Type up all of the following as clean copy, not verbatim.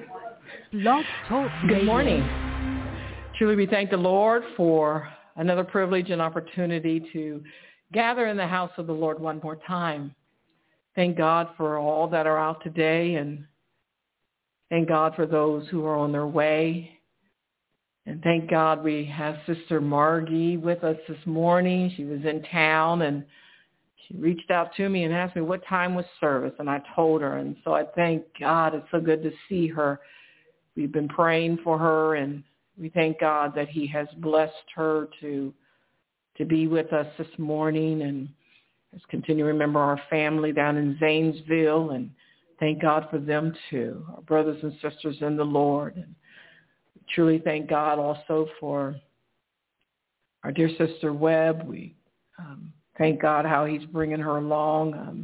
Blog Talk Radio. Good morning. Truly we thank the Lord for another privilege and opportunity to gather in the house of the Lord one more time. Thank God for all that are out today, and thank God for those who are on their way. And thank God we have Sister Margie with us this morning. She was in town, and she reached out to me and asked me what time was service, and I told her. And so I thank God. It's so good to see her. We've been praying for her, and we thank God that he has blessed her to be with us this morning. And let's continue to remember our family down in Zanesville, and thank God for them too, our brothers and sisters in the Lord. And truly thank God also for our dear sister Webb. We thank God how he's bringing her along.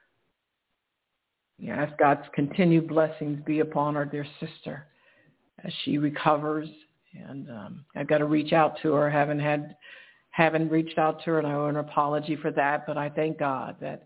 We ask God's continued blessings be upon our dear sister as she recovers. And I've got to reach out to her. Haven't reached out to her, and I owe an apology for that. But I thank God that,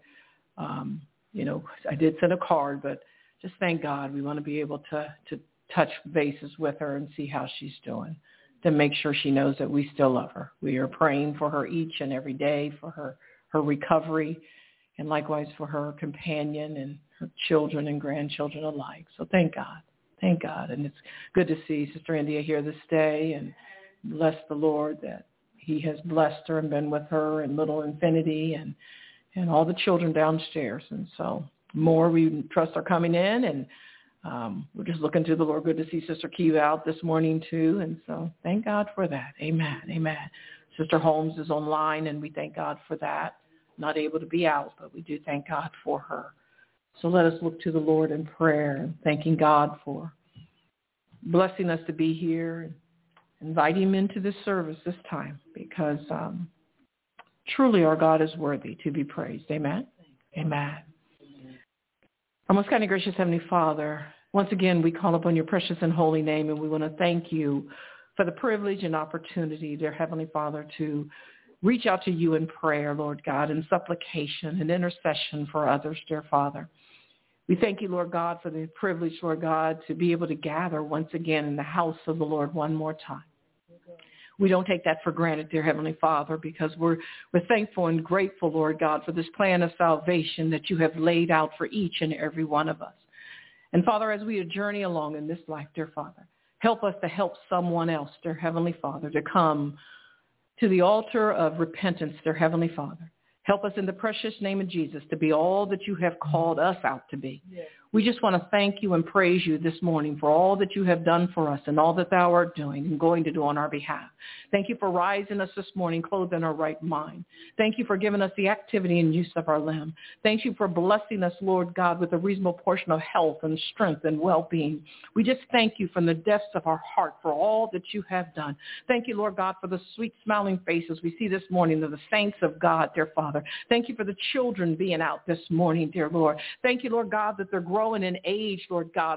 I did send a card, but just thank God. We want to be able to touch bases with her and see how she's doing, to make sure she knows that we still love her. We are praying for her each and every day, for her recovery, and likewise for her companion and her children and grandchildren alike. So thank God. Thank God. And it's good to see Sister India here this day, and bless the Lord that he has blessed her and been with her and Little Infinity and all the children downstairs. And so more we trust are coming in, and we're just looking to the Lord. Good to see Sister Kiva out this morning too. And so thank God for that. Amen. Amen. Sister Holmes is online, and we thank God for that. Not able to be out, but we do thank God for her. So let us look to the Lord in prayer, and thanking God for blessing us to be here, and invite him into this service this time, because truly our God is worthy to be praised. Amen. Amen. Our most kind and gracious Heavenly Father, once again we call upon your precious and holy name, and we want to thank you for the privilege and opportunity, dear Heavenly Father, to reach out to you in prayer, Lord God, in supplication and intercession for others, dear Father. We thank you, Lord God, for the privilege, Lord God, to be able to gather once again in the house of the Lord one more time. We don't take that for granted, dear Heavenly Father, because we're thankful and grateful, Lord God, for this plan of salvation that you have laid out for each and every one of us. And Father, as we journey along in this life, dear Father, help us to help someone else, dear Heavenly Father, to come to the altar of repentance, dear Heavenly Father. Help us in the precious name of Jesus to be all that you have called us out to be. Yes. We just want to thank you and praise you this morning for all that you have done for us and all that thou art doing and going to do on our behalf. Thank you for rising us this morning, clothed in our right mind. Thank you for giving us the activity and use of our limb. Thank you for blessing us, Lord God, with a reasonable portion of health and strength and well-being. We just thank you from the depths of our heart for all that you have done. Thank you, Lord God, for the sweet smiling faces we see this morning of the saints of God, dear Father. Thank you for the children being out this morning, dear Lord. Thank you, Lord God, that they're growing in age, Lord God.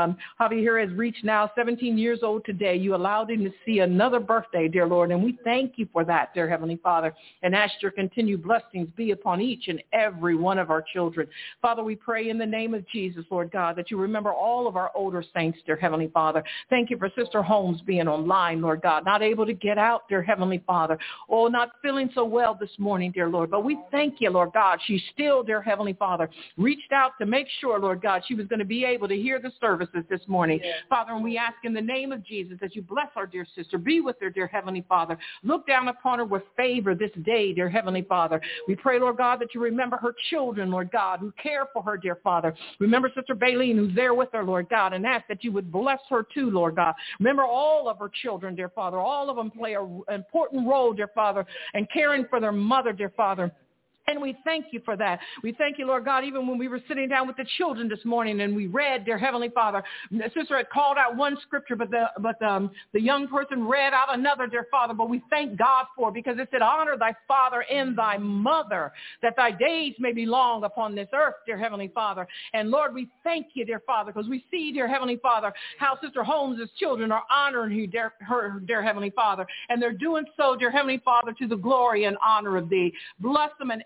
Javier has reached now 17 years old today. You allowed him to see another birthday, dear Lord, and we thank you for that, dear Heavenly Father, and ask your continued blessings be upon each and every one of our children. Father, we pray in the name of Jesus, Lord God, that you remember all of our older saints, dear Heavenly Father. Thank you for Sister Holmes being online, Lord God, not able to get out, dear Heavenly Father, or not feeling so well this morning, dear Lord, but we thank you, Lord God. She still, dear Heavenly Father, reached out to make sure, Lord God, she was going to be able to hear the services this morning. Yes. Father, and we ask in the name of Jesus that you bless our dear sister. Be with her, dear Heavenly Father. Look down upon her with favor this day, dear Heavenly Father. We pray, Lord God, that you remember her children, Lord God, who care for her, dear Father. Remember Sister Baleen, who's there with her, Lord God, and ask that you would bless her too, Lord God. Remember all of her children, dear Father. All of them play an important role, dear Father, in caring for their mother, dear Father. And we thank you for that. We thank you, Lord God, even when we were sitting down with the children this morning and we read, dear Heavenly Father, the sister had called out one scripture, but the young person read out another, dear Father. But we thank God for it because it said, honor thy father and thy mother, that thy days may be long upon this earth, dear Heavenly Father. And Lord, we thank you, dear Father, because we see, dear Heavenly Father, how Sister Holmes' children are honoring you, dear Heavenly Father. And they're doing so, dear Heavenly Father, to the glory and honor of thee. Bless them in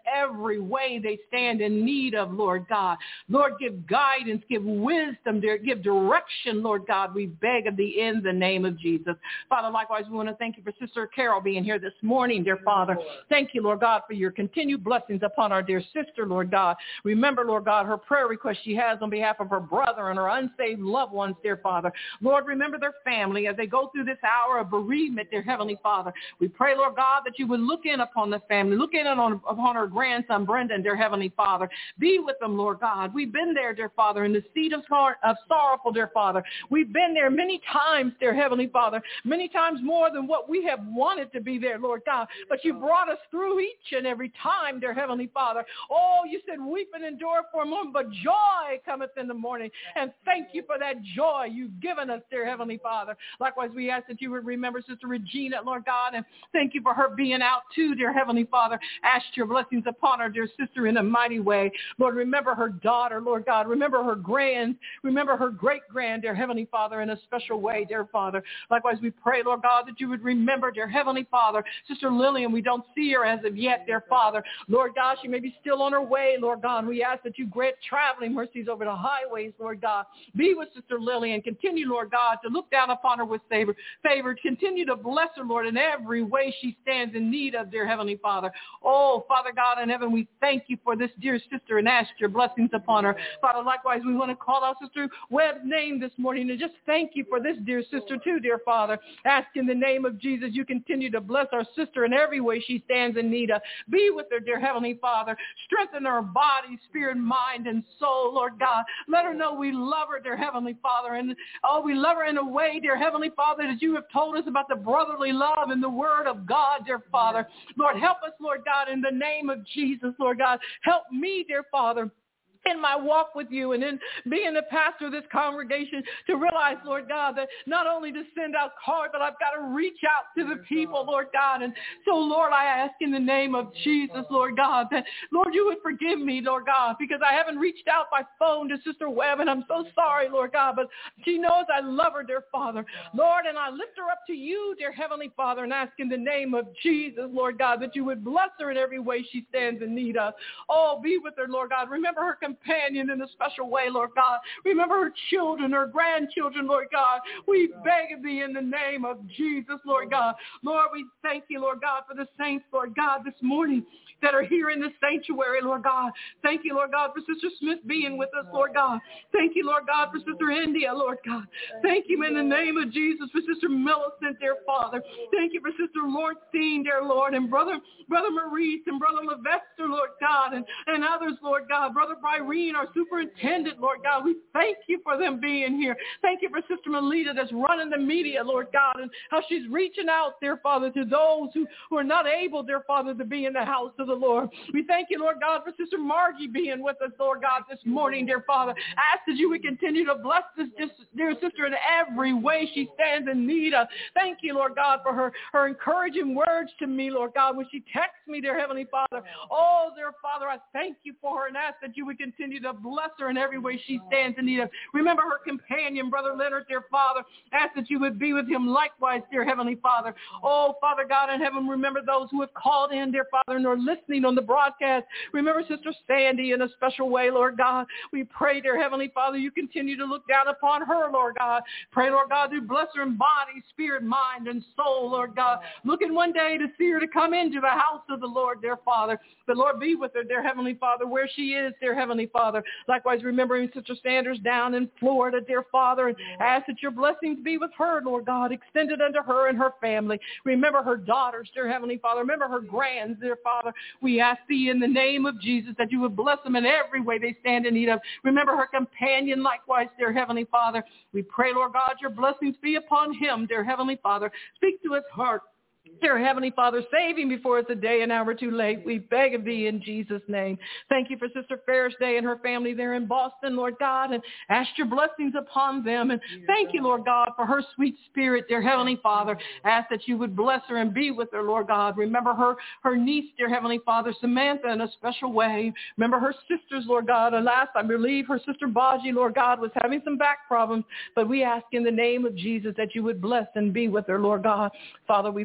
every way they stand in need of, Lord God. Lord, give guidance, give wisdom, give direction, Lord God. We beg of thee in the name of Jesus. Father, likewise, we want to thank you for Sister Carol being here this morning, dear Father. Thank you, Lord God, for your continued blessings upon our dear sister, Lord God. Remember, Lord God, her prayer request she has on behalf of her brother and her unsaved loved ones, dear Father. Lord, remember their family as they go through this hour of bereavement, dear Heavenly Father. We pray, Lord God, that you would look in upon the family, look in upon her grandson, Brendan, dear Heavenly Father. Be with them, Lord God. We've been there, dear Father, in the seat of sorrowful, dear Father. We've been there many times, dear Heavenly Father, many times more than what we have wanted to be there, Lord God. But you brought us through each and every time, dear Heavenly Father. Oh, you said weep and endure for a moment, but joy cometh in the morning. And thank you for that joy you've given us, dear Heavenly Father. Likewise, we ask that you would remember Sister Regina, Lord God, and thank you for her being out too, dear Heavenly Father. Ask your blessings upon her, dear sister, in a mighty way. Lord, remember her daughter, Lord God. Remember her grands. Remember her great-grand, dear Heavenly Father, in a special way, dear Father. Likewise, we pray, Lord God, that you would remember, dear Heavenly Father, Sister Lillian. We don't see her as of yet, dear Father. Lord God, she may be still on her way, Lord God. We ask that you grant traveling mercies over the highways, Lord God. Be with Sister Lillian. Continue, Lord God, to look down upon her with favor. Continue to bless her, Lord, in every way she stands in need of, dear Heavenly Father. Oh, Father God in heaven, we thank you for this dear sister and ask your blessings upon her. Father, likewise, we want to call out Sister Webb's name this morning and just thank you for this dear sister too, dear Father. Ask in the name of Jesus you continue to bless our sister in every way she stands in need of. Be with her, dear Heavenly Father. Strengthen her body, spirit, mind, and soul, Lord God. Let her know we love her, dear Heavenly Father. And we love her in a way, dear Heavenly Father, that you have told us about the brotherly love and the word of God, dear Father. Lord, help us, Lord God, in the name of Jesus, Lord God. Help me, dear Father, in my walk with you and in being the pastor of this congregation to realize, Lord God, that not only to send out cards, but I've got to reach out to the people, Lord God. And so, Lord, I ask in the name of Jesus, Lord God, that, Lord, you would forgive me, Lord God, because I haven't reached out by phone to Sister Webb, and I'm so sorry, Lord God, but she knows I love her, dear Father. Lord, and I lift her up to you, dear Heavenly Father, and ask in the name of Jesus, Lord God, that you would bless her in every way she stands in need of. Oh, be with her, Lord God. Remember her companion in a special way, Lord God. Remember her children, her grandchildren, Lord God. We beg of thee in the name of Jesus, Lord God. Lord, we thank you, Lord God, for the saints, Lord God, this morning that are here in the sanctuary, Lord God. Thank you, Lord God, for Sister Smith being with us, Lord God. Thank you, Lord God, for Sister India, Lord God. Thank you in the name of Jesus for Sister Millicent, dear Father. Thank you for Sister Lordstein, dear Lord, and Brother Maurice and Brother Levester, Lord God, and others, Lord God. Brother Byrene, our superintendent, Lord God. We thank you for them being here. Thank you for Sister Melita that's running the media, Lord God, and how she's reaching out, dear Father, to those who are not able, dear Father, to be in the house of the Lord. We thank you, Lord God, for Sister Margie being with us, Lord God, this morning, dear Father. Ask that you would continue to bless this dear sister in every way she stands in need of. Thank you, Lord God, for her encouraging words to me, Lord God, when she texts me, dear Heavenly Father. Oh, dear Father, I thank you for her and ask that you would continue to bless her in every way she stands in need of. Remember her companion, Brother Leonard, dear Father. Ask that you would be with him likewise, dear Heavenly Father. Oh, Father God in heaven, remember those who have called in, dear Father, and are listening on the broadcast. Remember Sister Sandy in a special way, Lord God. We pray, dear Heavenly Father, you continue to look down upon her, Lord God. Pray, Lord God, to bless her in body, spirit, mind, and soul, Lord God. Looking one day to see her to come into the house of the Lord, dear Father. But Lord, be with her, dear Heavenly Father, where she is, dear Heavenly Father. Likewise, remembering Sister Sanders down in Florida, dear Father, and ask that your blessings be with her, Lord God, extended unto her and her family. Remember her daughters, dear Heavenly Father. Remember her grands, dear Father. We ask thee in the name of Jesus that you would bless them in every way they stand in need of. Remember her companion, likewise, dear Heavenly Father. We pray, Lord God, your blessings be upon him, dear Heavenly Father. Speak to his heart. Dear Heavenly Father, save him before it's a day and hour too late. We beg of thee in Jesus' name. Thank you for Sister Ferris Day and her family there in Boston, Lord God, and ask your blessings upon them. And thank you, Lord God, for her sweet spirit, dear Heavenly Father. Ask that you would bless her and be with her, Lord God. Remember her niece, dear Heavenly Father, Samantha, in a special way. Remember her sisters, Lord God. And last, I believe her sister Baji, Lord God, was having some back problems. But we ask in the name of Jesus that you would bless and be with her, Lord God. Father, we pray this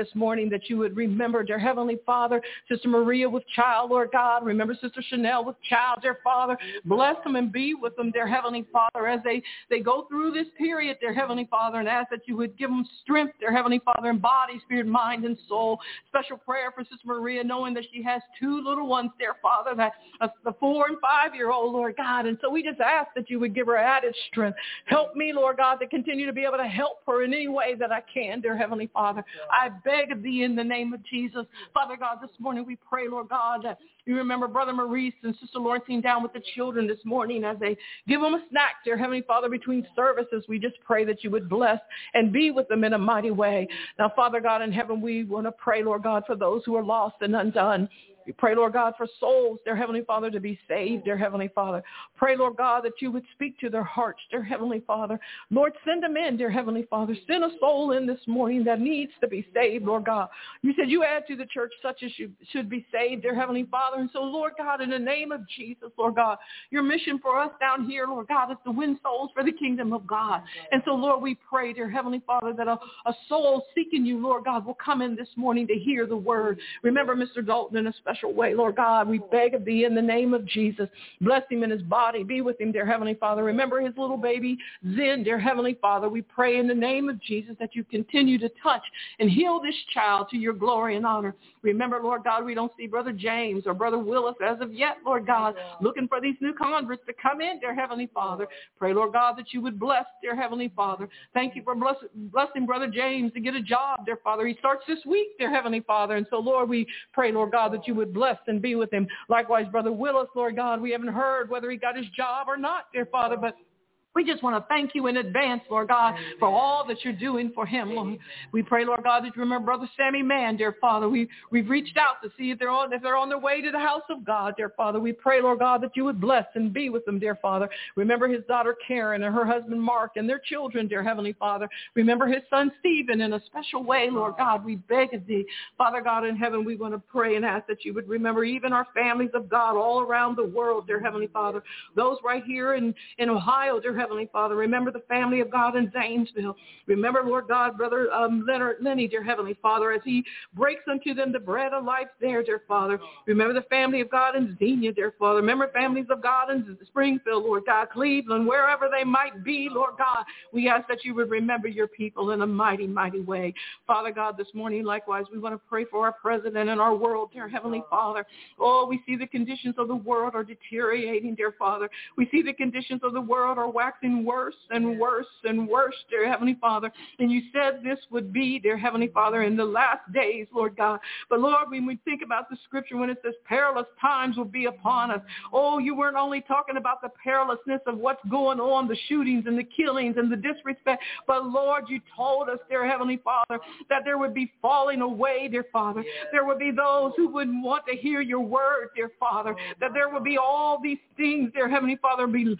morning that you would remember, dear Heavenly Father, Sister Maria with child, Lord God. Remember Sister Chanel with child, dear Father. Bless them and be with them, dear Heavenly Father, as they go through this period, dear Heavenly Father, and ask that you would give them strength, dear Heavenly Father, in body, spirit, mind, and soul. Special prayer for Sister Maria, knowing that she has two little ones, dear Father, that the 4 and 5-year-old, Lord God. And so we just ask that you would give her added strength. Help me, Lord God, to continue to be able to help her in any way that I can, dear Heavenly Father. I beg of thee in the name of Jesus. Father God, this morning we pray, Lord God, that you remember Brother Maurice and Sister Laurentine down with the children this morning as they give them a snack, dear Heavenly Father, between services. We just pray that you would bless and be with them in a mighty way. Now, Father God in heaven, we want to pray, Lord God, for those who are lost and undone. We pray, Lord God, for souls, dear Heavenly Father, to be saved, dear Heavenly Father. Pray, Lord God, that you would speak to their hearts, dear Heavenly Father. Lord, send them in, dear Heavenly Father. Send a soul in this morning that needs to be saved, Lord God. You said you add to the church such as should be saved, dear Heavenly Father. And so, Lord God, in the name of Jesus, Lord God, your mission for us down here, Lord God, is to win souls for the kingdom of God. And so, Lord, we pray, dear Heavenly Father, that a soul seeking you, Lord God, will come in this morning to hear the word. Remember Mr. Dalton in a special way, Lord God. We beg of thee in the name of Jesus. Bless him in his body. Be with him, dear Heavenly Father. Remember his little baby, Zen, dear Heavenly Father. We pray in the name of Jesus that you continue to touch and heal this child to your glory and honor. Remember, Lord God, we don't see Brother James or Brother Willis as of yet, Lord God, looking for these new converts to come in, dear Heavenly Father. Pray, Lord God, that you would bless, dear Heavenly Father. Thank you for blessing Brother James to get a job, dear Father. He starts this week, dear Heavenly Father. And so, Lord, we pray, Lord God, that you would bless and be with him. Likewise, Brother Willis, Lord God, we haven't heard whether he got his job or not, dear Father, but we just want to thank you in advance, Lord God, for all that you're doing for him, Lord. We pray, Lord God, that you remember Brother Sammy Mann, dear Father. We've reached out to see if they're on their way to the house of God, dear Father. We pray, Lord God, that you would bless and be with them, dear Father. Remember his daughter Karen and her husband Mark and their children, dear Heavenly Father. Remember his son Stephen in a special way, Lord God. We beg of thee, Father God in heaven, we want to pray and ask that you would remember even our families of God all around the world, dear Heavenly Father. Those right here in Ohio, dear Heavenly Father. Remember the family of God in Zanesville. Remember, Lord God, Brother Lenny, dear Heavenly Father, as he breaks unto them the bread of life there, dear Father. Remember the family of God in Xenia, dear Father. Remember families of God in Springfield, Lord God, Cleveland, wherever they might be, Lord God. We ask that you would remember your people in a mighty, mighty way. Father God, this morning, likewise, we want to pray for our president and our world, dear Heavenly Father. Oh, we see the conditions of the world are deteriorating, dear Father. We see the conditions of the world are waxing worse and worse and worse, dear Heavenly Father. And you said this would be, dear Heavenly Father, in the last days, Lord God. But Lord, when we think about the scripture, when it says perilous times will be upon us, oh, you weren't only talking about the perilousness of what's going on, the shootings and the killings and the disrespect, but Lord, you told us, dear Heavenly Father, that there would be falling away, dear Father. There would be those who wouldn't want to hear your word, dear Father, that there would be all these things, dear Heavenly Father, be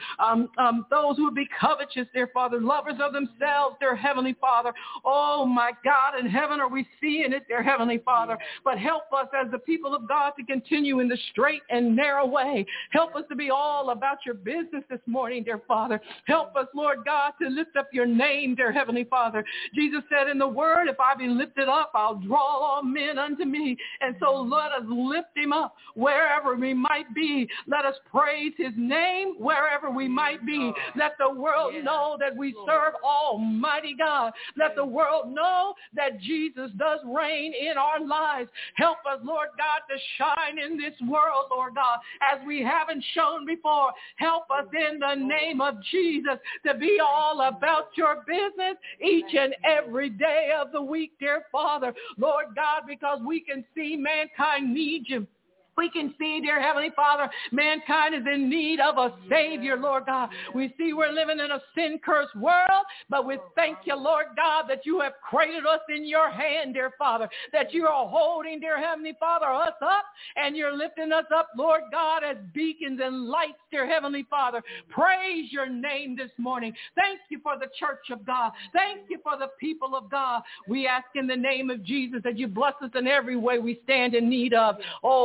those who would be covetous, dear Father, lovers of themselves, dear Heavenly Father. Oh, my God, in heaven are we seeing it, dear Heavenly Father. But help us as the people of God to continue in the straight and narrow way. Help us to be all about your business this morning, dear Father. Help us, Lord God, to lift up your name, dear Heavenly Father. Jesus said in the word, if I be lifted up, I'll draw all men unto me. And so let us lift him up wherever we might be. Let us praise his name wherever we might be. Let the world know that we serve Almighty God. Let the world know that Jesus does reign in our lives. Help us, Lord God, to shine in this world, Lord God, as we haven't shown before. Help us in the name of Jesus to be all about your business each and every day of the week, dear Father. Lord God, because we can see mankind needs you. We can see, dear Heavenly Father, mankind is in need of a Savior, Lord God. We see we're living in a sin-cursed world, but we thank you, Lord God, that you have created us in your hand, dear Father, that you are holding, dear Heavenly Father, us up, and you're lifting us up, Lord God, as beacons and lights, dear Heavenly Father. Praise your name this morning. Thank you for the church of God. Thank you for the people of God. We ask in the name of Jesus that you bless us in every way we stand in need of. Oh, Father,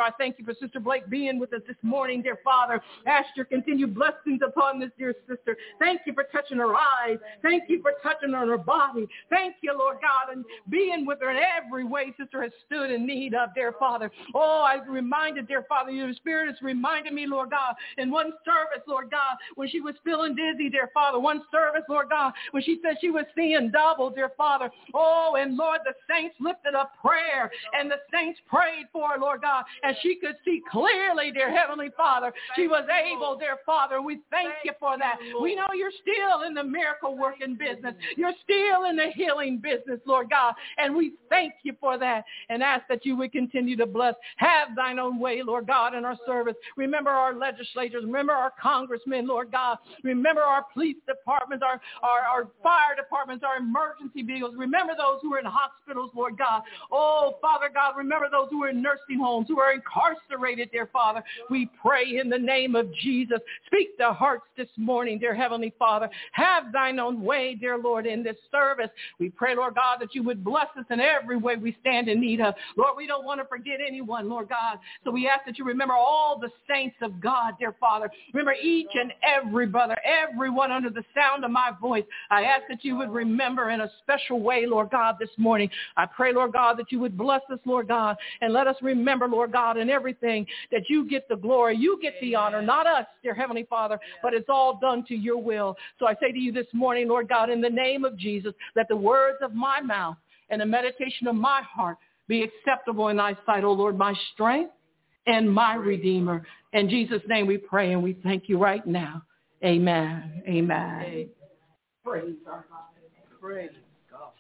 I thank you for Sister Blake being with us this morning, dear Father. Ask your continued blessings upon this dear sister. Thank you for touching her eyes. Thank you for touching her body. Thank you, Lord God, and being with her in every way sister has stood in need of, dear Father. Oh, I reminded, dear Father, your Spirit has reminded me, Lord God, in one service, Lord God, when she was feeling dizzy, dear Father. One service, Lord God, when she said she was seeing double, dear Father. Oh, and Lord, the saints lifted up prayer, and the saints prayed for her, Lord God, and she could see clearly, dear Heavenly Father. She was able, dear Father. We thank you for that. We know you're still in the miracle working business. You're still in the healing business, Lord God, and we thank you for that and ask that you would continue to bless. Have thine own way, Lord God, in our service. Remember our legislators. Remember our congressmen, Lord God. Remember our police departments, our fire departments, our emergency vehicles. Remember those who are in hospitals, Lord God. Oh, Father God, remember those who are in nursing homes, who are incarcerated, dear Father. We pray in the name of Jesus. Speak to hearts this morning, dear Heavenly Father. Have thine own way, dear Lord, in this service. We pray, Lord God, that you would bless us in every way we stand in need of. Lord, we don't want to forget anyone, Lord God. So we ask that you remember all the saints of God, dear Father. Remember each and every brother, everyone under the sound of my voice. I ask that you would remember in a special way, Lord God, this morning. I pray, Lord God, that you would bless us, Lord God, and let us remember, Lord God, in everything that you get the glory, you get the honor, not us, dear Heavenly Father, but it's all done to your will. So I say to you this morning, Lord God, in the name of Jesus, let the words of my mouth and the meditation of my heart be acceptable in thy sight, O Lord, my strength and my Redeemer. In Jesus' name we pray and we thank you right now. Amen. Amen. Praise our God. Praise God.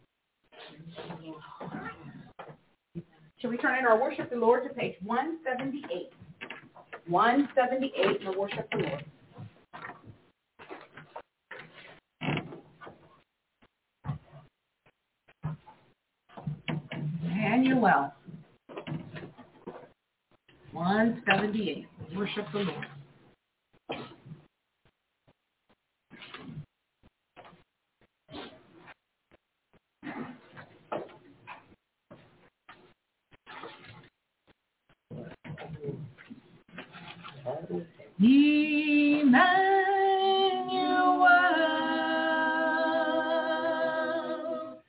Shall we turn in our worship the Lord to page 178? 178 in the worship the Lord. Emmanuel. 178. Worship the Lord. Emmanuel,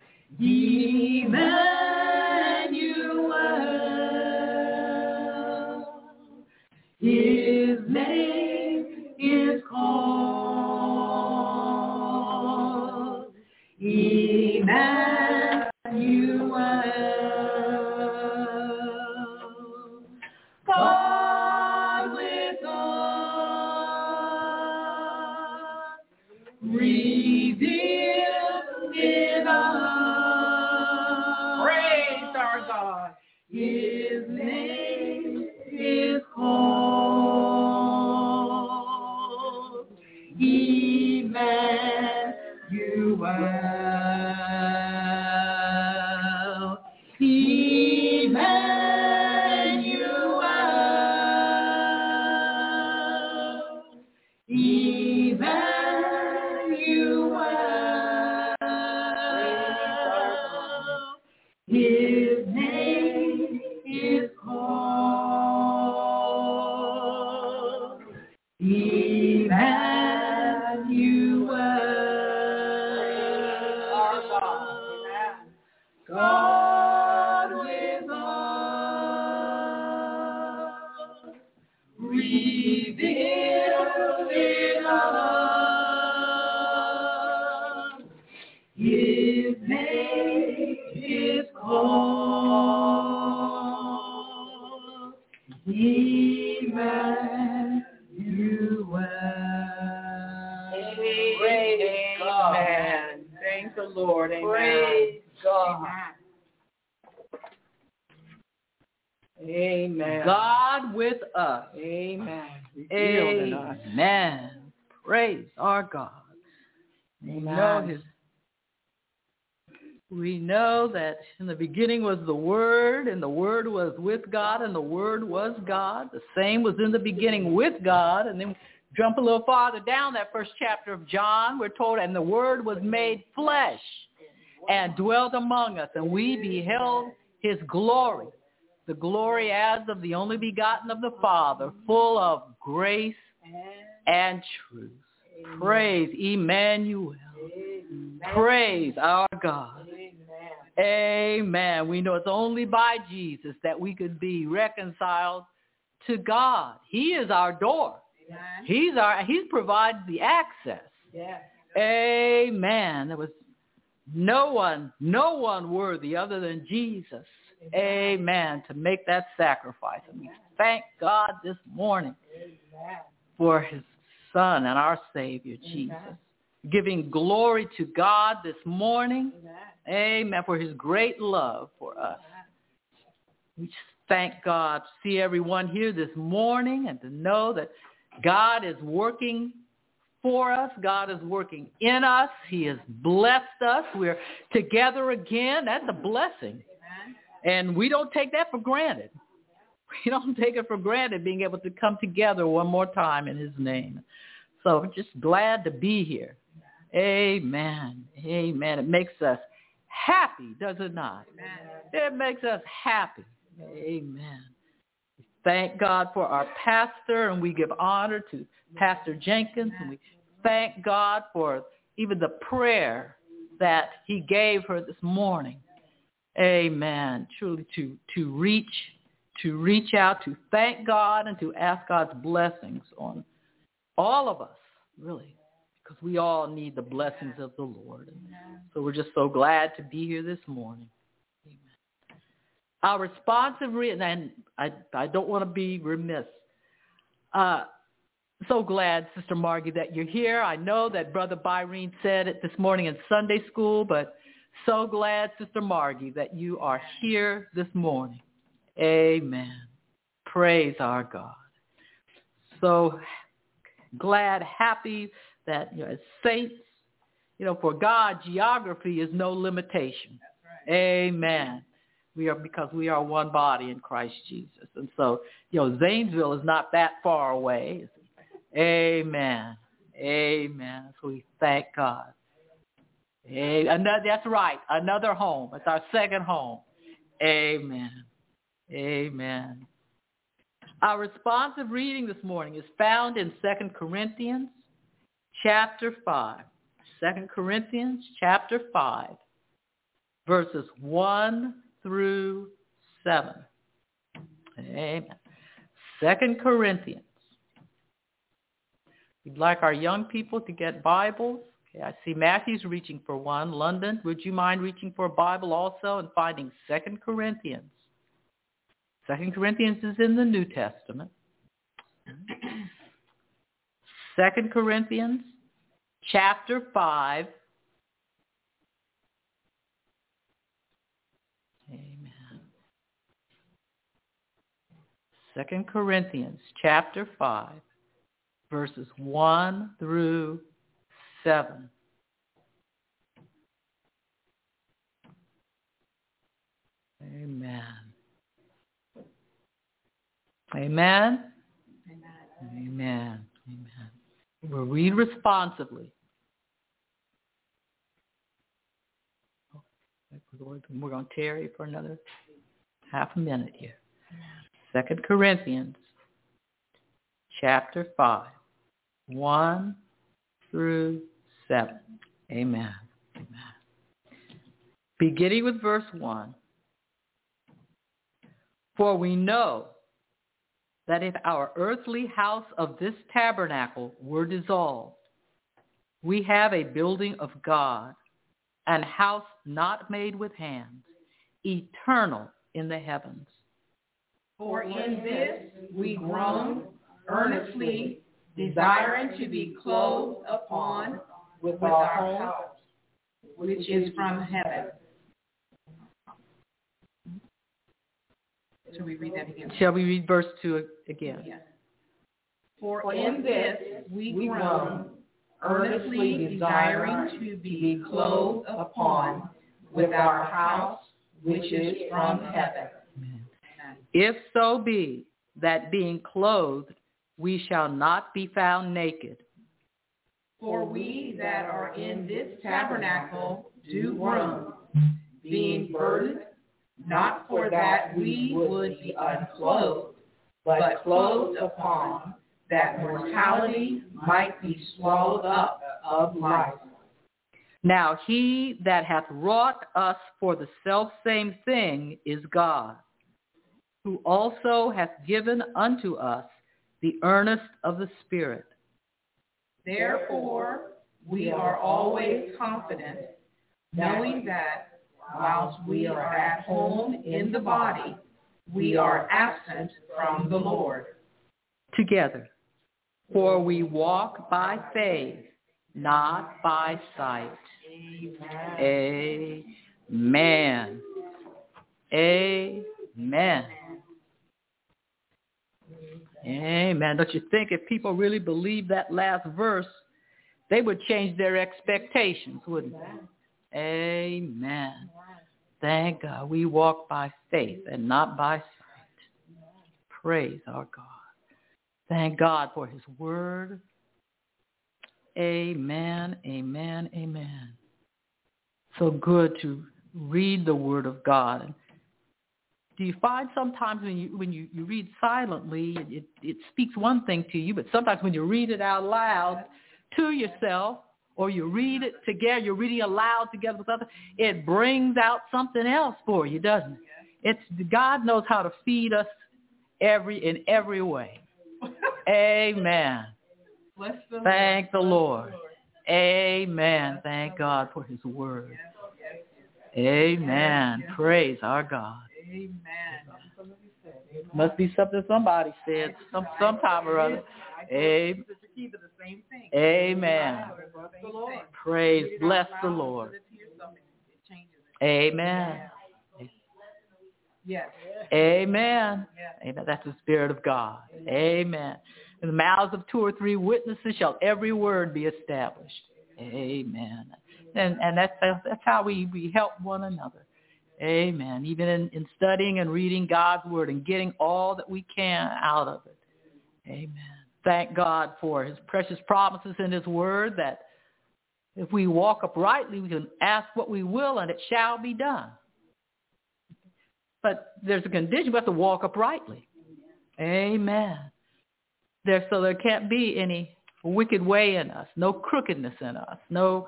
Emmanuel, his name is called Emmanuel. God with us, revealed in us. Praise our God. His name is called Emmanuel. His name is called Emmanuel. God with us, revealed in us. His name is called Emmanuel. Amen. Thank the Lord. Amen. Praise God. Amen. God with us. Amen. Revealed in us. Amen. Praise our God. Amen. We know that in the beginning was the Word, and the Word was with God, and the Word was God. The same was in the beginning with God. And then jump a little farther down that first chapter of John, we're told, and the Word was made flesh and dwelt among us, and we beheld his glory, the glory as of the only begotten of the Father, full of grace and truth. Amen. Praise Emmanuel. Amen. Praise our God. Amen. Amen. We know it's only by Jesus that we could be reconciled to God. He is our door. Amen. He provides the access. Yes. Amen. There was no one worthy other than Jesus. Amen. To make that sacrifice. And we thank God this morning for his Son and our Savior, Jesus. Giving glory to God this morning. Amen. For his great love for us. We just thank God to see everyone here this morning and to know that God is working for us. God is working in us. He has blessed us. We're together again. That's a blessing. And we don't take that for granted. We don't take it for granted being able to come together one more time in his name. So we're just glad to be here. Amen. Amen. It makes us happy, does it not? Amen. It makes us happy. Amen. Thank God for our pastor, and we give honor to Pastor Jenkins, and we thank God for even the prayer that he gave her this morning. Amen. Truly to reach out, to thank God, and to ask God's blessings on all of us, really, because we all need the blessings of the Lord. So we're just so glad to be here this morning. Amen. Our responsive reading, and I don't want to be remiss. So glad, Sister Margie, that you're here. I know that Brother Byrene said it this morning in Sunday school, but so glad, Sister Margie, that you are here this morning. Amen. Praise our God. So glad, happy that as saints, for God, geography is no limitation. That's right. Amen. Because we are one body in Christ Jesus. And so, Zanesville is not that far away. Amen. Amen. So we thank God. That's right. Another home. It's our second home. Amen. Amen. Our responsive reading this morning is found in 2 Corinthians chapter 5. 2 Corinthians chapter 5, verses 1 through 7. Amen. 2 Corinthians. We'd like our young people to get Bibles. Okay, I see Matthew's reaching for one. London, would you mind reaching for a Bible also and finding 2 Corinthians? 2 Corinthians is in the New Testament. 2 Corinthians chapter 5. Amen. 2 Corinthians chapter 5, verses 1 through 7. Amen. Amen. Amen. Amen. Amen. We'll read responsively. We're going to tarry for another half a minute here. 2 Corinthians chapter 5, 1 through 7. Amen. Amen. Beginning with verse 1. For we know that if our earthly house of this tabernacle were dissolved, we have a building of God, an house not made with hands, eternal in the heavens. For in this we groan, earnestly desiring to be clothed upon with our house, which is from heaven. Shall we read that again? Shall we read verse 2 again? Yes. For in this we groan, earnestly desiring to be clothed upon with our house, which is from heaven. Amen. If so be that being clothed, we shall not be found naked. For we that are in this tabernacle do groan, being burdened, not for that we would be unclothed, but clothed upon, that mortality might be swallowed up of life. Now he that hath wrought us for the selfsame thing is God, who also hath given unto us the earnest of the Spirit. Therefore, we are always confident, knowing that whilst we are at home in the body, we are absent from the Lord. Together. For we walk by faith, not by sight. Amen. Amen. Amen. Don't you think if people really believed that last verse, they would change their expectations, wouldn't they? Amen. Thank God. We walk by faith and not by sight. Praise our God. Thank God for his word. Amen, amen, amen. So good to read the word of God. Do you find sometimes when you read silently, it speaks one thing to you, but sometimes when you read it out loud to yourself, or you read it together, you're reading aloud together with others, it brings out something else for you, doesn't it? God knows how to feed us in every way. Amen. Thank the Lord. Amen. Thank God for his word. Amen. Praise our God. Amen. Must be something somebody said sometime or other. Amen. Praise, bless the Lord. Amen. Yes. Amen. Amen. That's the Spirit of God. Amen. In the mouths of 2 or 3 witnesses shall every word be established. Amen. And that's how we help one another. Amen. Even in studying and reading God's word and getting all that we can out of it. Amen. Thank God for his precious promises in his word that if we walk uprightly, we can ask what we will and it shall be done. But there's a condition. We have to walk uprightly. Amen. So there can't be any wicked way in us, no crookedness in us,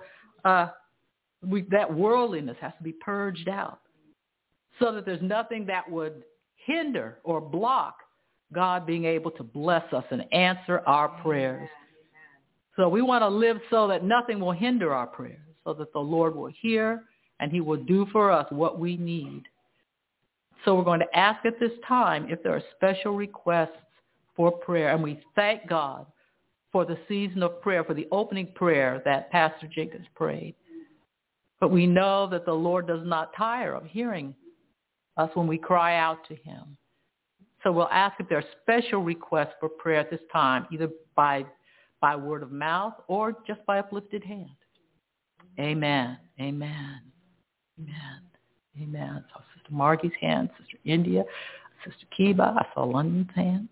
that worldliness has to be purged out so that there's nothing that would hinder or block God being able to bless us and answer our prayers. So we want to live so that nothing will hinder our prayers, so that the Lord will hear and he will do for us what we need. So we're going to ask at this time if there are special requests for prayer. And we thank God for the season of prayer, for the opening prayer that Pastor Jenkins prayed. But we know that the Lord does not tire of hearing us when we cry out to him. So we'll ask if there are special requests for prayer at this time, either by word of mouth or just by uplifted hand. Amen. Amen. Amen. Amen. I saw Sister Margie's hand, Sister India, Sister Kiba. I saw London's hand.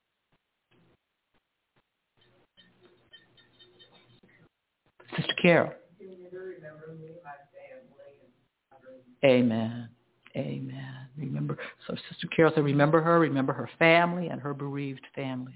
Sister Carol. Amen. Amen. Remember, so Sister Carol said, remember her family and her bereaved family.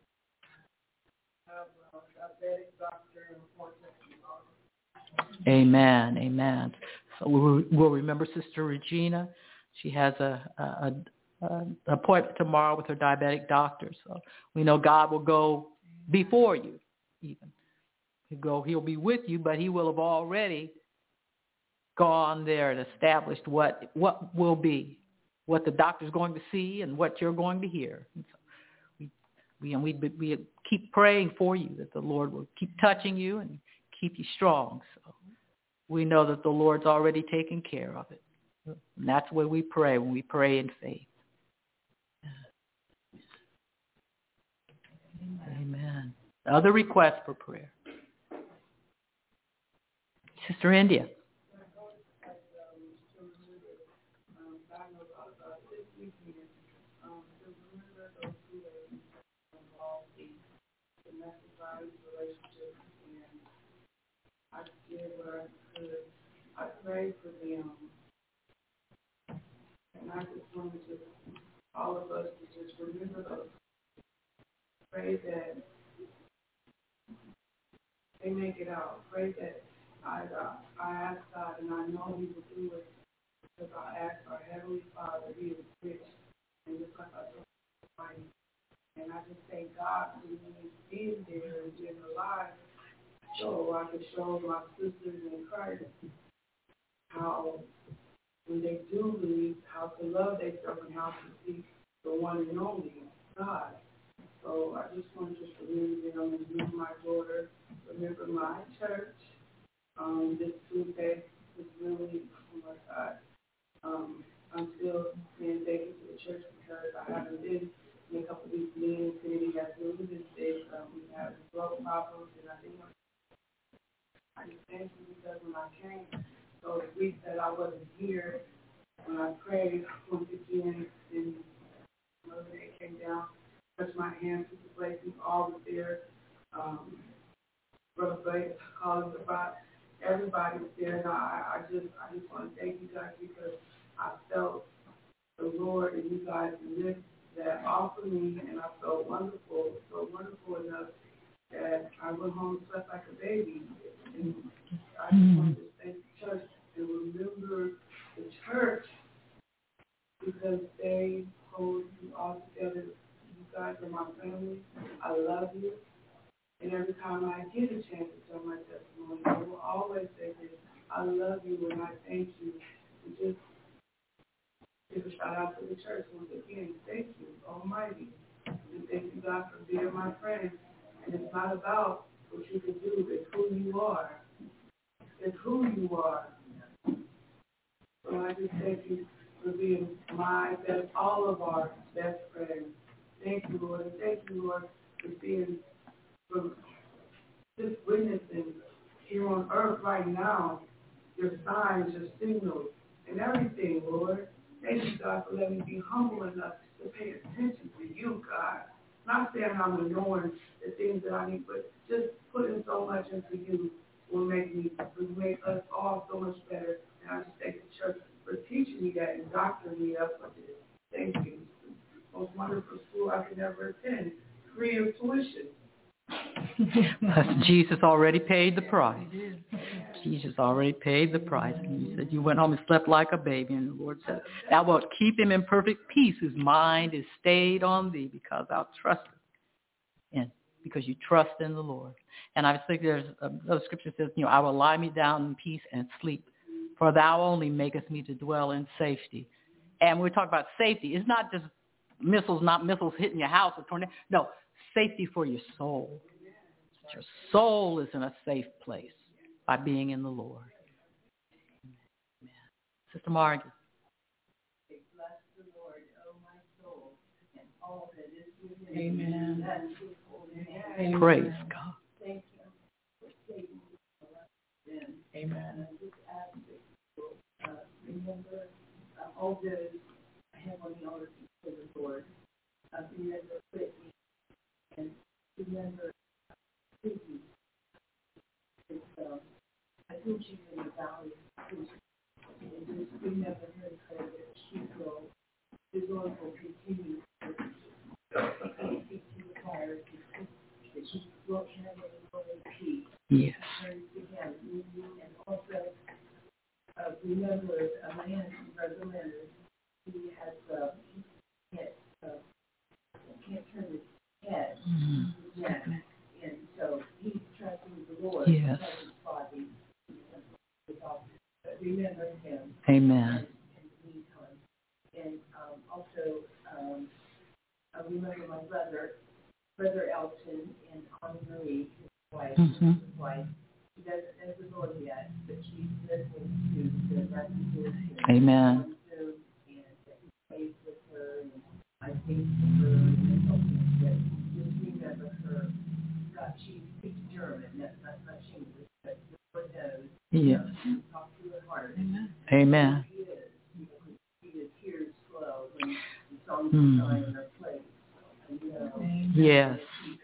Amen. Amen. So we'll remember Sister Regina. She has an appointment tomorrow with her diabetic doctor. So we know God will go before you even. He'll be with you, but he will have already gone there and established what will be, what the doctor's going to see and what you're going to hear. And so we keep praying for you that the Lord will keep touching you and keep you strong. So we know that the Lord's already taken care of it. And that's where we pray, when we pray in faith. Amen. Other requests for prayer. Sister India. I prayed for them. I just wanted to, all of us to just remember those. Pray that they make it out. Pray that I ask God, and I know He will do it, because I ask our Heavenly Father. He is rich, and just like I told you, and I just thank God for me being there and being alive, so I can show my sisters in Christ how, when they do believe, how to love themselves and how to seek the one and only God. So I just want to remember them and remember my daughter, remember my church. This Tuesday is really, oh my God, I'm still saying thank you to the church because I haven't been in a couple of these meetings. Committee has really been sick. We have blood problems, and I just thank you because when I came those weeks that I wasn't here, when I prayed once again, and Mother Day came down, touched my hand, took the place, we all was there. Brother Blake, calling the box, everybody was there. And I just want to thank you guys because I felt the Lord and you guys lift that off of me, and I felt wonderful, so wonderful enough that I went home and slept like a baby. And I just want to thank the church and remember the church because they hold you all together. You guys are my family. I love you. And every time I get a chance to tell my testimony, I will always say this. I love you and I thank you. And just give a shout out to the church once again. Thank you, Almighty. And thank you, God, for being my friend. And it's not about what you can do, it's who you are. It's who you are. So I just thank you for being my best, all of our best friends. Thank you, Lord. And thank you, Lord, for being, for just witnessing here on earth right now, your signs, your signals, and everything, Lord. Thank you, God, for letting me be humble enough to pay attention to you, God. Not saying I'm ignoring the things that I need, but just putting so much into you will make us all so much better. And I just thank the church for teaching me that and doctoring me up with it. Thank you. Most wonderful school I could ever attend, free of tuition. Jesus already paid the price. Jesus already paid the price. And you said you went home and slept like a baby. And the Lord said, thou wilt keep him in perfect peace whose mind is stayed on thee because thou trustest in, because you trust in the Lord. And I think there's those scripture says, I will lie me down in peace and sleep, for thou only makest me to dwell in safety. And when we talk about safety, it's not just not missiles hitting your house or tornado. No, safety for your soul. Your soul is in a safe place by being in the Lord. Amen. Sister Margie. Bless the Lord, oh my soul, and all that is within me. Amen. Amen. Praise God. Thank you for saving me. Amen. And I just ask that you remember all those heavenly honors for the Lord. Remember Whitney and remember Susie. I think she's in the valley. And just remember her and pray that she will, the Lord will continue to speak to the fire, that she will have a peace. Yes. And also remember a man, Brother Leonard, he has can't turn his head, his neck, and so he's trusting the Lord. Yes. His body. But remember him. Amen. In the meantime, and also I remember my brother Elton and Connie Marie, his wife. Mm-hmm. She doesn't know it yet, but she's listening to the messages. Amen. And he prays with her, and I think for her, and that just remember her. She speaks German, that's not much English, but the Lord knows. Yes. Talk to her heart. Amen. She is tears flow when the songs are signed in her place. Yes.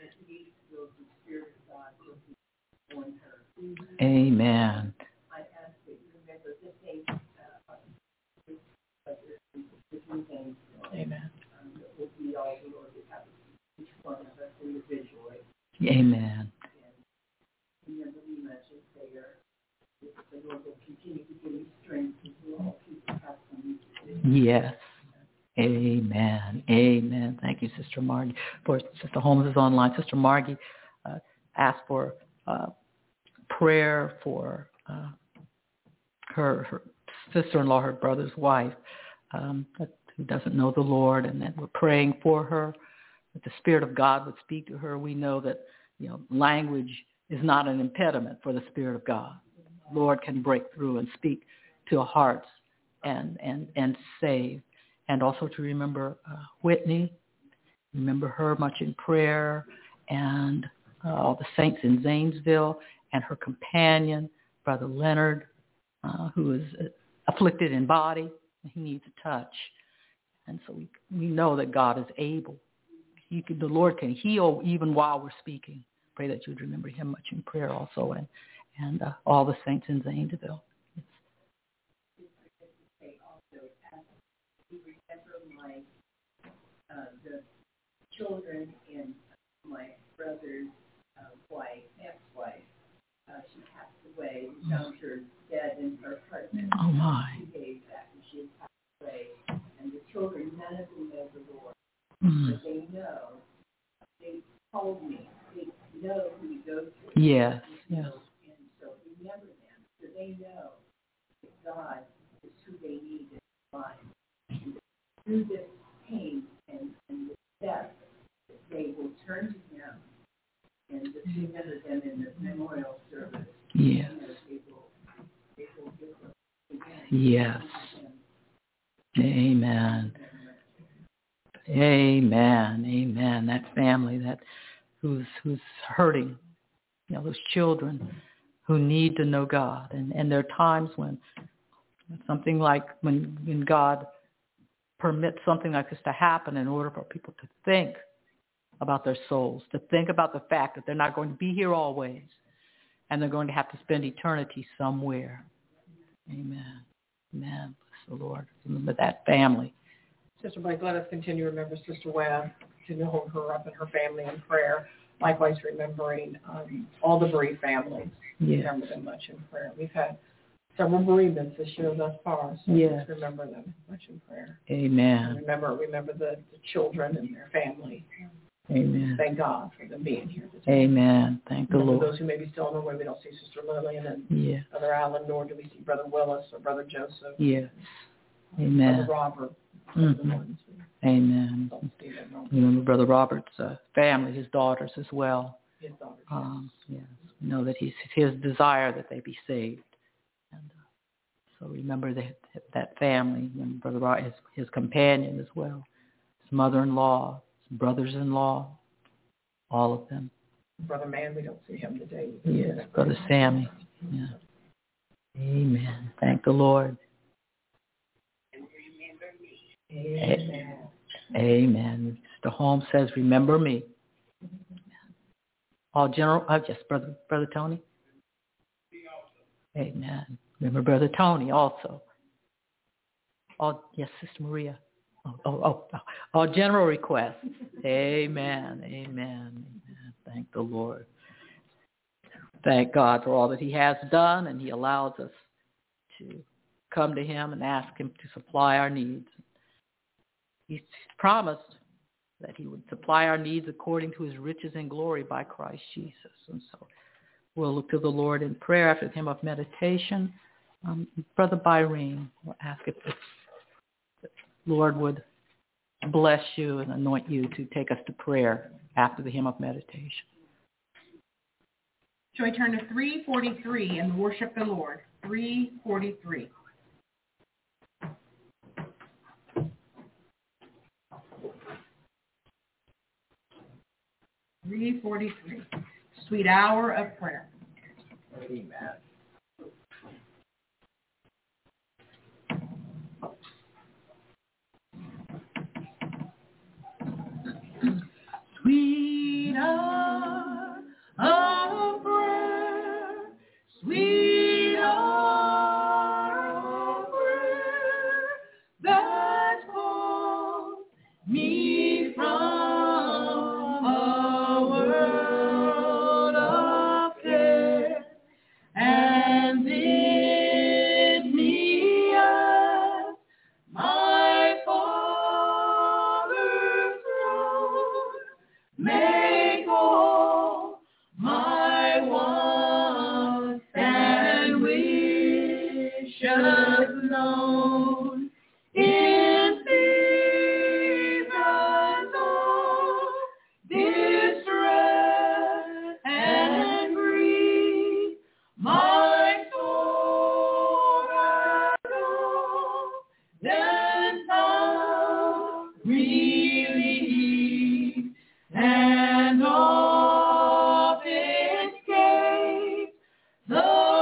Amen. I ask that you remember this thing with Amen. Remember me much as they are. The Lord will continue to give you strength as well. People have some. Yes. Amen. Amen. Thank you, Sister Margie. For Sister Holmes is online. Sister Margie asked for prayer for her sister-in-law, her brother's wife, who doesn't know the Lord, and that we're praying for her, that the Spirit of God would speak to her. We know that, language is not an impediment for the Spirit of God. The Lord can break through and speak to hearts and save. And also to remember Whitney, remember her much in prayer, and all the saints in Zanesville, and her companion, Brother Leonard, who is afflicted in body. He needs a touch. And so we know that God is able. The Lord can heal even while we're speaking. Pray that you would remember him much in prayer also, and all the saints in Zanesville. The children and my brother's wife, ex-wife, she passed away. We found her dead in her apartment. Oh, my. 2 days after she had passed away. And the children, none of them know the Lord. But they know. They told me. They know who we go to. Yes, yes. And so remember them. So they know that God is who they need in their life. And through this pain and the death, they will turn to him and just remember them in the memorial service. Yes. They will give them again. Yes. Amen. Amen. Amen. That family who's hurting, those children who need to know God. And there are times when something like when God permits something like this to happen in order for people to think about their souls, to think about the fact that they're not going to be here always, and they're going to have to spend eternity somewhere. Amen. Amen. Bless the Lord. Remember that family. Sister Blake, let us continue to remember Sister Webb, to hold her up and her family in prayer. Likewise, remembering all the bereaved families. Yes. Remember them much in prayer. We've had several bereavements this year thus far, so yes. Just remember them much in prayer. Amen. And remember the children and their family. Amen. Thank God for them being here today. Amen. Thank the Lord. Those who may be still on their way, we don't see Sister Lillian and Brother Alan, nor do we see Brother Willis or Brother Joseph. Yes. Amen. Brother Robert. Amen. Remember Brother Robert's family, his daughters as well. His daughters. Yes. We know that it's his desire that they be saved. And so remember that family, and Brother Robert, his companion as well, his mother-in-law, his brothers-in-law, all of them. Brother Mann, we don't see him today. Yes, Brother Sammy. Yeah. Amen. Thank the Lord. Amen. Amen. Mr. Holmes says, remember me. All general, yes, Brother Tony. Amen. Remember Brother Tony also. Yes, Sister Maria. All general requests. Amen. Amen. Thank the Lord. Thank God for all that he has done, and he allows us to come to him and ask him to supply our needs. He's promised that he would supply our needs according to his riches and glory by Christ Jesus. And so we'll look to the Lord in prayer after the hymn of meditation. Brother Byrene will ask if the Lord would bless you and anoint you to take us to prayer after the hymn of meditation. Shall we turn to 343 and worship the Lord? 343. Sweet hour of prayer. Amen. Sweet hour of prayer, sweet hour of prayer that calls me from a world known in seasons of distress and grief. My soul has then found relief, and of escape the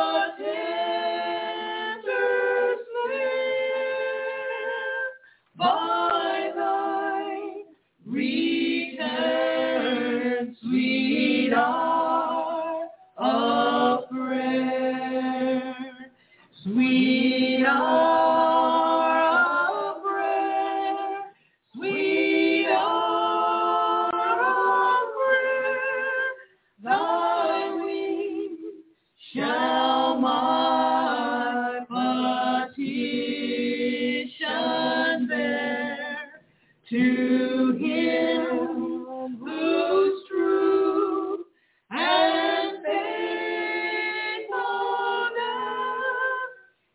tender slip by thy return, sweet hour of prayer, sweet hour of prayer, sweet hour of prayer, thy wings shall my petition bear to him whose truth and faithfulness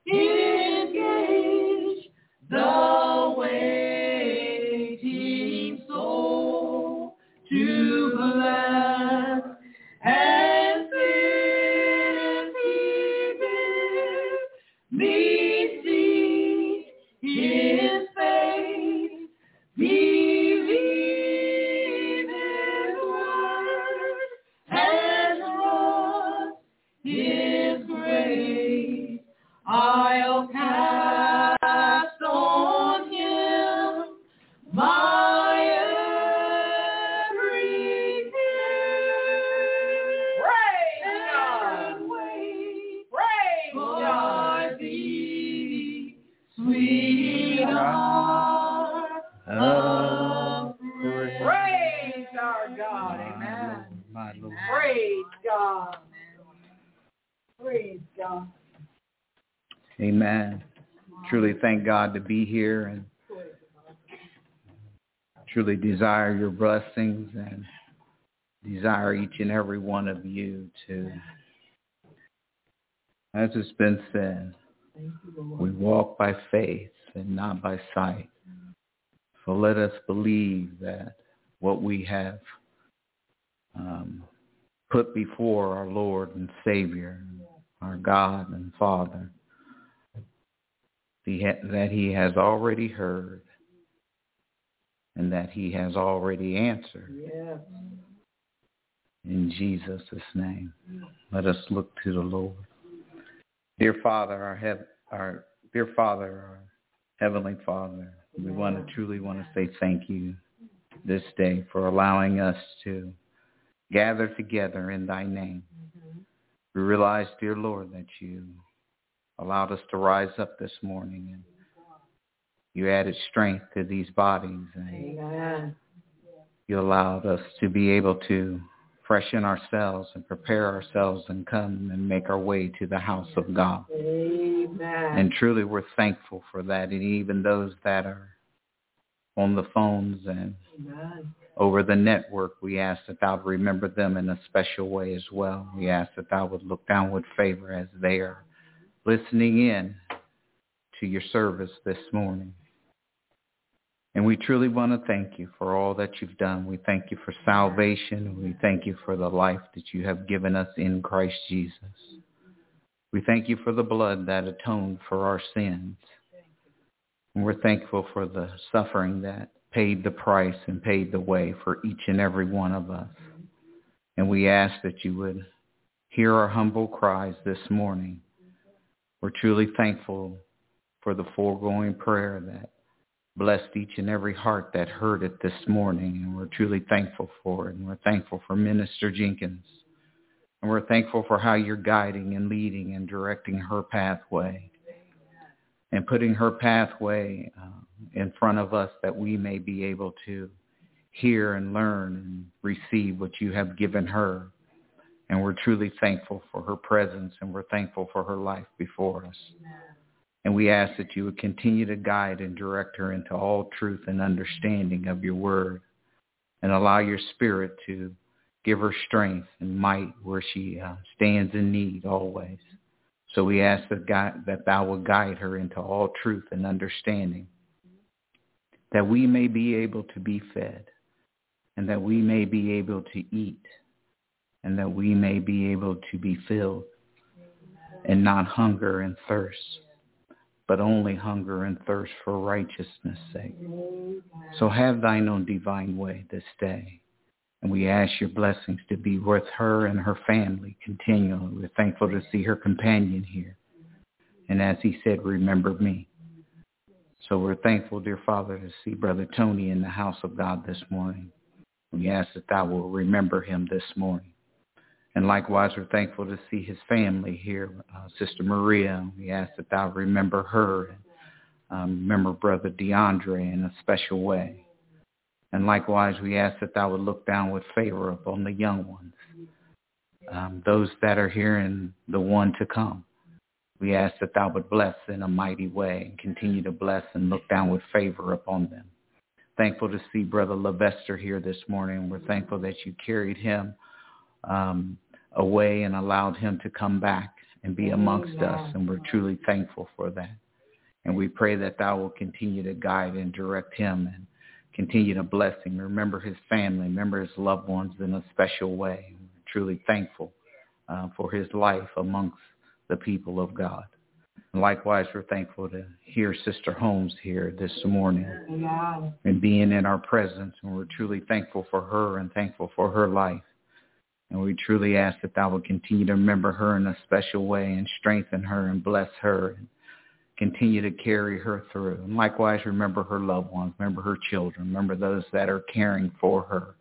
engage the waiting soul to bless. And since he bid me seek his face, believe his word, and trust his grace, I'll cast on him my every care. Praise And wait for thee, sweet heart of prayer. Praise our God. Amen. My Lord. Praise God. Praise God. Amen. Truly thank God to be here and truly desire your blessings and desire each and every one of you to, as it's been said, we walk by faith and not by sight. So let us believe that what we have put before our Lord and Savior, our God and Father, that he has already heard and that he has already answered. Yes. In Jesus' name, let us look to the Lord. Dear Father, our Heavenly Father, we truly want to say thank you this day for allowing us to gather together in thy name. We realize, dear Lord, that you allowed us to rise up this morning and you added strength to these bodies, and Amen. you allowed us to be able to freshen ourselves and prepare ourselves and come and make our way to the house of God. Amen. And truly we're thankful for that. And even those that are on the phones and Amen. over the network, we ask that thou would remember them in a special way as well. We ask that thou would look down with favor as they are listening in to your service this morning. And we truly want to thank you for all that you've done. We thank you for salvation. We thank you for the life that you have given us in Christ Jesus. We thank you for the blood that atoned for our sins. And we're thankful for the suffering that paid the price and paid the way for each and every one of us. And we ask that you would hear our humble cries this morning. We're truly thankful for the foregoing prayer that blessed each and every heart that heard it this morning. And we're truly thankful for it. And we're thankful for Minister Jenkins. And we're thankful for how you're guiding and leading and directing her pathway and putting her pathway in front of us that we may be able to hear and learn and receive what you have given her. And we're truly thankful for her presence, and we're thankful for her life before us. And we ask that you would continue to guide and direct her into all truth and understanding of your word, and allow your spirit to give her strength and might where she stands in need always. So we ask that thou will guide her into all truth and understanding, that we may be able to be fed, and that we may be able to eat, and that we may be able to be filled, and not hunger and thirst, but only hunger and thirst for righteousness' sake. So have thine own divine way this day. And we ask your blessings to be with her and her family continually. We're thankful to see her companion here. And as he said, remember me. So we're thankful, dear Father, to see Brother Tony in the house of God this morning. We ask that thou will remember him this morning. And likewise, we're thankful to see his family here, Sister Maria. We ask that thou remember her and remember Brother DeAndre in a special way. And likewise, we ask that thou would look down with favor upon the young ones, those that are here and the one to come. We ask that thou would bless in a mighty way and continue to bless and look down with favor upon them. Thankful to see Brother Levester here this morning. We're thankful that you carried him away and allowed him to come back and be amongst us. And we're truly thankful for that. And we pray that thou will continue to guide and direct him and continue to bless him. Remember his family, remember his loved ones in a special way. We're truly thankful for his life amongst the people of God. And likewise, we're thankful to hear Sister Holmes here this morning and being in our presence. And we're truly thankful for her and thankful for her life. And we truly ask that thou will continue to remember her in a special way and strengthen her and bless her and continue to carry her through. And likewise, remember her loved ones, remember her children, remember those that are caring for her.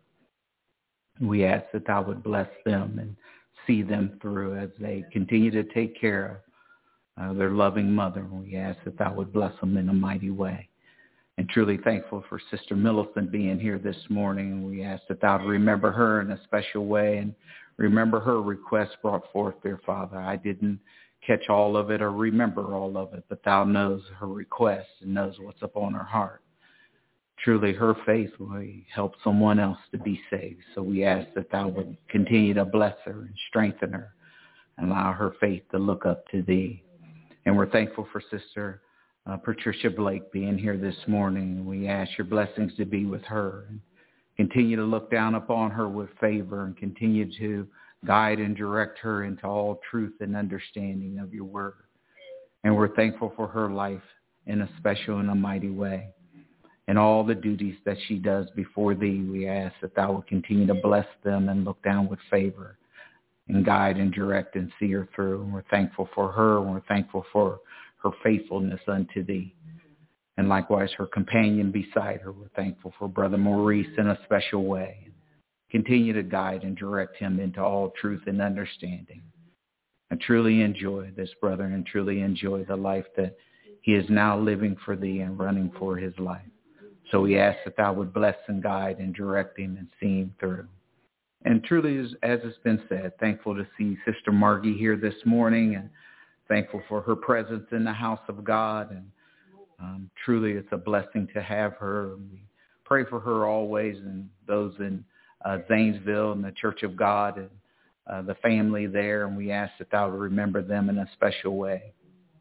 We ask that thou would bless them and see them through as they continue to take care of their loving mother. We ask that thou would bless them in a mighty way. And truly thankful for Sister Millicent being here this morning. We ask that thou would remember her in a special way and remember her request brought forth, dear Father. I didn't catch all of it or remember all of it, but thou knows her request and knows what's upon her heart. Truly her faith will help someone else to be saved. So we ask that thou would continue to bless her and strengthen her and allow her faith to look up to thee. And we're thankful for Sister Patricia Blake being here this morning. We ask your blessings to be with her and continue to look down upon her with favor and continue to guide and direct her into all truth and understanding of your word. And we're thankful for her life in a special and a mighty way. And all the duties that she does before thee, we ask that thou will continue to bless them and look down with favor and guide and direct and see her through. And we're thankful for her, and we're thankful for her faithfulness unto thee. And likewise, her companion beside her, we're thankful for Brother Maurice in a special way. Continue to guide and direct him into all truth and understanding. And truly enjoy this brother and truly enjoy the life that he is now living for thee and running for his life. So we ask that thou would bless and guide and direct him and see him through. And truly, as it's been said, thankful to see Sister Margie here this morning and thankful for her presence in the house of God. And truly, it's a blessing to have her. We pray for her always and those in Zanesville and the Church of God and the family there. And we ask that thou would remember them in a special way.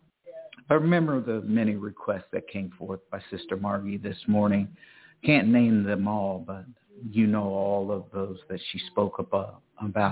I remember the many requests that came forth by Sister Margie this morning. Can't name them all, but you know all of those that she spoke about.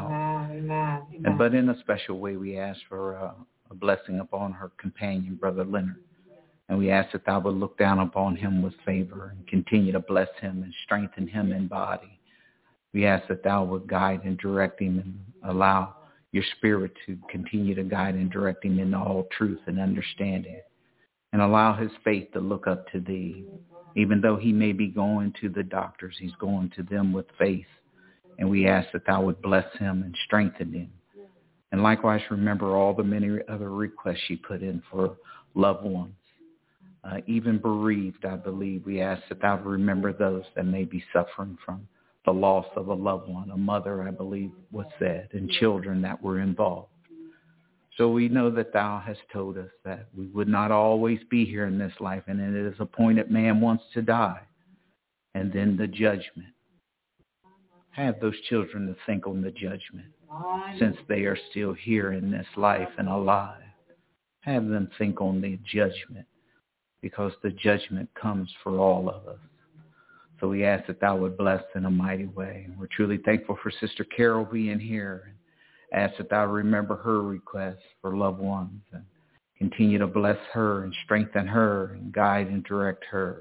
Amen. But in a special way, we ask for a blessing upon her companion, Brother Leonard. And we ask that thou would look down upon him with favor and continue to bless him and strengthen him in body. We ask that thou would guide and direct him and allow your spirit to continue to guide and direct him in all truth and understanding. And allow his faith to look up to thee. Even though he may be going to the doctors, he's going to them with faith. And we ask that thou would bless him and strengthen him. And likewise, remember all the many other requests she put in for loved ones. Even bereaved, I believe. We ask that thou would remember those that may be suffering from the loss of a loved one. A mother, I believe, was said, and children that were involved. So we know that thou hast told us that we would not always be here in this life, and it is appointed man wants to die, and then the judgment. Have those children to think on the judgment, since they are still here in this life and alive. have them think on the judgment, because the judgment comes for all of us. So we ask that thou would bless in a mighty way. And we're truly thankful for Sister Carol being here. And ask that thou remember her requests for loved ones and continue to bless her and strengthen her and guide and direct her,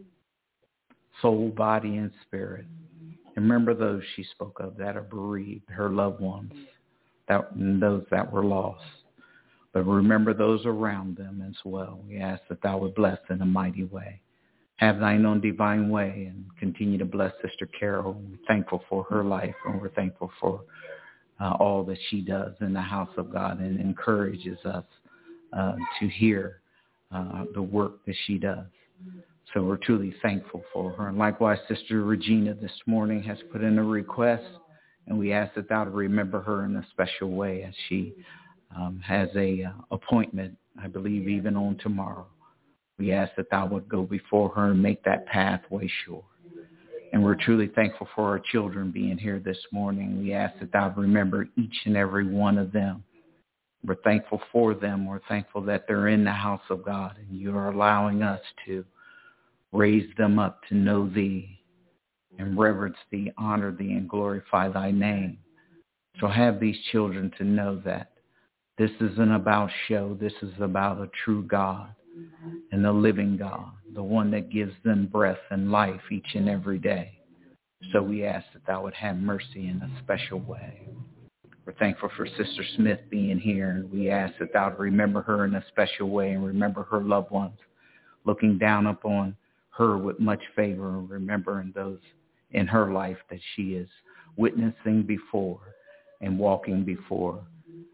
soul, body, and spirit. And remember those she spoke of that are bereaved, her loved ones, and those that were lost. But remember those around them as well. We ask that thou would bless in a mighty way. Have thine own divine way and continue to bless Sister Carol. We're thankful for her life, and we're thankful for all that she does in the house of God and encourages us to hear the work that she does. So we're truly thankful for her. And likewise, Sister Regina this morning has put in a request, and we ask that thou remember her in a special way as she has a appointment, I believe, even on tomorrow. We ask that thou would go before her and make that pathway sure. And we're truly thankful for our children being here this morning. We ask that thou remember each and every one of them. We're thankful for them. We're thankful that they're in the house of God, and you are allowing us to raise them up to know thee and reverence thee, honor thee, and glorify thy name. So have these children to know that this isn't about show. This is about a true God and the living God, the one that gives them breath and life each and every day. So we ask that thou would have mercy in a special way. We're thankful for Sister Smith being here, and we ask that thou would remember her in a special way and remember her loved ones, looking down upon her with much favor and remembering those in her life that she is witnessing before and walking before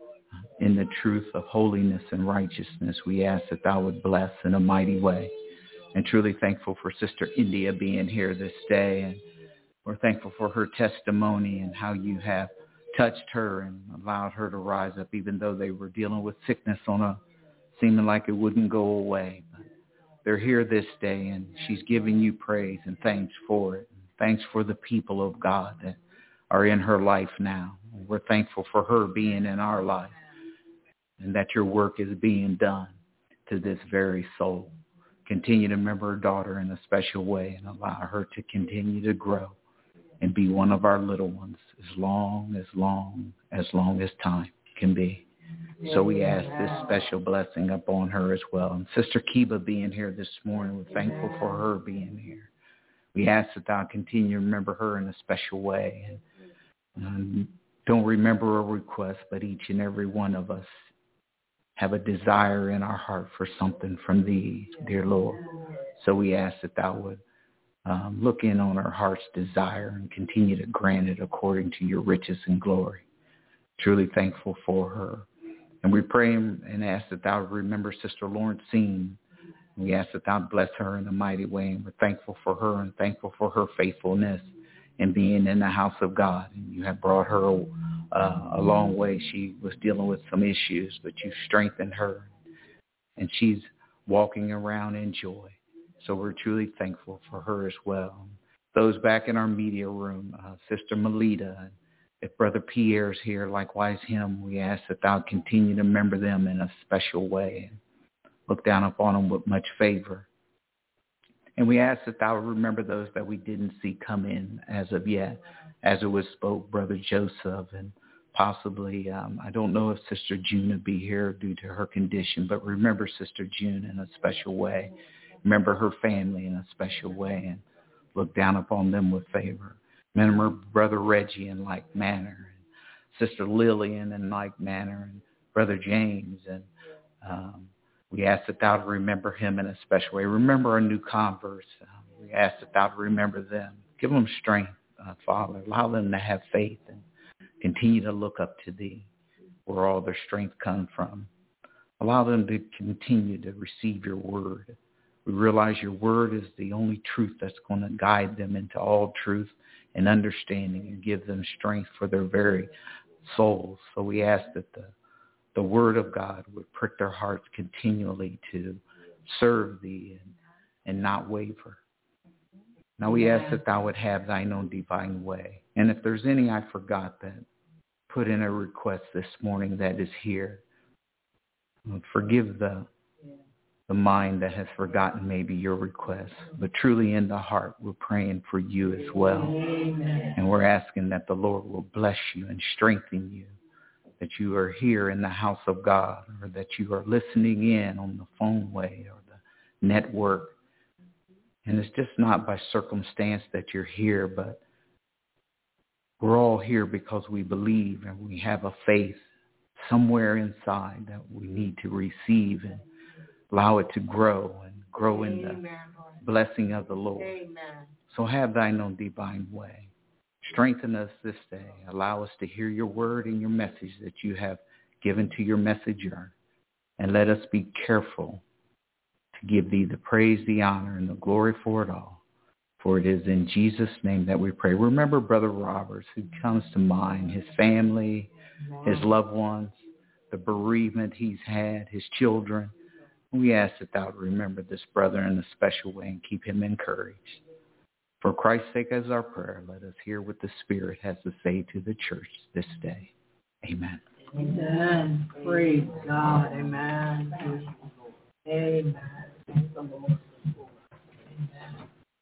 in the truth of holiness and righteousness. We ask that thou would bless in a mighty way. And truly thankful for Sister India being here this day. And we're thankful for her testimony and how you have touched her and allowed her to rise up, even though they were dealing with sickness seeming like it wouldn't go away. But they're here this day, and she's giving you praise and thanks for it. Thanks for the people of God that are in her life now. We're thankful for her being in our life, and that your work is being done to this very soul. Continue to remember her daughter in a special way and allow her to continue to grow and be one of our little ones as long as time can be. So we ask this special blessing upon her as well. And Sister Kiba being here this morning, we're thankful for her being here. We ask that thou continue to remember her in a special way. And don't remember a request, but each and every one of us have a desire in our heart for something from thee, dear Lord. So we ask that thou would look in on our heart's desire and continue to grant it according to your riches and glory. Truly thankful for her. And we pray and ask that thou would remember Sister Lawrencine. We ask that thou bless her in a mighty way. And we're thankful for her and thankful for her faithfulness in being in the house of God. And you have brought her a long way. She was dealing with some issues, but you strengthened her. And she's walking around in joy. So we're truly thankful for her as well. Those back in our media room, Sister Melita, if Brother Pierre's here, likewise him, we ask that thou continue to remember them in a special way and look down upon them with much favor. And we ask that thou remember those that we didn't see come in as of yet, as it was spoke, Brother Joseph, and possibly, I don't know if Sister June will be here due to her condition, but remember Sister June in a special way. Remember her family in a special way and look down upon them with favor. Remember Brother Reggie in like manner, and Sister Lillian in like manner, and Brother James. And we ask that thou remember him in a special way. Remember our new converts. We ask that thou remember them. Give them strength, Father. Allow them to have faith and continue to look up to thee, where all their strength comes from. Allow them to continue to receive your word. We realize your word is the only truth that's going to guide them into all truth and understanding and give them strength for their very souls. So we ask that the word of God would prick their hearts continually to serve thee and not waver. Now we ask that thou would have thine own divine way. And if there's any I forgot that put in a request this morning that is here, Forgive the mind that has forgotten maybe your request. But truly in the heart, we're praying for you as well. Amen. And we're asking that the Lord will bless you and strengthen you, that you are here in the house of God, or that you are listening in on the phone way or the network. And it's just not by circumstance that you're here, but we're all here because we believe and we have a faith somewhere inside that we need to receive and allow it to grow in the blessing of the Lord. Amen. So have thine own divine way. Strengthen us this day. Allow us to hear your word and your message that you have given to your messenger. And let us be careful to give thee the praise, the honor, and the glory for it all. For it is in Jesus' name that we pray. Remember Brother Roberts, who comes to mind, his family, his loved ones, the bereavement he's had, his children. We ask that thou would remember this brother in a special way and keep him encouraged. For Christ's sake as our prayer, let us hear what the Spirit has to say to the church this day. Amen. Amen. Praise God. Amen. Amen. Thank the Lord. Amen.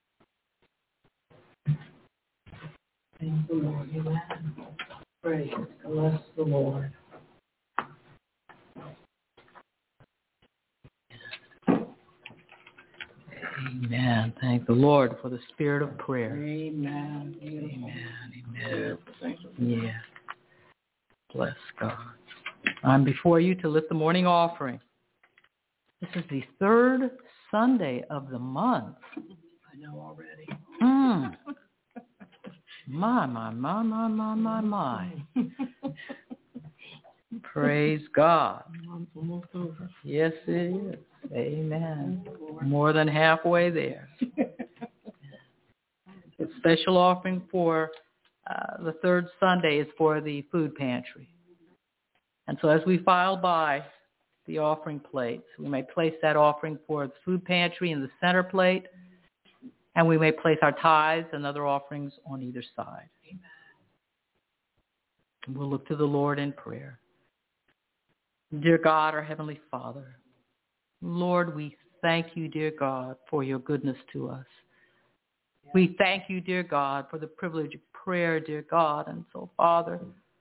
Thank the Lord. Amen. Praise. Bless the Lord. Amen. Thank the Lord for the spirit of prayer. Amen. Amen. Yeah. Bless God. I'm before you to lift the morning offering. This is the third Sunday of the month. I know already. My. Praise God. Almost over. Yes, it is. Amen. More than halfway there. The special offering for the third Sunday is for the food pantry. And so as we file by the offering plates, we may place that offering for the food pantry in the center plate, and we may place our tithes and other offerings on either side. Amen. And we'll look to the Lord in prayer. Dear God, our Heavenly Father, Lord, we thank you, dear God, for your goodness to us. We thank you, dear God, for the privilege of prayer, dear God. And so, Father,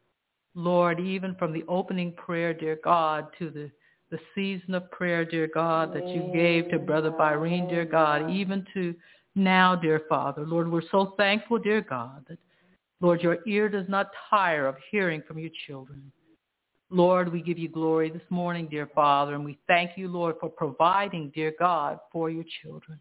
Lord, even from the opening prayer, dear God, to the season of prayer, dear God, that you gave to Brother Byrene, dear God, even to now, dear Father, Lord, we're so thankful, dear God, that, Lord, your ear does not tire of hearing from your children. Lord, we give you glory this morning, dear Father, and we thank you, Lord, for providing, dear God, for your children.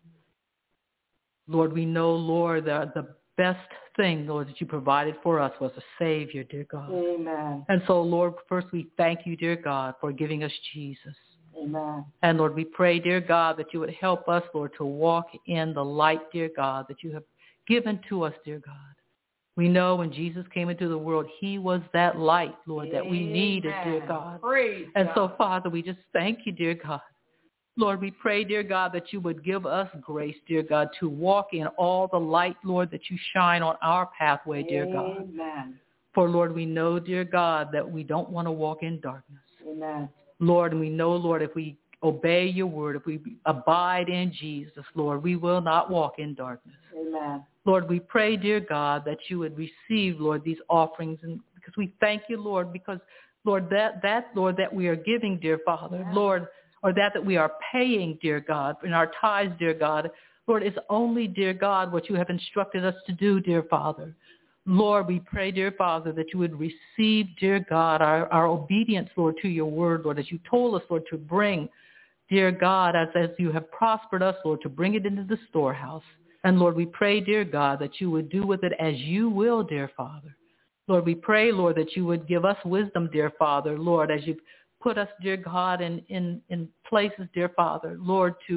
Lord, we know, Lord, that the best thing, Lord, that you provided for us was a Savior, dear God. Amen. And so, Lord, first we thank you, dear God, for giving us Jesus. Amen. And, Lord, we pray, dear God, that you would help us, Lord, to walk in the light, dear God, that you have given to us, dear God. We know when Jesus came into the world, he was that light, Lord, that we needed, dear God. Praise and God. So, Father, we just thank you, dear God. Lord, we pray, dear God, that you would give us grace, dear God, to walk in all the light, Lord, that you shine on our pathway, dear God. Amen. For, Lord, we know, dear God, that we don't want to walk in darkness. Amen. Lord, and we know, Lord, if we obey your word, if we abide in Jesus, Lord, we will not walk in darkness. Amen. Lord, we pray, dear God, that you would receive, Lord, these offerings, and because we thank you, Lord, because, Lord, that Lord, that we are giving, dear Father, Lord, or that we are paying, dear God, in our tithes, dear God, Lord, it's only, dear God, what you have instructed us to do, dear Father. Lord, we pray, dear Father, that you would receive, dear God, our obedience, Lord, to your word, Lord, as you told us, Lord, to bring, dear God, as you have prospered us, Lord, to bring it into the storehouse. And, Lord, we pray, dear God, that you would do with it as you will, dear Father. Lord, we pray, Lord, that you would give us wisdom, dear Father, Lord, as you put us, dear God, in places, dear Father, Lord, to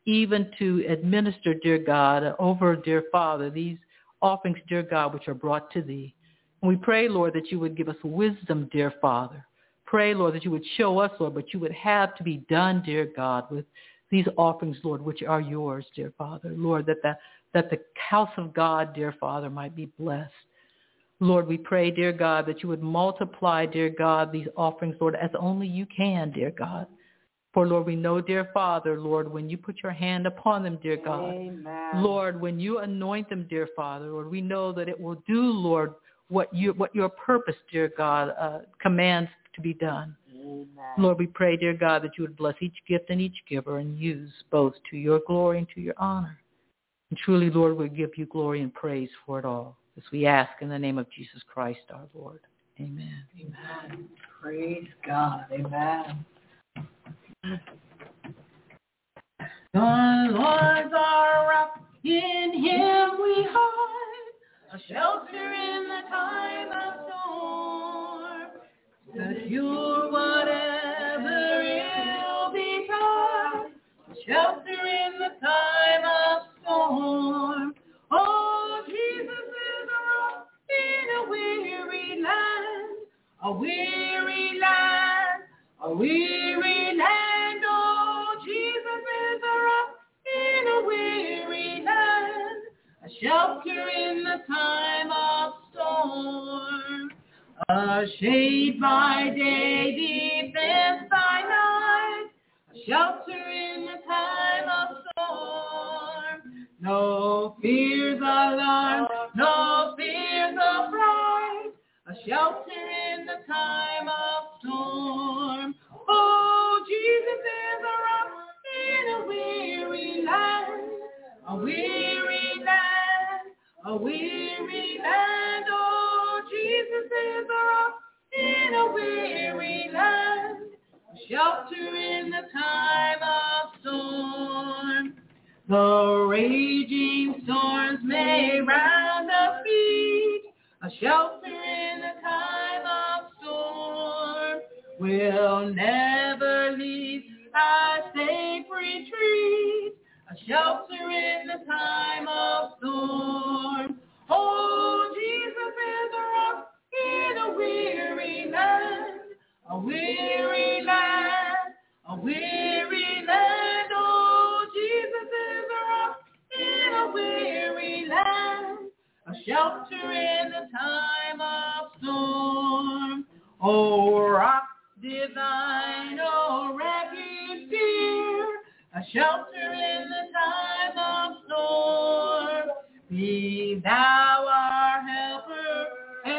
administer, dear God, over, dear Father, these offerings, dear God, which are brought to thee. And we pray, Lord, that you would give us wisdom, dear Father. Pray, Lord, that you would show us, Lord, what you would have to be done, dear God, with these offerings, Lord, which are yours, dear Father. Lord, that the house of God, dear Father, might be blessed. Lord, we pray, dear God, that you would multiply, dear God, these offerings, Lord, as only you can, dear God. For, Lord, we know, dear Father, Lord, when you put your hand upon them, dear God, Amen. Lord, when you anoint them, dear Father, Lord, we know that it will do, Lord, what your purpose, dear God, commands to be done. Amen. Lord, we pray, dear God, that you would bless each gift and each giver and use both to your glory and to your honor. And truly, Lord, we give you glory and praise for it all, as we ask in the name of Jesus Christ, our Lord. Amen. Amen. Praise God. Amen. The Lord's our rock, in him we hide, a shelter in the time of storm. Secure whatever ill betide, a shelter in the time of storm. Oh, Jesus is a rock in a weary land, a weary land, a weary land. Oh, Jesus is a rock in a weary land, a shelter in the time of storm. A shade by day, defense by night, a shelter in the time of storm. No fears alarm, no fears of fright, a shelter in the time of storm. Oh, Jesus is a rock in a weary land, a weary land, a weary land. Oh, Jesus is a rock in a weary land, a shelter in the time of storm. The raging storms may round us beat, a shelter in the time of storm. We'll never leave our safe retreat, a shelter in the time of storm. Oh, Jesus is a rock in a weary land, a weary land, a weary land. Oh, Jesus is a rock in a weary land, a shelter in the time of storm. Oh, rock divine, oh, refuge dear, a shelter in the time of storm. Be thou our helper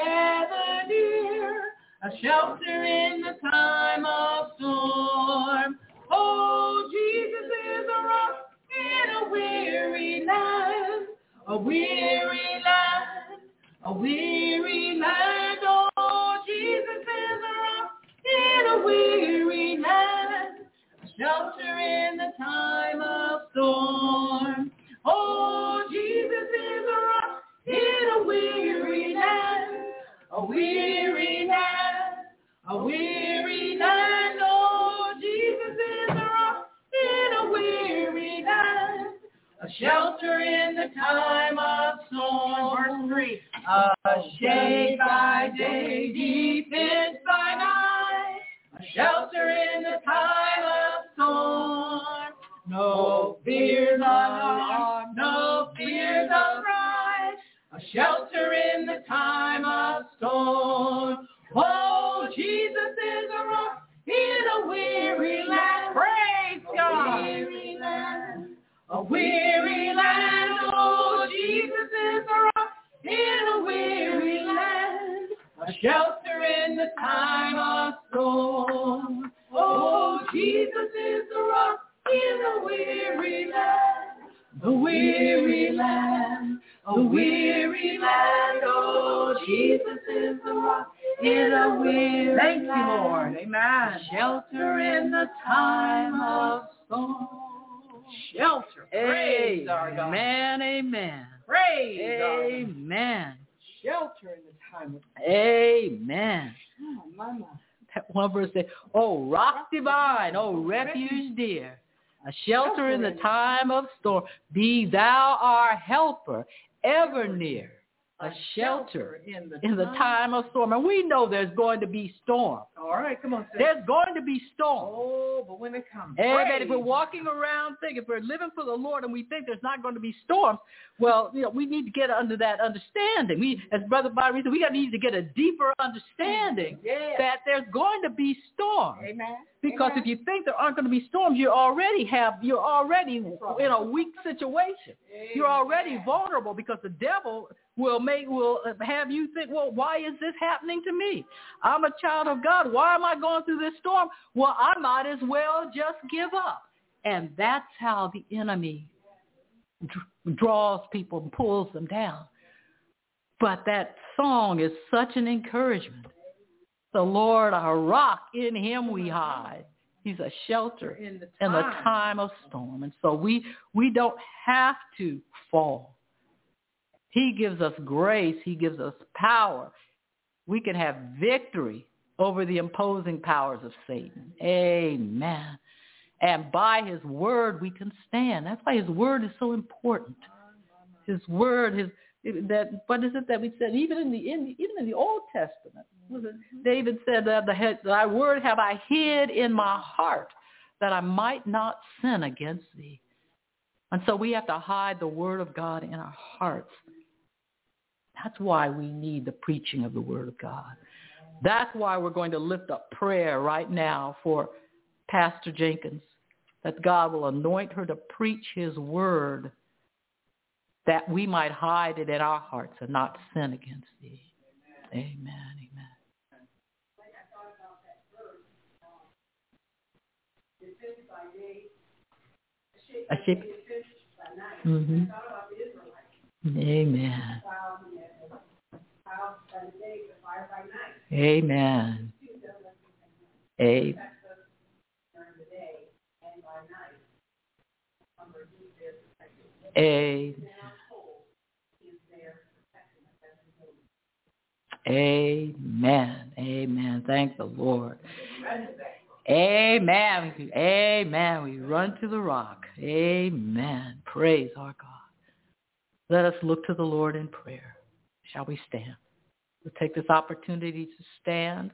ever near, a shelter in the time of storm. Oh, Jesus is a rock in a weary land, a weary land, a weary land. Oh, Jesus is a rock in a weary land, a shelter in the time of storm. Oh, Jesus is a rock in a weary land, a weary land, a weary land. Oh, Jesus is a rock in a weary land, a shelter in the time of storm. Verse 3. A shade by day, defense by night, a shelter in the time of storm. No fears alarm, no fears of fright, a shelter in the time of storm. Oh, Jesus is a rock in a weary land. Praise God. A weary land, a weary land. Oh, Jesus is a rock in a weary land, a shelter in the time of storm. Oh, Jesus is a rock in a weary land, a weary land, a weary land. Oh, Jesus is a rock in a weary land. Thank you, Lord. Amen. Shelter in the time of storm. Shelter. Praise our God. Amen, amen. Praise Amen. Shelter in the time of Amen. oh, my. That one verse says, oh, rock divine, oh, refuge dear, a shelter in the time of storm. Be thou our helper ever near, a shelter in the time of storm. And we know there's going to be storm. All right, come on, sis. There's going to be storm. Oh, but when it comes. Amen. If we're walking around thinking, if we're living for the Lord and we think there's not going to be storms, well, we need to get under that understanding. We, as Brother Bobby said, we need to get a deeper understanding that there's going to be storms. Amen. Because if you think there aren't going to be storms, you're already in a weak situation. You're already vulnerable because the devil will have you think, well, why is this happening to me? I'm a child of God. Why am I going through this storm? Well, I might as well just give up. And that's how the enemy draws people and pulls them down. But that song is such an encouragement. The Lord, our rock, in him we hide. He's a shelter in the time of storm. And so we don't have to fall. He gives us grace. He gives us power. We can have victory over the imposing powers of Satan. Amen. And by his word we can stand. That's why his word is so important. His word, what is it that we said? Even in the Old Testament, David said that thy word have I hid in my heart that I might not sin against thee. And so we have to hide the word of God in our hearts. That's why we need the preaching of the word of God. That's why we're going to lift up prayer right now for Pastor Jenkins, that God will anoint her to preach his word, that we might hide it in our hearts and not sin against thee. Amen. Amen. A sheep. Mm-hmm. Amen. Amen. Amen. Amen. Amen. Thank the Lord. Amen. Amen. We run to the rock. Amen. Praise our God. Let us look to the Lord in prayer. Shall we stand? We'll take this opportunity to stand,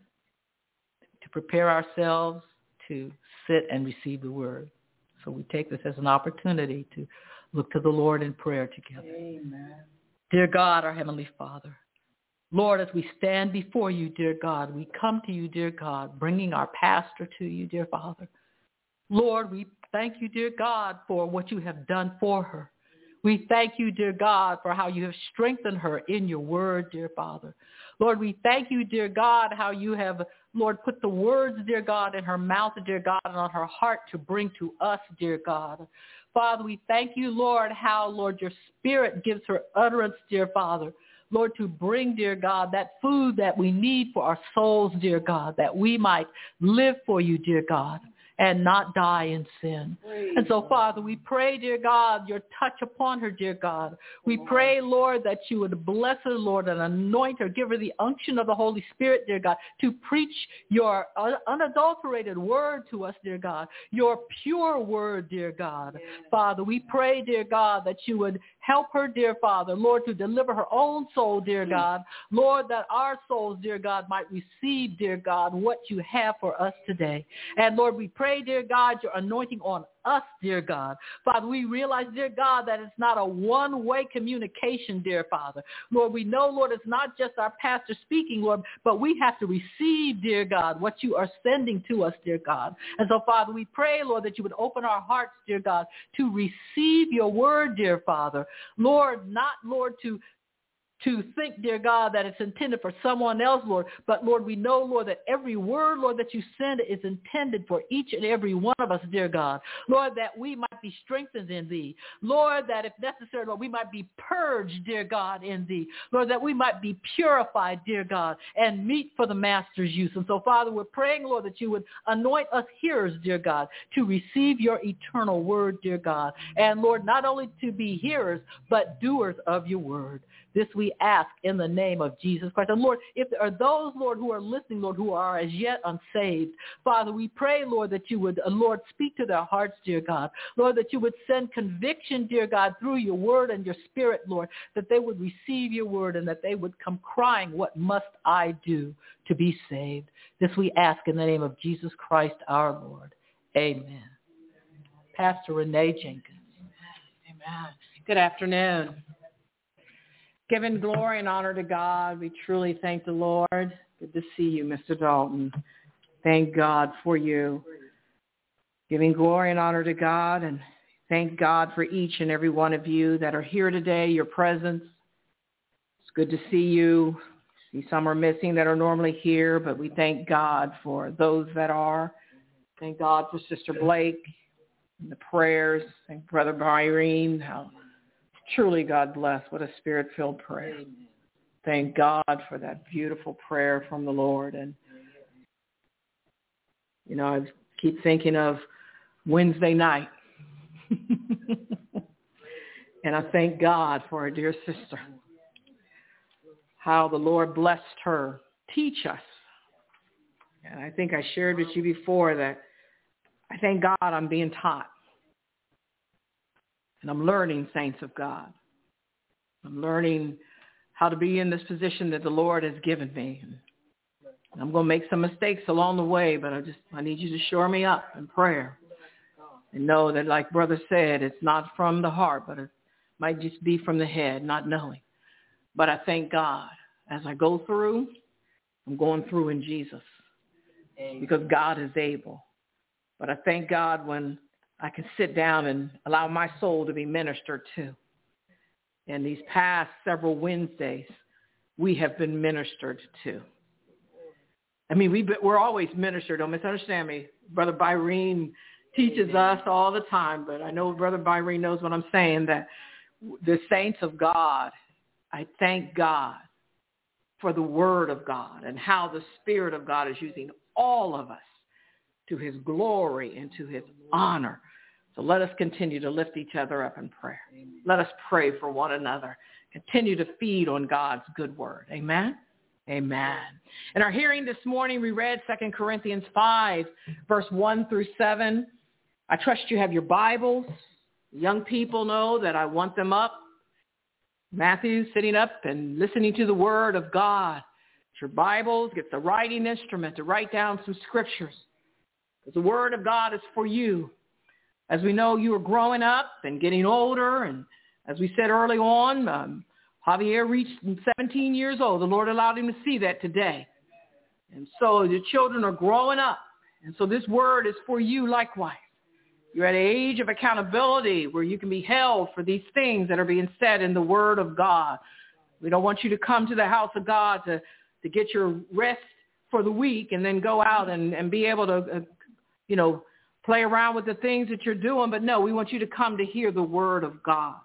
to prepare ourselves to sit and receive the word. So we take this as an opportunity to look to the Lord in prayer together. Amen. Dear God, our Heavenly Father, Lord, as we stand before you, dear God, we come to you, dear God, bringing our pastor to you, dear Father. Lord, we thank you, dear God, for what you have done for her. We thank you, dear God, for how you have strengthened her in your word, dear Father. Lord, we thank you, dear God, how you have, Lord, put the words, dear God, in her mouth, dear God, and on her heart to bring to us, dear God. Father, we thank you, Lord, how, Lord, your spirit gives her utterance, dear Father. Lord, to bring, dear God, that food that we need for our souls, dear God, that we might live for you, dear God, and not die in sin. And so, Father, we pray, dear God, your touch upon her, dear God. We pray, Lord, that you would bless her, Lord, and anoint her, give her the unction of the Holy Spirit, dear God, to preach your unadulterated word to us, dear God, your pure word, dear God. Father, we pray, dear God, that you would help her, dear Father, Lord, to deliver her own soul, dear God. Lord, that our souls, dear God, might receive, dear God, what you have for us today. And Lord, we pray, dear God, your anointing on us, dear God. Father, we realize, dear God, that it's not a one-way communication, dear Father. Lord, we know, Lord, it's not just our pastor speaking, Lord, but we have to receive, dear God, what you are sending to us, dear God. And so, Father, we pray, Lord, that you would open our hearts, dear God, to receive your word, dear Father. Lord, not, Lord, to think, dear God, that it's intended for someone else, Lord. But, Lord, we know, Lord, that every word, Lord, that you send is intended for each and every one of us, dear God. Lord, that we might be strengthened in thee. Lord, that if necessary, Lord, we might be purged, dear God, in thee. Lord, that we might be purified, dear God, and meet for the master's use. And so, Father, we're praying, Lord, that you would anoint us hearers, dear God, to receive your eternal word, dear God. And, Lord, not only to be hearers, but doers of your word. This we ask in the name of Jesus Christ. And Lord, if there are those, Lord, who are listening, Lord, who are as yet unsaved, Father, we pray, Lord, that you would, Lord, speak to their hearts, dear God. Lord, that you would send conviction, dear God, through your word and your spirit, Lord, that they would receive your word and that they would come crying, what must I do to be saved? This we ask in the name of Jesus Christ, our Lord. Amen. Pastor Renee Jenkins. Amen. Good afternoon. Giving glory and honor to God, we truly thank the Lord. Good to see you, Mr. Dalton. Thank God for you. Giving glory and honor to God, and thank God for each and every one of you that are here today, your presence. It's good to see you. See, some are missing that are normally here, but we thank God for those that are. Thank God for Sister Blake and the prayers. Thank Brother Byron. How truly God bless. What a spirit-filled prayer. Thank God for that beautiful prayer from the Lord. And, you know, I keep thinking of Wednesday night. And I thank God for our dear sister. How the Lord blessed her. Teach us. And I think I shared with you before that I thank God I'm being taught. And I'm learning, saints of God. I'm learning how to be in this position that the Lord has given me. And I'm going to make some mistakes along the way, but I need you to shore me up in prayer. And know that, like Brother said, it's not from the heart, but it might just be from the head, not knowing. But I thank God. As I go through, I'm going through in Jesus. Because God is able. But I thank God when I can sit down and allow my soul to be ministered to. And these past several Wednesdays, we have been ministered to. I mean, we're always ministered. Don't misunderstand me. Brother Byron teaches us all the time, but I know Brother Byron knows what I'm saying, that the saints of God, I thank God for the word of God and how the Spirit of God is using all of us to his glory and to his honor. So let us continue to lift each other up in prayer. Let us pray for one another. Continue to feed on God's good word. Amen? Amen. In our hearing this morning, we read 2 Corinthians 5, verse 1 through 7. I trust you have your Bibles. Young people know that I want them up. Matthew sitting up and listening to the word of God. Get your Bibles, get the writing instrument to write down some scriptures. Because the word of God is for you. As we know, you are growing up and getting older. And as we said early on, Javier reached 17 years old. The Lord allowed him to see that today. And so the children are growing up. And so this word is for you likewise. You're at an age of accountability where you can be held for these things that are being said in the word of God. We don't want you to come to the house of God to get your rest for the week and then go out and be able to, play around with the things that you're doing. But no, we want you to come to hear the word of God,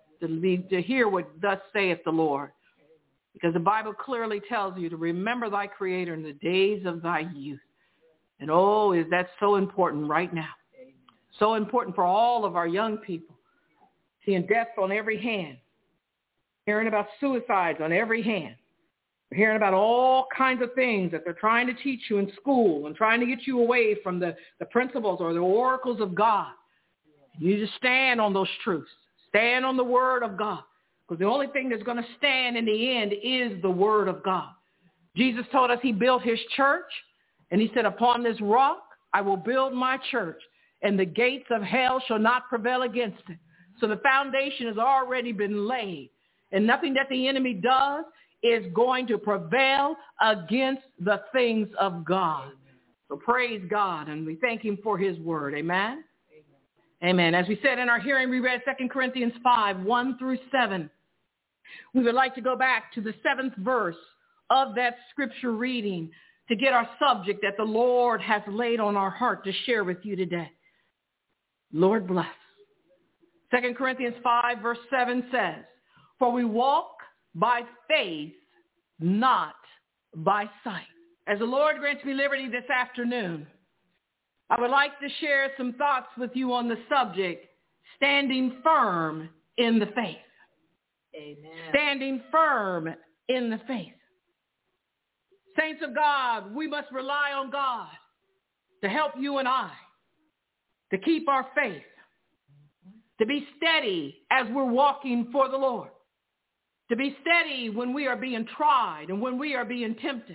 to hear what thus saith the Lord. Because the Bible clearly tells you to remember thy Creator in the days of thy youth. And oh, is that so important right now. So important for all of our young people. Seeing death on every hand. Hearing about suicides on every hand. We're hearing about all kinds of things that they're trying to teach you in school and trying to get you away from the principles or the oracles of God. You need to stand on those truths. Stand on the word of God. Because the only thing that's going to stand in the end is the word of God. Jesus told us he built his church. And he said, upon this rock, I will build my church. And the gates of hell shall not prevail against it. So the foundation has already been laid. And nothing that the enemy does is going to prevail against the things of God. So praise God, and we thank him for his word. Amen? Amen. As we said in our hearing, we read 2 Corinthians 5, 1 through 7. We would like to go back to the 7th verse of that scripture reading to get our subject that the Lord has laid on our heart to share with you today. Lord bless. 2 Corinthians 5, verse 7 says, for we walk by faith, not by sight. As the Lord grants me liberty this afternoon, I would like to share some thoughts with you on the subject, standing firm in the faith. Amen. Standing firm in the faith. Saints of God, we must rely on God to help you and I to keep our faith, to be steady as we're walking for the Lord, to be steady when we are being tried and when we are being tempted.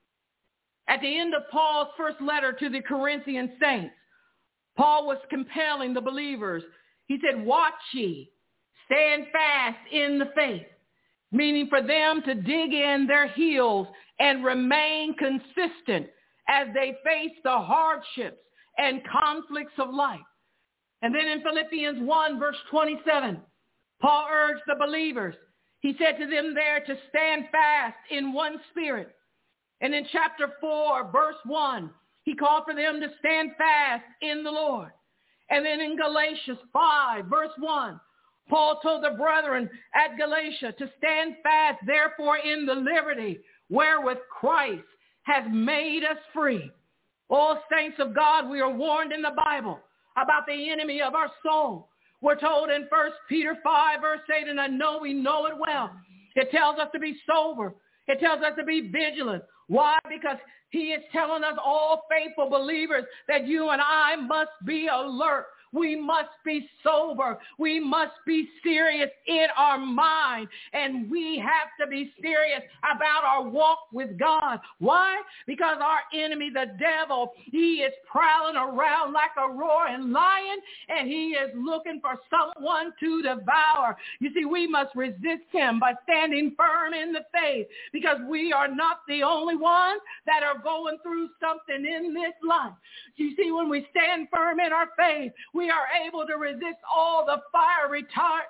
At the end of Paul's first letter to the Corinthian saints, Paul was compelling the believers. He said, watch ye, stand fast in the faith, meaning for them to dig in their heels and remain consistent as they face the hardships and conflicts of life. And then in Philippians 1, verse 27, Paul urged the believers. He said to them there to stand fast in one spirit. And in chapter 4, verse 1, he called for them to stand fast in the Lord. And then in Galatians 5, verse 1, Paul told the brethren at Galatia to stand fast, therefore, in the liberty wherewith Christ has made us free. Oh, saints of God, we are warned in the Bible about the enemy of our soul. We're told in 1 Peter 5, verse 8, and I know we know it well. It tells us to be sober. It tells us to be vigilant. Why? Because he is telling us, all faithful believers, that you and I must be alert. We must be sober. We must be serious in our mind. And we have to be serious about our walk with God. Why? Because our enemy, the devil, he is prowling around like a roaring lion, and he is looking for someone to devour. You see, we must resist him by standing firm in the faith, because we are not the only ones that are going through something in this life. You see, when we stand firm in our faith, we are able to resist all the fiery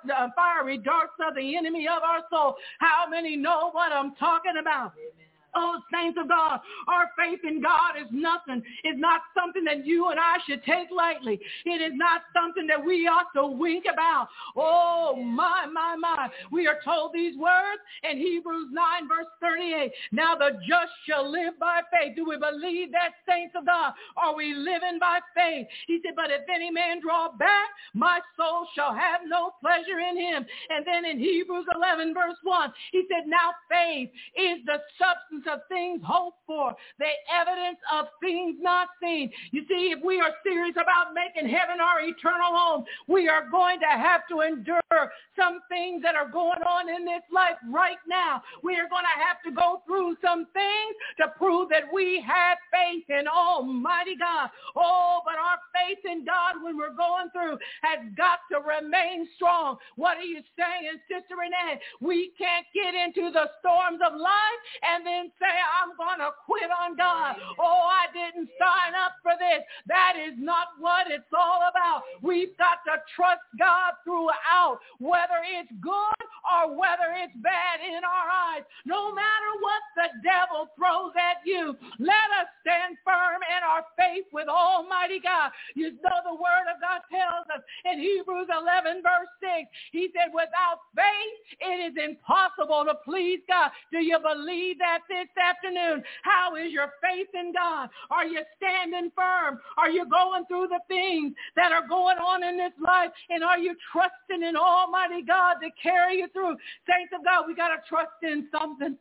darts of the enemy of our soul. How many know what I'm talking about? Amen. Oh, saints of God, our faith in God is nothing. It's not something that you and I should take lightly. It is not something that we ought to wink about. Oh, my. We are told these words in Hebrews 9, verse 38. Now the just shall live by faith. Do we believe that, saints of God? Are we living by faith? He said, but if any man draw back, my soul shall have no pleasure in him. And then in Hebrews 11, verse 1, he said, now faith is the substance of things hoped for, the evidence of things not seen. You see, if we are serious about making heaven our eternal home, we are going to have to endure some things that are going on in this life right now. We are going to have to go through some things to prove that we have faith in Almighty God. Oh, but our faith in God when we're going through has got to remain strong. What are you saying, Sister Renee? We can't get into the storms of life and then say, I'm going to quit on God. Oh, I didn't sign up for this. That is not what it's all about. We've got to trust God throughout, whether it's good or whether it's bad in our eyes. No matter what the devil throws at you, let us stand firm in our faith with Almighty God. You know the word of God tells us in Hebrews 11, verse 6, he said, without faith, it is impossible to please God. Do you believe that this afternoon? How is your faith in God? Are you standing firm? Are you going through the things that are going on in this life? And are you trusting in Almighty God to carry you through? Saints of God, we got to trust in something.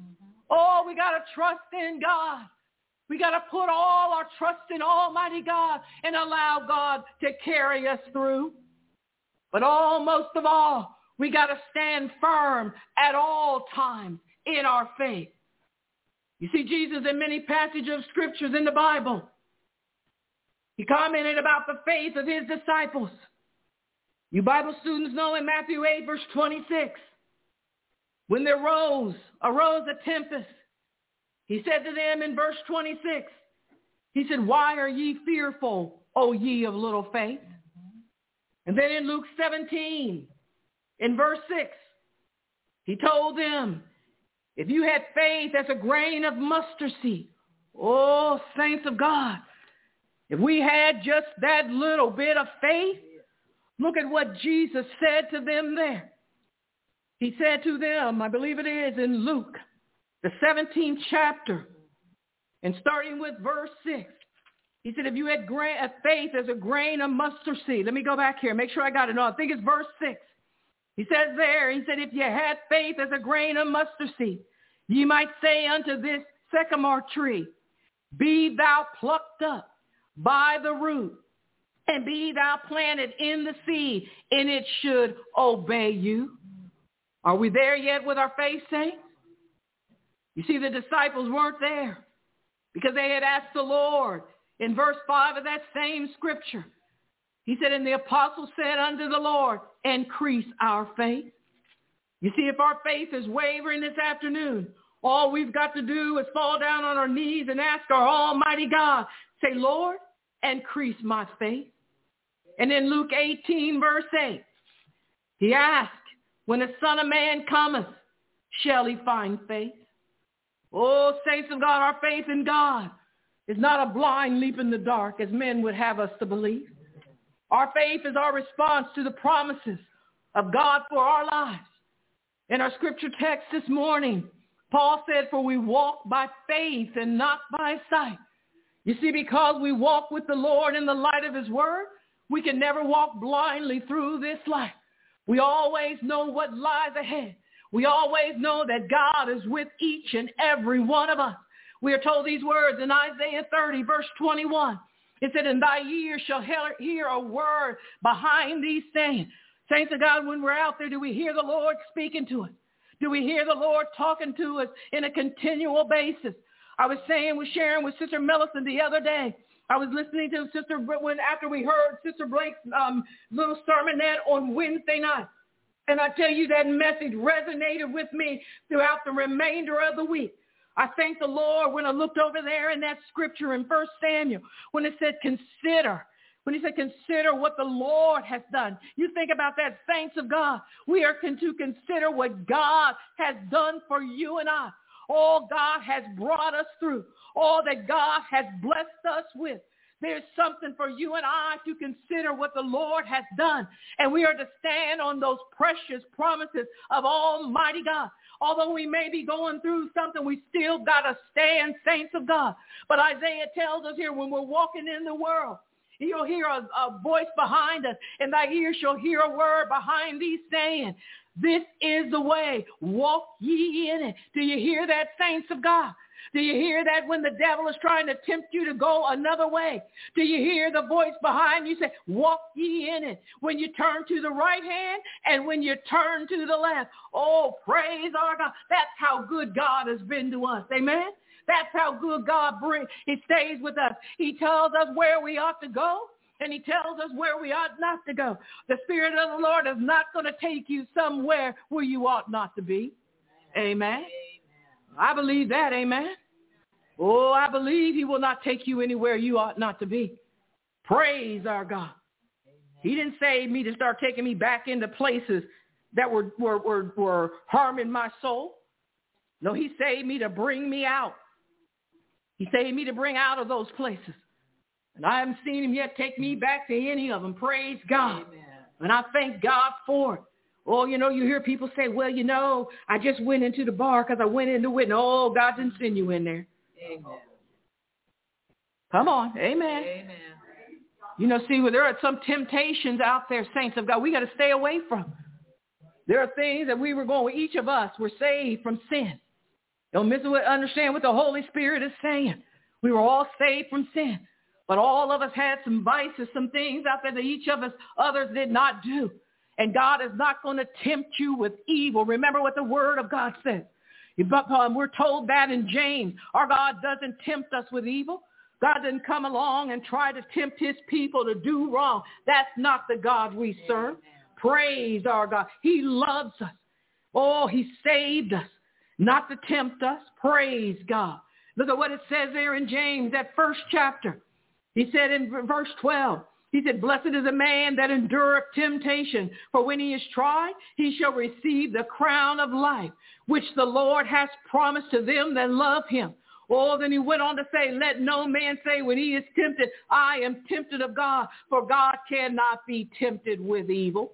Oh, we got to trust in God. We got to put all our trust in Almighty God and allow God to carry us through. But most of all, we got to stand firm at all times in our faith. You see, Jesus in many passages of scriptures in the Bible, he commented about the faith of his disciples. You Bible students know in Matthew 8, verse 26, when there arose a tempest, he said to them in verse 26, he said, why are ye fearful, O ye of little faith? And then in Luke 17, in verse 6, he told them, if you had faith as a grain of mustard seed, oh, saints of God, if we had just that little bit of faith, look at what Jesus said to them there. He said to them, I believe it is in Luke, the 17th chapter, and starting with verse 6, he said, if you had faith as a grain of mustard seed. Let me go back here, make sure I got it. No, I think it's verse 6. He says there, he said, if you had faith as a grain of mustard seed, ye might say unto this sycamore tree, be thou plucked up by the root, and be thou planted in the sea, and it should obey you. Are we there yet with our faith, saints? You see, the disciples weren't there because they had asked the Lord in verse 5 of that same scripture. He said, and the apostle said unto the Lord, increase our faith. You see, if our faith is wavering this afternoon, all we've got to do is fall down on our knees and ask our Almighty God, say, Lord, increase my faith. And in Luke 18, verse 8, he asked, when the Son of Man cometh, shall he find faith? Oh, saints of God, our faith in God is not a blind leap in the dark as men would have us to believe. Our faith is our response to the promises of God for our lives. In our scripture text this morning, Paul said, for we walk by faith and not by sight. You see, because we walk with the Lord in the light of his word, we can never walk blindly through this life. We always know what lies ahead. We always know that God is with each and every one of us. We are told these words in Isaiah 30, verse 21. It said, in thy ears shall hear a word behind these saying. Saints of God, when we're out there, do we hear the Lord speaking to us? Do we hear the Lord talking to us in a continual basis? I was sharing with Sister Millicent the other day. I was listening to after we heard Sister Blake's little sermonette on Wednesday night. And I tell you, that message resonated with me throughout the remainder of the week. I thank the Lord when I looked over there in that scripture in 1 Samuel, when it said consider. When he said consider what the Lord has done. You think about that, saints of God. We are to consider what God has done for you and I. All God has brought us through. All that God has blessed us with. There's something for you and I to consider what the Lord has done. And we are to stand on those precious promises of Almighty God. Although we may be going through something, we still got to stand, saints of God. But Isaiah tells us here, when we're walking in the world, you'll hear a voice behind us, and thy ears shall hear a word behind thee saying, this is the way, walk ye in it. Do you hear that, saints of God? Do you hear that when the devil is trying to tempt you to go another way? Do you hear the voice behind you say, walk ye in it? When you turn to the right hand and when you turn to the left. Oh, praise our God. That's how good God has been to us. Amen? That's how good God He stays with us. He tells us where we ought to go, and he tells us where we ought not to go. The Spirit of the Lord is not going to take you somewhere where you ought not to be. Amen? I believe that. Amen? Oh, I believe he will not take you anywhere you ought not to be. Praise our God. He didn't save me to start taking me back into places that were harming my soul. No, he saved me to bring me out. He saved me to bring out of those places. And I haven't seen him yet take me back to any of them. Praise God. Amen. And I thank God for it. Oh, you hear people say, well, I just went into the bar because I went into it. No, God didn't send you in there. Amen. Come on. Amen. Amen. See, there are some temptations out there, saints of God, we got to stay away from. There are things that each of us were saved from sin. Don't understand what the Holy Spirit is saying. We were all saved from sin. But all of us had some vices, some things out there that each of us, others did not do. And God is not going to tempt you with evil. Remember what the Word of God says. We're told that in James. Our God doesn't tempt us with evil. God didn't come along and try to tempt his people to do wrong. That's not the God we serve. Amen. Praise our God. He loves us. Oh, he saved us, not to tempt us. Praise God. Look at what it says there in James, that first chapter. He said in verse 12, he said, blessed is a man that endureth temptation, for when he is tried, he shall receive the crown of life, which the Lord has promised to them that love him. Oh, then he went on to say, let no man say when he is tempted, I am tempted of God, for God cannot be tempted with evil.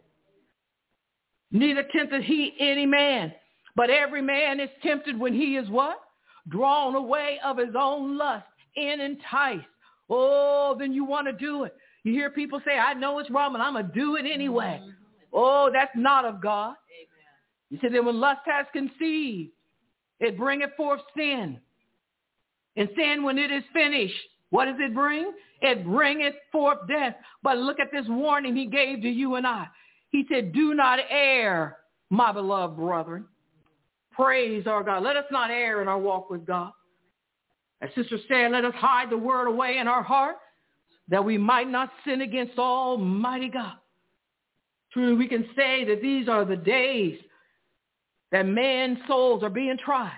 Neither tempted he any man, but every man is tempted when he is what? Drawn away of his own lust and enticed. Oh, then you want to do it. You hear people say, I know it's wrong, but I'm going to do it anyway. Oh, that's not of God. Amen. You see, that when lust has conceived, it bringeth forth sin. And sin, when it is finished, what does it bring? It bringeth forth death. But look at this warning he gave to you and I. He said, do not err, my beloved brethren. Praise our God. Let us not err in our walk with God. As Sister said, let us hide the word away in our heart that we might not sin against Almighty God. Truly, we can say that these are the days that man's souls are being tried.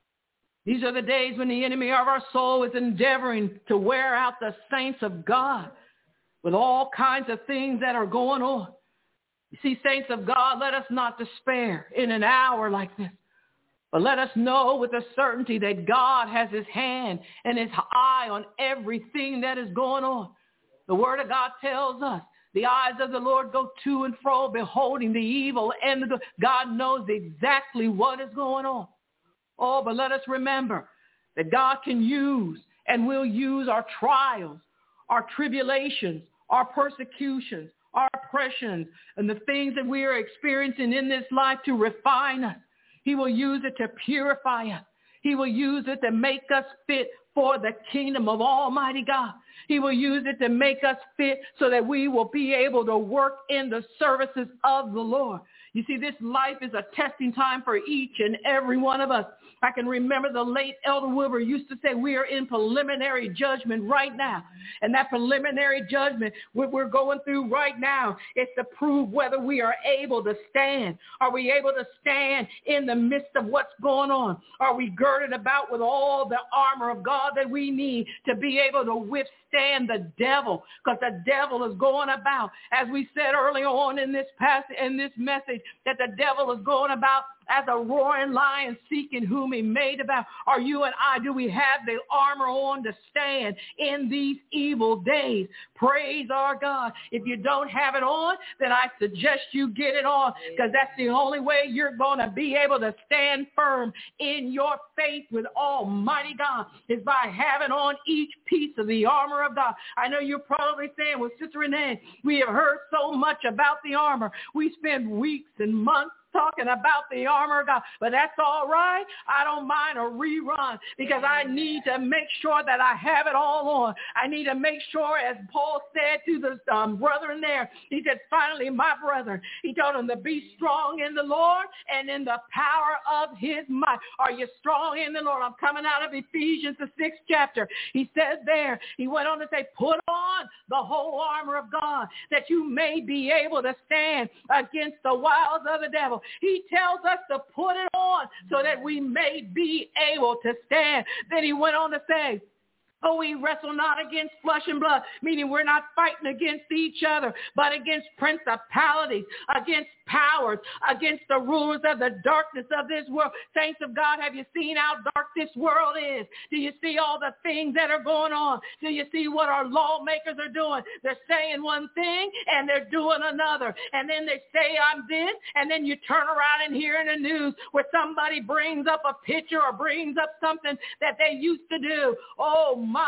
These are the days when the enemy of our soul is endeavoring to wear out the saints of God with all kinds of things that are going on. You see, saints of God, let us not despair in an hour like this. But let us know with a certainty that God has his hand and his eye on everything that is going on. The word of God tells us the eyes of the Lord go to and fro, beholding the evil and the good. God knows exactly what is going on. Oh, but let us remember that God can use and will use our trials, our tribulations, our persecutions, our oppressions, and the things that we are experiencing in this life to refine us. He will use it to purify us. He will use it to make us fit for the kingdom of Almighty God. He will use it to make us fit so that we will be able to work in the services of the Lord. You see, this life is a testing time for each and every one of us. I can remember the late Elder Wilbur used to say, we are in preliminary judgment right now. And that preliminary judgment, what we're going through right now, is to prove whether we are able to stand. Are we able to stand in the midst of what's going on? Are we girded about with all the armor of God that we need to be able to withstand the devil? Because the devil is going about, as we said earlier on in this passage, in this message, that the devil is going about as a roaring lion seeking whom he may devour. Are you and I, do we have the armor on to stand in these evil days? Praise our God. If you don't have it on, then I suggest you get it on, because that's the only way you're going to be able to stand firm in your faith with Almighty God, is by having on each piece of the armor of God. I know you're probably saying, well, Sister Renee, we have heard so much about the armor. We spend weeks and months talking about the armor of God, but that's all right. I don't mind a rerun, because I need to make sure that I have it all on. I need to make sure, as Paul said to the brethren there, he said, finally, my brethren, he told them to be strong in the Lord and in the power of his might. Are you strong in the Lord? I'm coming out of Ephesians, the 6th chapter. He said there, he went on to say, put on the whole armor of God, that you may be able to stand against the wiles of the devil. He tells us to put it on so that we may be able to stand. Then he went on to say, oh, we wrestle not against flesh and blood, meaning we're not fighting against each other, but against principalities, against powers, against the rulers of the darkness of this world. Saints of God, have you seen how dark this world is? Do you see all the things that are going on? Do you see what our lawmakers are doing? They're saying one thing and they're doing another. And then they say, I'm this, and then you turn around and hear in the news where somebody brings up a picture or brings up something that they used to do. Oh, my.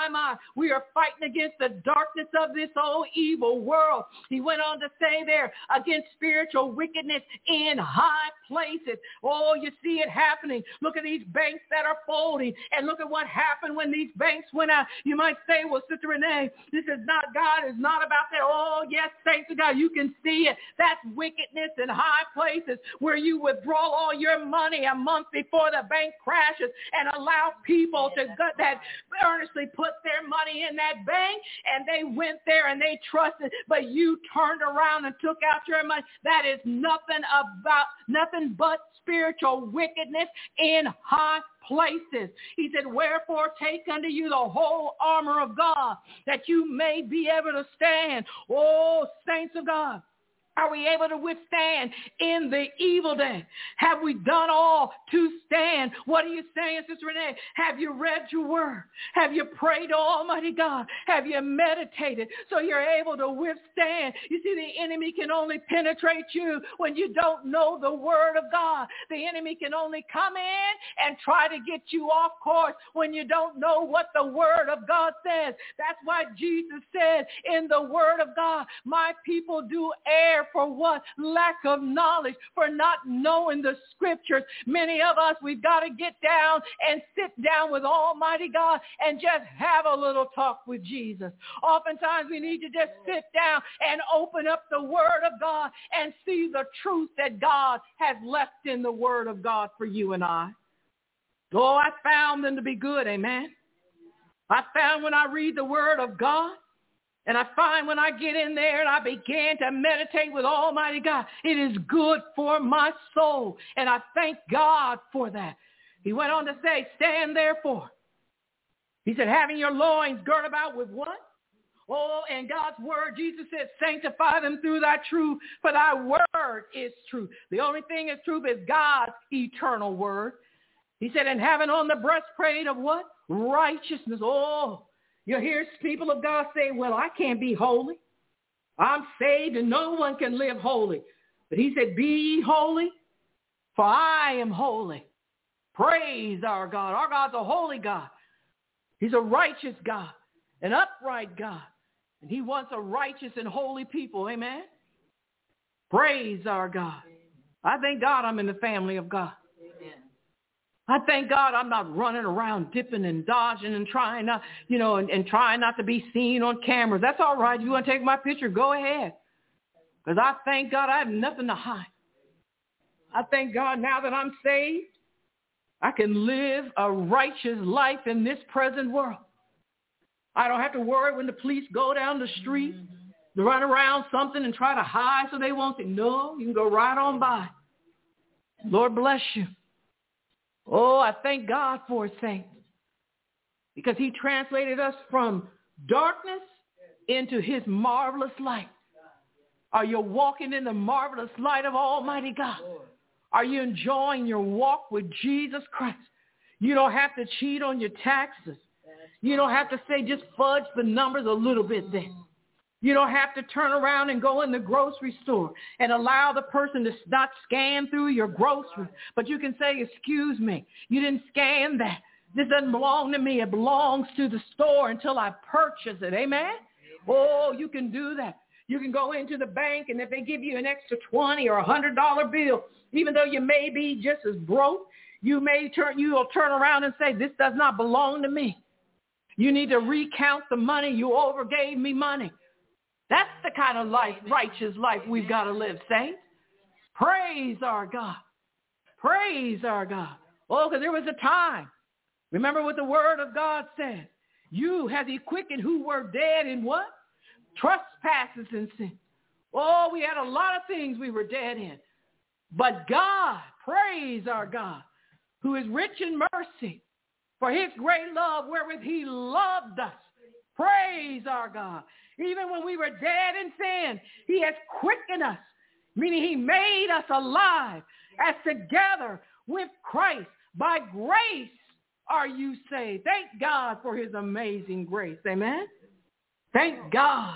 We are fighting against the darkness of this old evil world. He went on to say there, against spiritual wickedness in high places. Oh, you see it happening. Look at these banks that are folding, and look at what happened when these banks went out. You might say, well, Sister Renee, this is not, God is not about that. Oh, yes, thanks to God, you can see it. That's wickedness in high places, where you withdraw all your money a month before the bank crashes and allow people to get that earnestly put their money in that bank, and they went there and they trusted, but you turned around and took out your money. That is nothing but spiritual wickedness in high places. He said, wherefore take unto you the whole armor of God, that you may be able to stand. Oh, saints of God, are we able to withstand in the evil day? Have we done all to stand? What are you saying, Sister Renee? Have you read your word? Have you prayed to Almighty God? Have you meditated so you're able to withstand? You see, the enemy can only penetrate you when you don't know the word of God. The enemy can only come in and try to get you off course when you don't know what the word of God says. That's why Jesus said in the word of God, my people do err there for what? Lack of knowledge, for not knowing the scriptures. Many of us, we've got to get down and sit down with Almighty God and just have a little talk with Jesus. Oftentimes we need to just sit down and open up the Word of God and see the truth that God has left in the Word of God for you and I. Oh, I found them to be good, amen. I found when I read the Word of God, and I find when I get in there and I begin to meditate with Almighty God, it is good for my soul. And I thank God for that. He went on to say, stand therefore. He said, having your loins girt about with what? Oh, and God's word, Jesus said, sanctify them through thy truth, for thy word is truth. The only thing is truth is God's eternal word. He said, and having on the breastplate of what? Righteousness. Oh, you hear people of God say, well, I can't be holy. I'm saved and no one can live holy. But he said, be ye holy, for I am holy. Praise our God. Our God's a holy God. He's a righteous God, an upright God. And he wants a righteous and holy people. Amen. Praise our God. I thank God I'm in the family of God. I thank God I'm not running around dipping and dodging and trying not, and trying not to be seen on cameras. That's all right. If you want to take my picture, go ahead. Because I thank God I have nothing to hide. I thank God now that I'm saved, I can live a righteous life in this present world. I don't have to worry when the police go down the street to run around something and try to hide so they won't see. No, you can go right on by. Lord bless you. Oh, I thank God for it, saints, because he translated us from darkness into his marvelous light. Are you walking in the marvelous light of Almighty God? Are you enjoying your walk with Jesus Christ? You don't have to cheat on your taxes. You don't have to say just fudge the numbers a little bit there. You don't have to turn around and go in the grocery store and allow the person to not scan through your groceries. But you can say, excuse me, you didn't scan that. This doesn't belong to me. It belongs to the store until I purchase it. Amen? Oh, you can do that. You can go into the bank, and if they give you an extra $20 or $100 bill, even though you may be just as broke, you'll turn around and say, this does not belong to me. You need to recount the money. You overgave me money. That's the kind of life, righteous life we've got to live, saints. Praise our God. Praise our God. Oh, because there was a time. Remember what the word of God said. You has he quickened who were dead in what? Trespasses and sin. Oh, we had a lot of things we were dead in. But God, praise our God, who is rich in mercy, for his great love wherewith he loved us. Praise our God. Even when we were dead in sin, he has quickened us, meaning he made us alive, as together with Christ by grace are you saved. Thank God for his amazing grace. Amen. Thank God.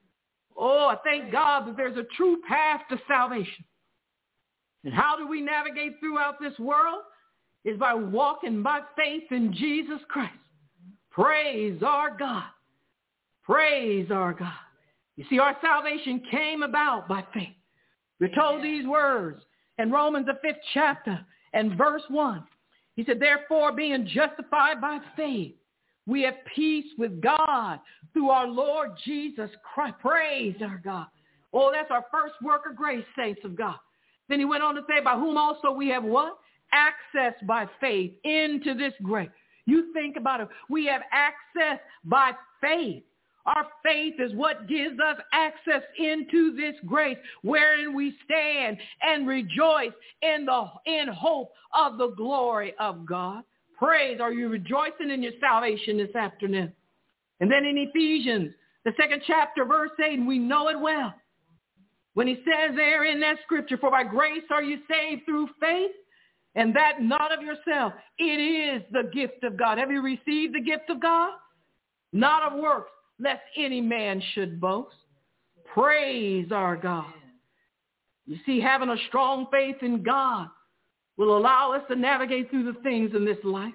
Oh, I thank God that there's a true path to salvation. And how do we navigate throughout this world? Is by walking by faith in Jesus Christ. Praise our God. Praise our God. You see, our salvation came about by faith. We're told these words in Romans, the 5th chapter and verse 1. He said, therefore, being justified by faith, we have peace with God through our Lord Jesus Christ. Praise our God. Oh, that's our first work of grace, saints of God. Then he went on to say, by whom also we have what? Access by faith into this grace. You think about it. We have access by faith. Our faith is what gives us access into this grace wherein we stand and rejoice in hope of the glory of God. Praise. Are you rejoicing in your salvation this afternoon? And then in Ephesians, the 2nd chapter, verse 8, and we know it well. When he says there in that scripture, for by grace are you saved through faith, and that not of yourself. It is the gift of God. Have you received the gift of God? Not of works, lest any man should boast. Praise our God. You see, having a strong faith in God will allow us to navigate through the things in this life.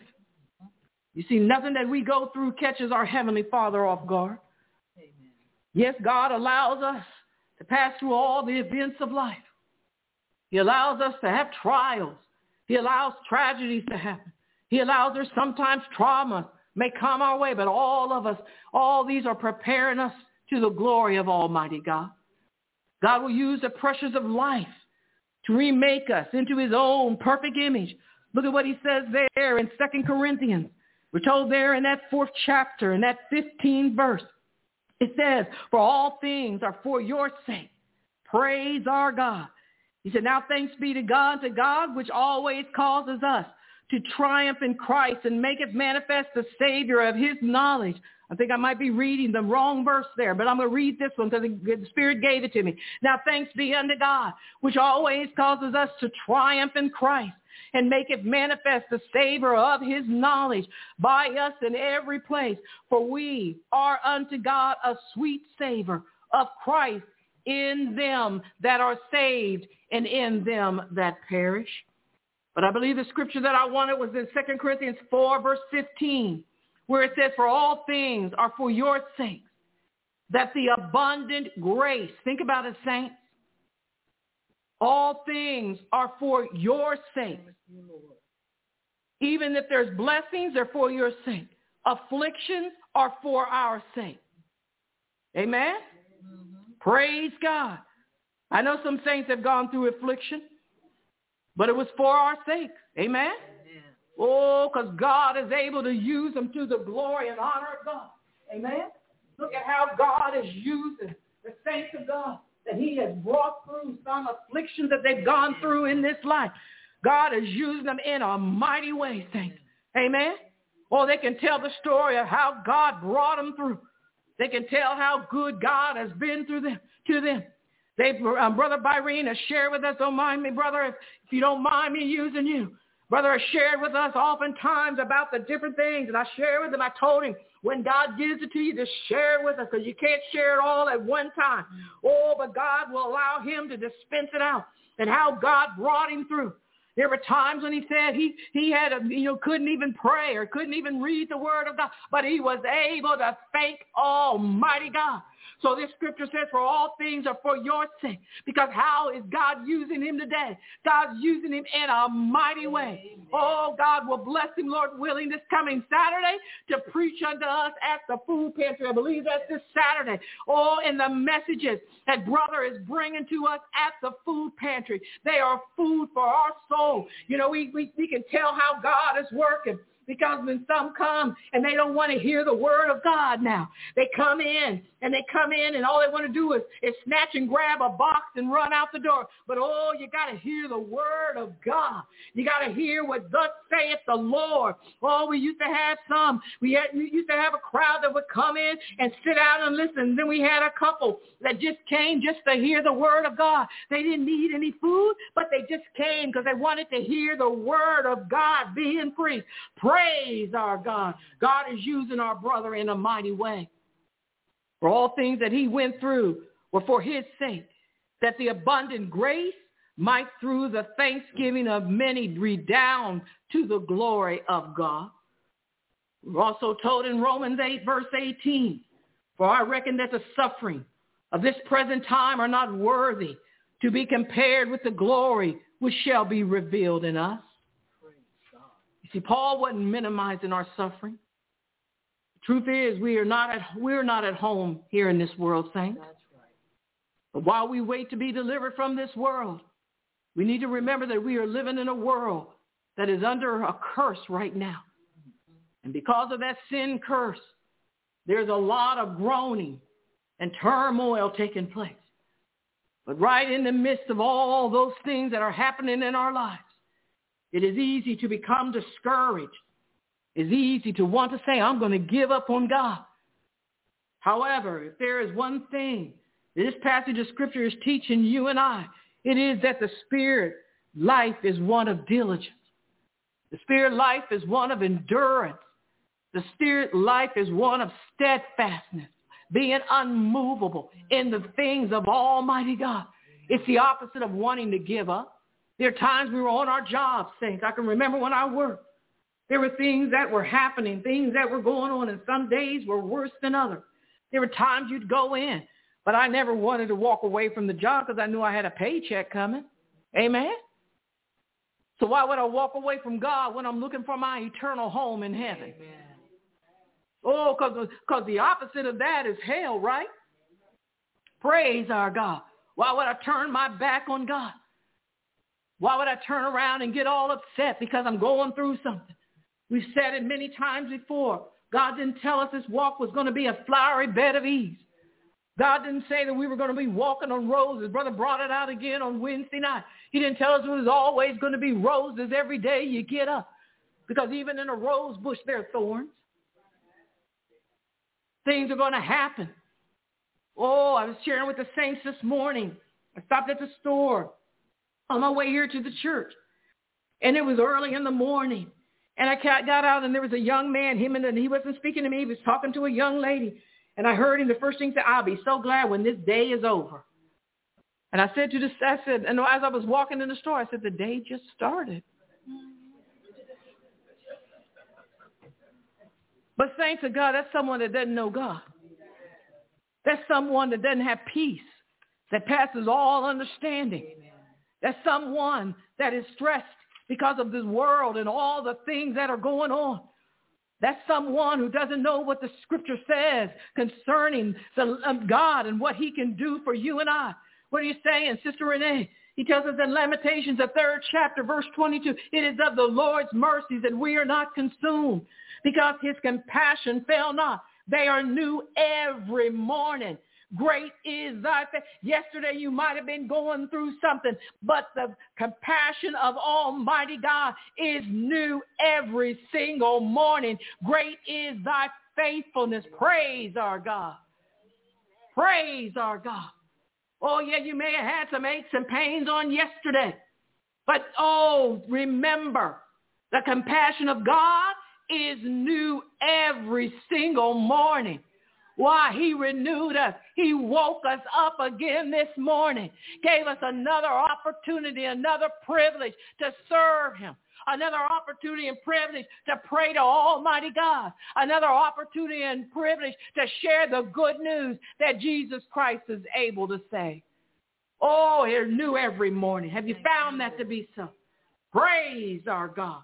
You see, nothing that we go through catches our Heavenly Father off guard. Amen. Yes, God allows us to pass through all the events of life. He allows us to have trials. He allows tragedies to happen. He allows there sometimes trauma may come our way, but all of us, all these are preparing us to the glory of Almighty God. God will use the pressures of life to remake us into his own perfect image. Look at what he says there in 2 Corinthians. We're told there in that 4th chapter, in that 15th verse. It says, for all things are for your sake. Praise our God. He said, now thanks be to God which always causes us to triumph in Christ and maketh manifest the Savior of his knowledge. I think I might be reading the wrong verse there, but I'm going to read this one because the Spirit gave it to me. Now thanks be unto God, which always causes us to triumph in Christ and maketh manifest the savor of his knowledge by us in every place. For we are unto God a sweet savor of Christ in them that are saved and in them that perish. But I believe the scripture that I wanted was in 2 Corinthians 4, verse 15, where it says, for all things are for your sakes, that the abundant grace, think about it, saints, all things are for your sake. Even if there's blessings, they're for your sake. Afflictions are for our sake. Amen? Mm-hmm. Praise God. I know some saints have gone through affliction, but it was for our sake. Amen? Oh, because God is able to use them to the glory and honor of God. Amen? Look at how God is using the saints of God, that he has brought through some afflictions that they've gone through in this life. God is using them in a mighty way, saints. Amen? Or they can tell the story of how God brought them through. They can tell how good God has been to them. Brother Byrene has shared with us, don't mind me, brother, if you don't mind me using you. Brother has shared with us oftentimes about the different things, and I share with him. I told him, when God gives it to you, just share it with us, because you can't share it all at one time. Oh, but God will allow him to dispense it out, and how God brought him through. There were times when he said he had couldn't even pray or couldn't even read the word of God, but he was able to thank Almighty God. So this scripture says, for all things are for your sake. Because how is God using him today? God's using him in a mighty way. Oh, God will bless him, Lord willing, this coming Saturday to preach unto us at the food pantry. I believe that's this Saturday. Oh, and the messages that brother is bringing to us at the food pantry, they are food for our soul. You know, we can tell how God is working. Because when some come and they don't want to hear the word of God now, they come in and all they want to do is snatch and grab a box and run out the door. But oh, you got to hear the word of God. You got to hear what thus saith the Lord. Oh, we used to have we used to have a crowd that would come in and sit down and listen. Then we had a couple that just came just to hear the word of God. They didn't need any food, but they just came because they wanted to hear the word of God being preached. Praise our God. God is using our brother in a mighty way. For all things that he went through were for his sake, that the abundant grace might through the thanksgiving of many redound to the glory of God. We're also told in Romans 8, verse 18, for I reckon that the suffering of this present time are not worthy to be compared with the glory which shall be revealed in us. See, Paul wasn't minimizing our suffering. The truth is, we're not at home here in this world, saints. That's right. But while we wait to be delivered from this world, we need to remember that we are living in a world that is under a curse right now. And because of that sin curse, there's a lot of groaning and turmoil taking place. But right in the midst of all those things that are happening in our lives, it is easy to become discouraged. It's easy to want to say, I'm going to give up on God. However, if there is one thing this passage of Scripture is teaching you and I, it is that the spirit life is one of diligence. The spirit life is one of endurance. The spirit life is one of steadfastness, being unmovable in the things of Almighty God. It's the opposite of wanting to give up. There are times we were on our jobs, saints. I can remember when I worked. There were things that were happening, things that were going on, and some days were worse than others. There were times you'd go in But I never wanted to walk away from the job because I knew I had a paycheck coming. Amen? So why would I walk away from God when I'm looking for my eternal home in heaven? Amen. Oh, because the opposite of that is hell, right? Praise our God. Why would I turn my back on God? Why would I turn around and get all upset because I'm going through something? We've said it many times before. God didn't tell us this walk was going to be a flowery bed of ease. God didn't say that we were going to be walking on roses. Brother brought it out again on Wednesday night. He didn't tell us it was always going to be roses every day you get up. Because even in a rose bush, there are thorns. Things are going to happen. Oh, I was sharing with the saints this morning. I stopped at the store on my way here to the church. And it was early in the morning. And I got out and there was a young man. He wasn't speaking to me. He was talking to a young lady. And I heard him, the first thing say, I'll be so glad when this day is over. And I said, and as I was walking in the store, I said, the day just started. But saints of God, that's someone that doesn't know God. That's someone that doesn't have peace, that passes all understanding. That's someone that is stressed because of this world and all the things that are going on. That's someone who doesn't know what the scripture says concerning God and what he can do for you and I. What are you saying, Sister Renee? He tells us in Lamentations, the 3rd chapter, verse 22, it is of the Lord's mercies that we are not consumed, because his compassion fail not. They are new every morning. Great is thy faith. Yesterday you might have been going through something, but the compassion of Almighty God is new every single morning. Great is thy faithfulness. Praise our God. Praise our God. Oh, yeah, you may have had some aches and pains on yesterday, but remember, the compassion of God is new every single morning. Why? He renewed us. He woke us up again this morning, gave us another opportunity, another privilege to serve him, another opportunity and privilege to pray to Almighty God, another opportunity and privilege to share the good news that Jesus Christ is able to say. Oh, you're new every morning. Have you found that to be so? Praise our God.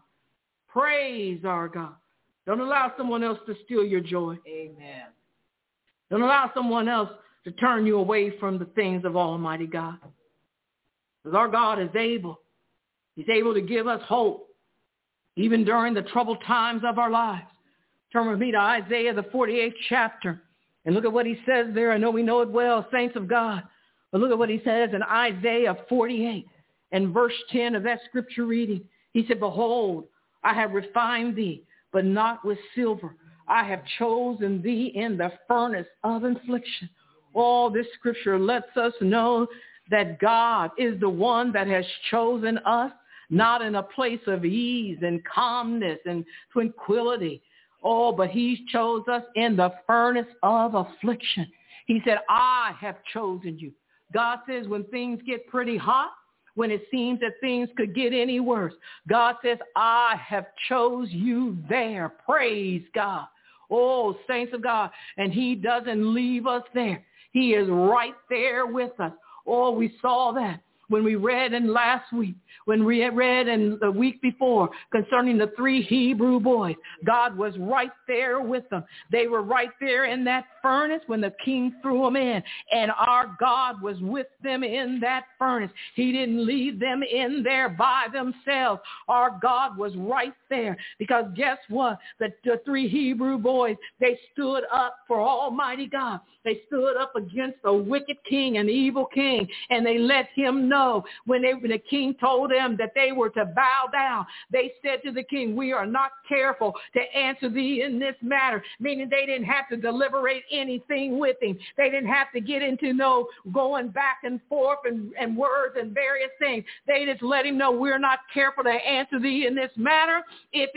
Praise our God. Don't allow someone else to steal your joy. Amen. Don't allow someone else to turn you away from the things of Almighty God. Because our God is able. He's able to give us hope, even during the troubled times of our lives. Turn with me to Isaiah, the 48th chapter, and look at what he says there. I know we know it well, saints of God. But look at what he says in Isaiah 48 and verse 10 of that scripture reading. He said, behold, I have refined thee, but not with silver. I have chosen thee in the furnace of affliction. All this scripture lets us know that God is the one that has chosen us, not in a place of ease and calmness and tranquility. Oh, but he chose us in the furnace of affliction. He said, I have chosen you. God says when things get pretty hot, when it seems that things could get any worse, God says, I have chose you there. Praise God. Oh, saints of God. And he doesn't leave us there. He is right there with us. Oh, we saw that when we read in last week, when we read in the week before concerning the 3 Hebrew boys. God was right there with them. They were right there in that furnace when the king threw them in. And our God was with them in that furnace. He didn't leave them in there by themselves. Our God was right there. Because guess what? The 3 Hebrew boys, they stood up for Almighty God. They stood up against a wicked king, an evil king, and they let him know when the king told them that they were to bow down. They said to the king, we are not careful to answer thee in this matter, meaning they didn't have to deliberate anything with him. They didn't have to get into going back and forth and words and various things. They just let him know we're not careful to answer thee in this matter. If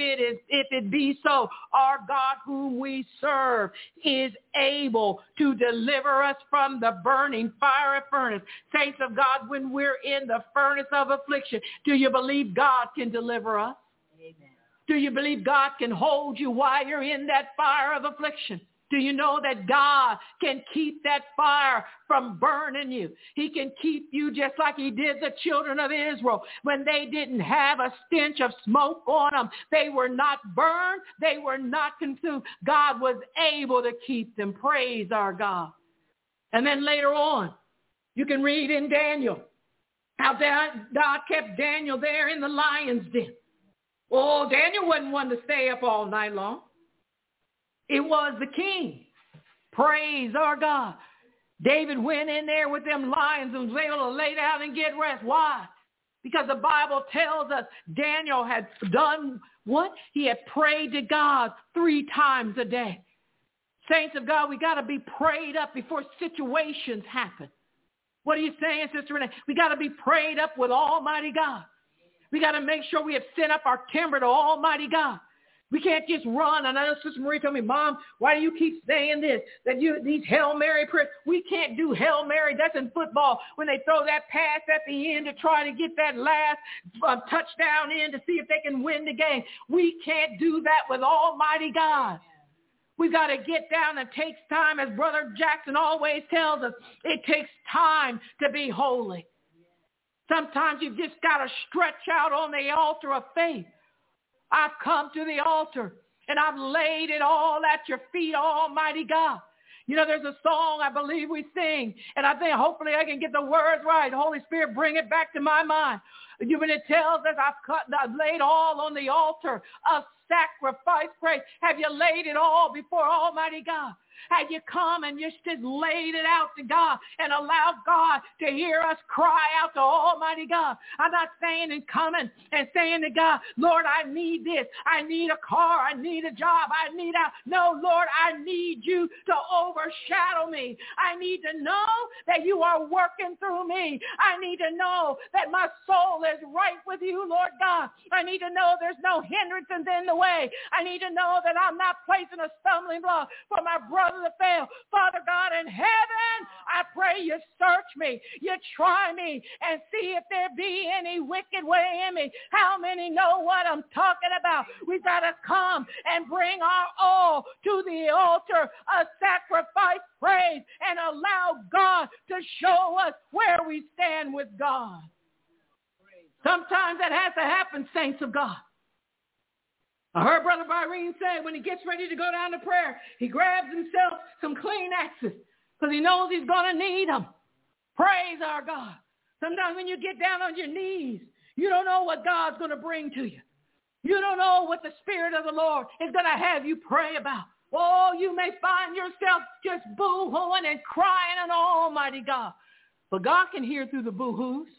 it be so, our God whom we serve is able to deliver us from the burning fiery furnace. Saints of God, when we're in the furnace of affliction, do you believe God can deliver us? Amen. Do you believe God can hold you while you're in that fire of affliction? Do you know that God can keep that fire from burning you? He can keep you just like he did the children of Israel when they didn't have a stench of smoke on them. They were not burned. They were not consumed. God was able to keep them. Praise our God. And then later on, you can read in Daniel how God kept Daniel there in the lion's den. Oh, Daniel wasn't one to stay up all night long. It was the king. Praise our God. David went in there with them lions and was able to lay down and get rest. Why? Because the Bible tells us Daniel had done what? He had prayed to God 3 times a day. Saints of God, we got to be prayed up before situations happen. What are you saying, Sister Renee? We got to be prayed up with Almighty God. We got to make sure we have sent up our timber to Almighty God. We can't just run. And I know Sister Marie told me, Mom, why do you keep saying this? These Hail Mary prayers. We can't do Hail Mary. That's in football when they throw that pass at the end to try to get that last touchdown in to see if they can win the game. We can't do that with Almighty God. We've got to get down. It takes time, as Brother Jackson always tells us. It takes time to be holy. Sometimes you've just got to stretch out on the altar of faith. I've come to the altar and I've laid it all at your feet, Almighty God. You know, there's a song I believe we sing, and I think hopefully I can get the words right. Holy Spirit, bring it back to my mind. When it tells us I've laid all on the altar of sacrifice, praise. Have you laid it all before Almighty God? Have you come and just laid it out to God and allowed God to hear us cry out to Almighty God? I'm not saying and coming and saying to God, Lord, I need this. I need a car. I need a job. No, Lord, I need you to overshadow me. I need to know that you are working through me. I need to know that my soul is right with you, Lord God. I need to know there's no hindrances in the way. I need to know that I'm not placing a stumbling block for my brother to fail. Father God in heaven, I pray you search me, you try me, and see if there be any wicked way in me. How many know what I'm talking about? We've got to come and bring our all to the altar of sacrifice, praise, and allow God to show us where we stand with God. Sometimes that has to happen, saints of God. I heard Brother Byrene say when he gets ready to go down to prayer, he grabs himself some Kleenexes because he knows he's going to need them. Praise our God. Sometimes when you get down on your knees, you don't know what God's going to bring to you. You don't know what the Spirit of the Lord is going to have you pray about. Oh, you may find yourself just boo-hooing and crying on Almighty God. But God can hear through the boo-hoos.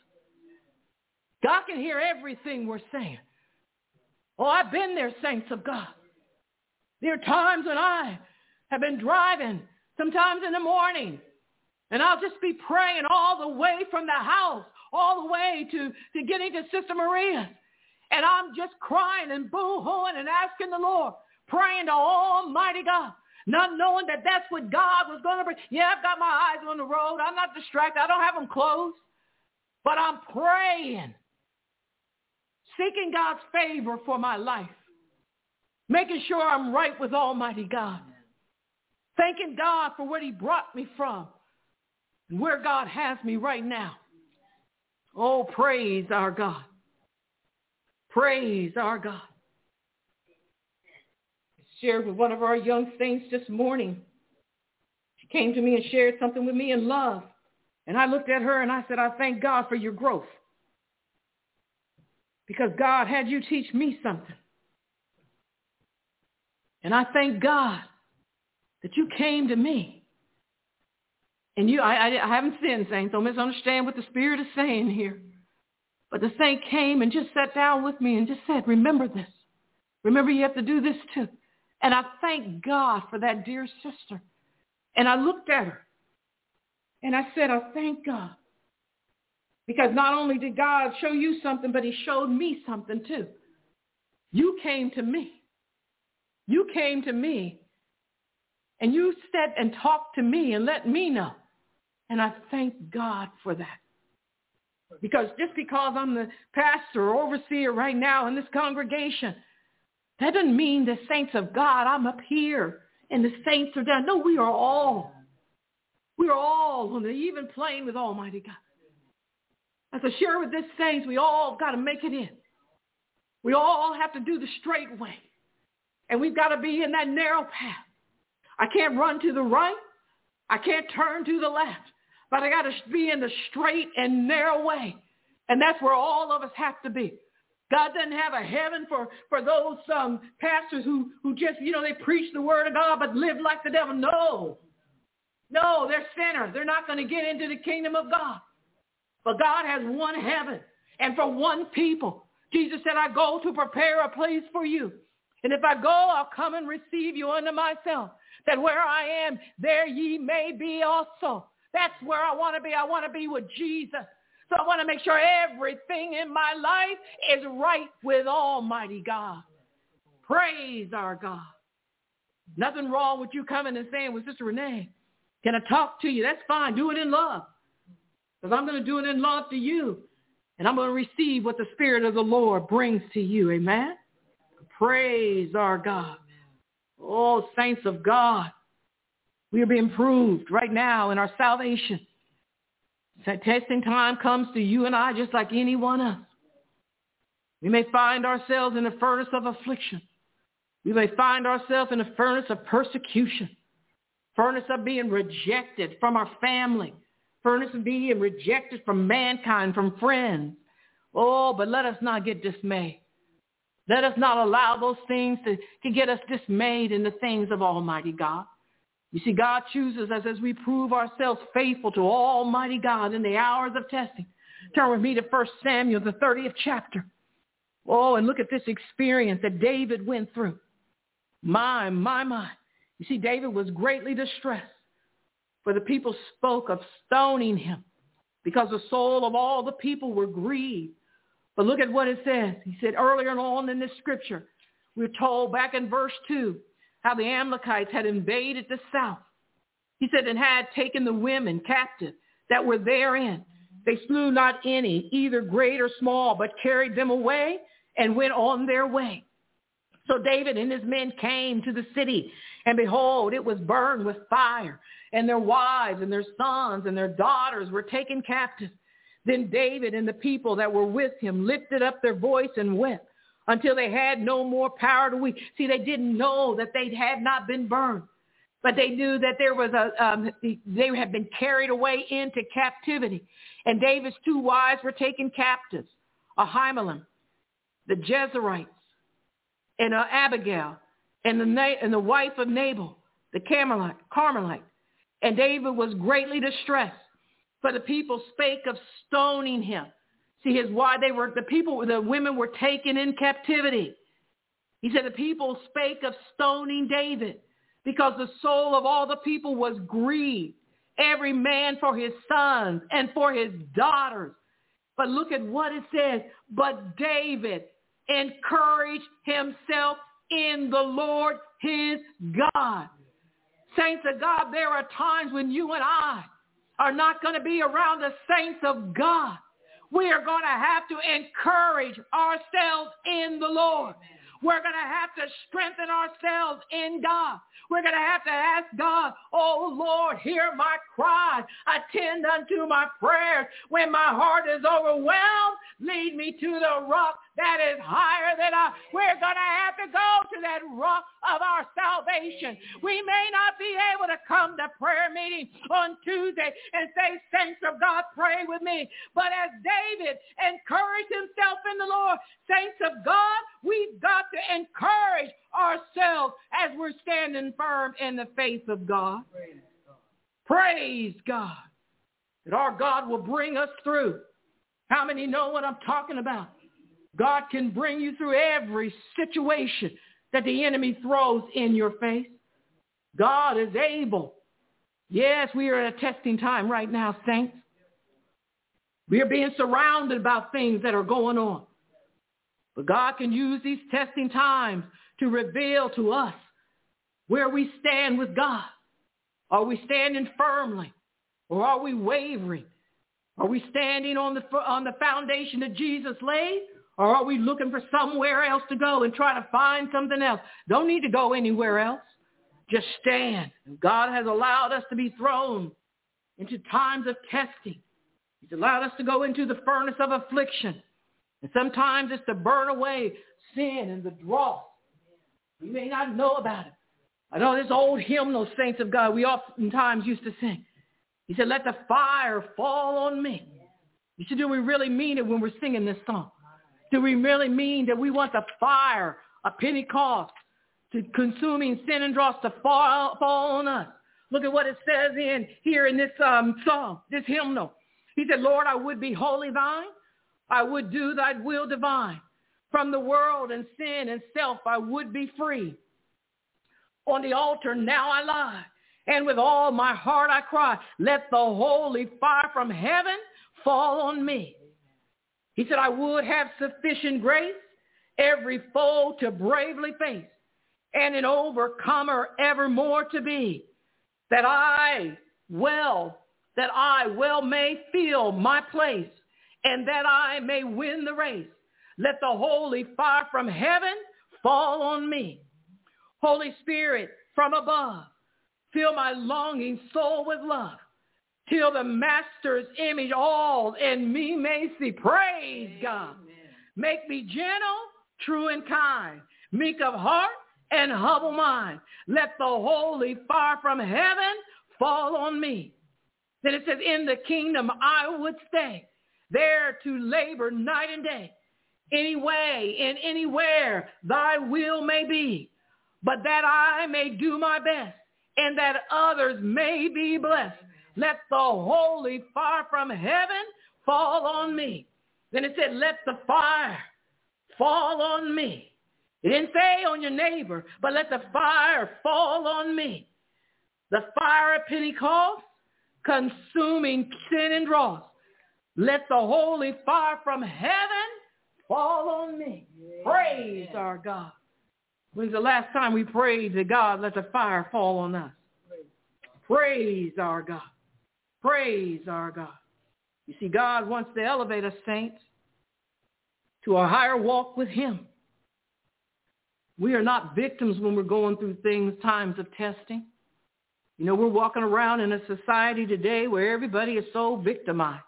God can hear everything we're saying. Oh, I've been there, saints of God. There are times when I have been driving, sometimes in the morning, and I'll just be praying all the way from the house, all the way to getting to Sister Maria's. And I'm just crying and boo-hooing and asking the Lord, praying to Almighty God, not knowing that that's what God was going to bring. Yeah, I've got my eyes on the road. I'm not distracted. I don't have them closed. But I'm praying, seeking God's favor for my life, making sure I'm right with Almighty God, thanking God for what he brought me from and where God has me right now. Oh, praise our God. Praise our God. I shared with one of our young saints this morning. She came to me and shared something with me in love. And I looked at her and I said, I thank God for your growth. Because God had you teach me something. And I thank God that you came to me. And I haven't sinned, saints. Don't misunderstand what the Spirit is saying here. But the saint came and just sat down with me and just said, remember this. Remember you have to do this too. And I thank God for that dear sister. And I looked at her and I said, I thank God. Because not only did God show you something, but he showed me something too. You came to me. You came to me. And you sat and talked to me and let me know. And I thank God for that. Because just because I'm the pastor or overseer right now in this congregation, that doesn't mean the saints of God, I'm up here and the saints are down. No, we are all on the even plane with Almighty God. As I share with this saints, we all got to make it in. We all have to do the straight way. And we've got to be in that narrow path. I can't run to the right. I can't turn to the left. But I got to be in the straight and narrow way. And that's where all of us have to be. God doesn't have a heaven for those pastors who just, they preach the word of God but live like the devil. No, they're sinners. They're not going to get into the kingdom of God. But God has one heaven and for one people. Jesus said, I go to prepare a place for you. And if I go, I'll come and receive you unto myself, that where I am, there ye may be also. That's where I want to be. I want to be with Jesus. So I want to make sure everything in my life is right with Almighty God. Praise our God. Nothing wrong with you coming and saying, well, Sister Renee, can I talk to you? That's fine. Do it in love. Because I'm going to do it in love to you. And I'm going to receive what the Spirit of the Lord brings to you. Amen? Praise our God. Oh, saints of God. We are being proved right now in our salvation. That testing time comes to you and I just like anyone else. We may find ourselves in the furnace of affliction. We may find ourselves in the furnace of persecution. Furnace of being rejected from our family. Furnace of being rejected from mankind, from friends. Oh, but let us not get dismayed. Let us not allow those things to get us dismayed in the things of Almighty God. You see, God chooses us as we prove ourselves faithful to Almighty God in the hours of testing. Turn with me to 1 Samuel, the 30th chapter. Oh, and look at this experience that David went through. My. You see, David was greatly distressed, for the people spoke of stoning him because the soul of all the people were grieved. But look at what it says. He said earlier on in this scripture, we're told back in verse 2, how the Amalekites had invaded the south. He said, and had taken the women captive that were therein. They slew not any, either great or small, but carried them away and went on their way. So David and his men came to the city, and behold, it was burned with fire, and their wives and their sons and their daughters were taken captive. Then David and the people that were with him lifted up their voice and wept until they had no more power to weep. See, they didn't know that they had not been burned, but they knew that there was they had been carried away into captivity. And David's two wives were taken captives, Ahinoam, the Jezreelites, and Abigail, and the wife of Nabal, the Carmelite. And David was greatly distressed, for the people spake of stoning him. See, the women were taken in captivity. He said the people spake of stoning David because the soul of all the people was grieved, every man for his sons and for his daughters. But look at what it says. But David encouraged himself in the Lord his God. Saints of God, there are times when you and I are not going to be around the saints of God. We are going to have to encourage ourselves in the Lord. We're going to have to strengthen ourselves in God. We're going to have to ask God, oh Lord, hear my cry. Attend unto my prayers. When my heart is overwhelmed, lead me to the rock that is higher than I. We're going to have to go to that rock of our salvation. We may not be able to come to prayer meeting on Tuesday and say, saints of God, pray with me. But as David encouraged himself in the Lord, saints of God, we've got to encourage ourselves as we're standing firm in the faith of God. Praise God. That our God will bring us through. How many know what I'm talking about? God can bring you through every situation that the enemy throws in your face. God is able. Yes, we are at a testing time right now, saints. We are being surrounded by things that are going on. But God can use these testing times to reveal to us where we stand with God. Are we standing firmly, or are we wavering? Are we standing on the foundation that Jesus laid, or are we looking for somewhere else to go and try to find something else? Don't need to go anywhere else. just stand. And God has allowed us to be thrown into times of testing. He's allowed us to go into the furnace of affliction. And sometimes it's to burn away sin and the dross. We may not know about it. I know this old hymnal, saints of God, we oftentimes used to sing. He said, let the fire fall on me. You said, do we really mean it when we're singing this song? Do we really mean that we want the fire of Pentecost to consuming sin and dross to fall on us? Look at what it says here in this song, this hymnal. He said, Lord, I would be wholly thine. I would do thy will divine. From the world and sin and self I would be free. On the altar now I lie, and with all my heart I cry, let the holy fire from heaven fall on me. He said, I would have sufficient grace, every foe to bravely face, and an overcomer evermore to be, that I well may fill my place, and that I may win the race. Let the holy fire from heaven fall on me. Holy Spirit from above, fill my longing soul with love, till the Master's image all in me may see. Praise God. Make me gentle, true and kind, meek of heart and humble mind. Let the holy fire from heaven fall on me. Then it says, in the kingdom I would stay, there to labor night and day. Any way and anywhere thy will may be, but that I may do my best, and that others may be blessed. Let the holy fire from heaven fall on me. Then it said, let the fire fall on me. It didn't say on your neighbor, but let the fire fall on me. The fire of Pentecost, consuming sin and dross. Let the holy fire from heaven fall on me. Yeah. Praise our God. When's the last time we prayed to God, let the fire fall on us? Praise our God. Praise our God. You see, God wants to elevate us, saints, to a higher walk with him. We are not victims when we're going through times of testing. You know, we're walking around in a society today where everybody is so victimized.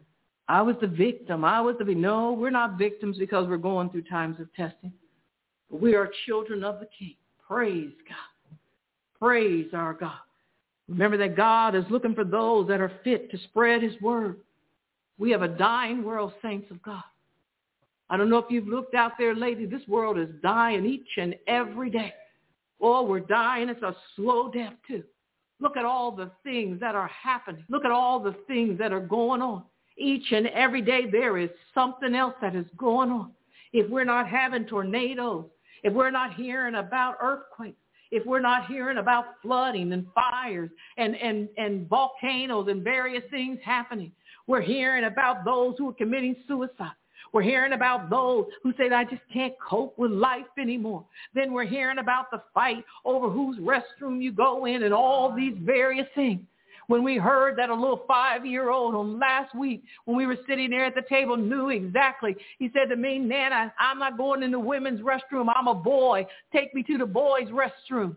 I was the victim. No, we're not victims because we're going through times of testing. But we are children of the King. Praise God. Praise our God. Remember that God is looking for those that are fit to spread his word. We have a dying world, saints of God. I don't know if you've looked out there lately. This world is dying each and every day. Oh, we're dying. It's a slow death too. Look at all the things that are happening. Look at all the things that are going on. Each and every day there is something else that is going on. If we're not having tornadoes, if we're not hearing about earthquakes, if we're not hearing about flooding and fires and volcanoes and various things happening, we're hearing about those who are committing suicide. We're hearing about those who say, I just can't cope with life anymore. Then we're hearing about the fight over whose restroom you go in and all these various things. When we heard that a little 5-year-old on last week, when we were sitting there at the table, knew exactly. He said to me, Nana, I'm not going in the women's restroom. I'm a boy. Take me to the boys' restroom.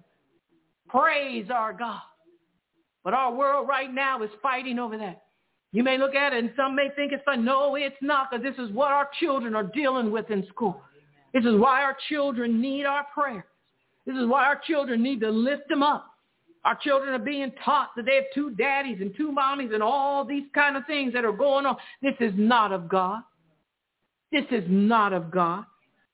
Praise our God. But our world right now is fighting over that. You may look at it and some may think it's fun. No, it's not, because this is what our children are dealing with in school. This is why our children need our prayer. This is why our children need to lift them up. Our children are being taught that they have 2 daddies and 2 mommies and all these kind of things that are going on. This is not of God. This is not of God.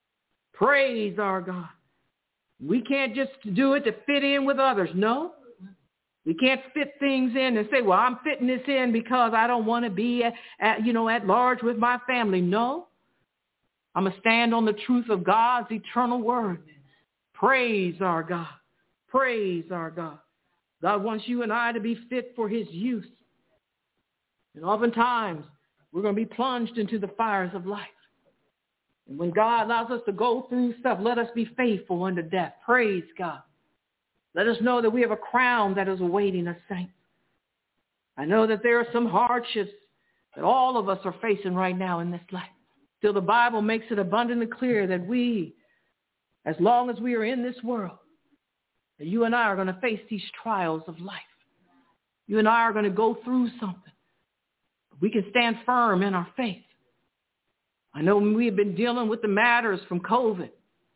Praise our God. We can't just do it to fit in with others. No. We can't fit things in and say, well, I'm fitting this in because I don't want to be at large with my family. No. I'm going to stand on the truth of God's eternal word. Praise our God. Praise our God. God wants you and I to be fit for his use. And oftentimes, we're going to be plunged into the fires of life. And when God allows us to go through stuff, let us be faithful unto death. Praise God. Let us know that we have a crown that is awaiting us, saints. I know that there are some hardships that all of us are facing right now in this life. Still, the Bible makes it abundantly clear that we, as long as we are in this world, that you and I are going to face these trials of life. You and I are going to go through something. We can stand firm in our faith. I know we have been dealing with the matters from COVID,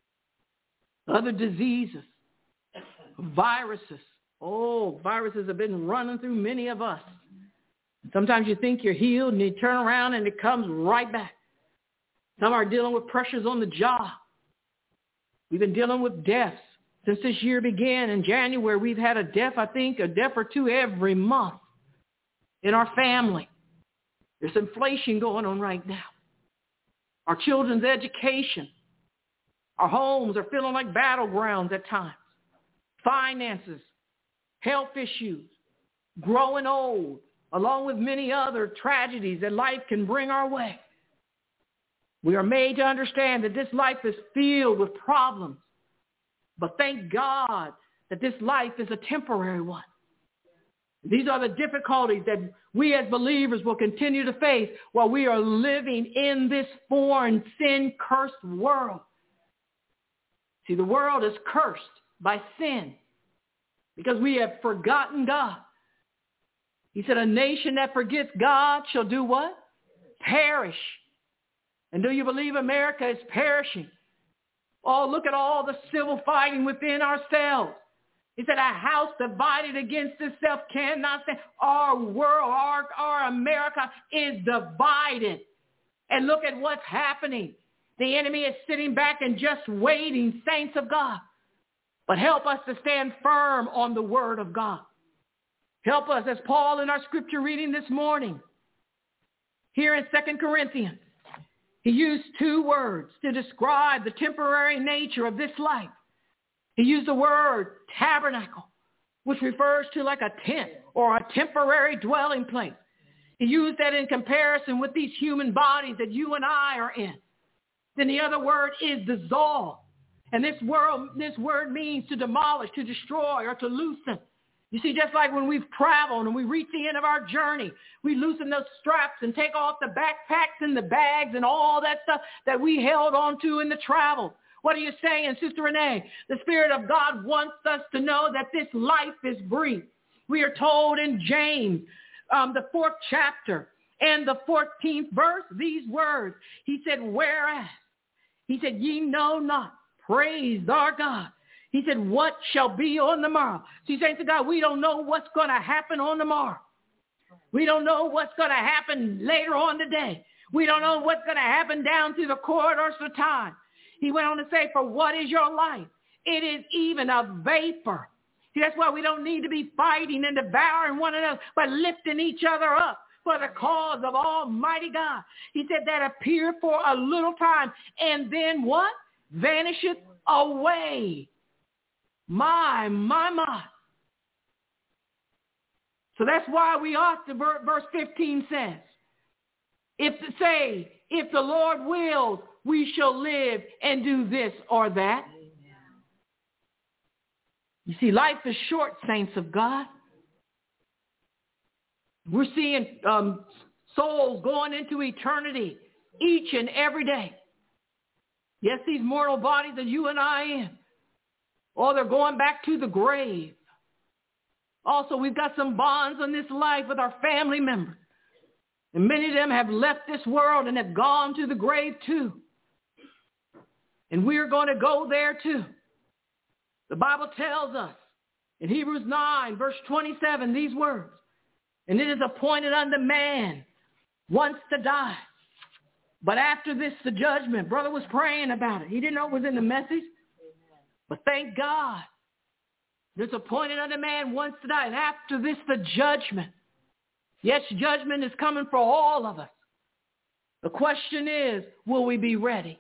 other diseases, viruses. Oh, viruses have been running through many of us. Sometimes you think you're healed and you turn around and it comes right back. Some are dealing with pressures on the job. We've been dealing with deaths. Since this year began in January, we've had a death or two every month in our family. There's inflation going on right now. Our children's education. Our homes are feeling like battlegrounds at times. Finances, health issues, growing old, along with many other tragedies that life can bring our way. We are made to understand that this life is filled with problems. But thank God that this life is a temporary one. These are the difficulties that we as believers will continue to face while we are living in this foreign, sin-cursed world. See, the world is cursed by sin because we have forgotten God. He said, a nation that forgets God shall do what? Perish. And do you believe America is perishing? Oh, look at all the civil fighting within ourselves. He said, a house divided against itself cannot stand. Our world, our America is divided. And look at what's happening. The enemy is sitting back and just waiting, saints of God. But help us to stand firm on the word of God. Help us, as Paul in our scripture reading this morning, here in 2 Corinthians, he used two words to describe the temporary nature of this life. He used the word tabernacle, which refers to like a tent or a temporary dwelling place. He used that in comparison with these human bodies that you and I are in. Then the other word is dissolve. And this word means to demolish, to destroy, or to loosen. You see, just like when we've traveled and we reach the end of our journey, we loosen those straps and take off the backpacks and the bags and all that stuff that we held on to in the travel. What are you saying, Sister Renee? The Spirit of God wants us to know that this life is brief. We are told in James, the 4th chapter and the 14th verse, these words. He said, whereas, he said, ye know not, praise our God. He said, what shall be on the morrow? See, saints of God, we don't know what's going to happen on the morrow. We don't know what's going to happen later on today. We don't know what's going to happen down through the corridors of time. He went on to say, for what is your life? It is even a vapor. See, that's why we don't need to be fighting and devouring one another, but lifting each other up for the cause of Almighty God. He said that appear for a little time, and then what? Vanisheth away. My. So that's why we ought to, verse 15 says, if the Lord wills, we shall live and do this or that. You see, life is short, saints of God. We're seeing souls going into eternity each and every day. Yes, these mortal bodies that you and I in. Oh, they're going back to the grave. Also, we've got some bonds on this life with our family members. And many of them have left this world and have gone to the grave too. And we're going to go there too. The Bible tells us in Hebrews 9, verse 27, these words. And it is appointed unto man once to die. But after this, the judgment. Brother was praying about it. He didn't know it was in the message. But thank God. It's appointed unto man once to die. And after this, the judgment. Yes, judgment is coming for all of us. The question is, will we be ready?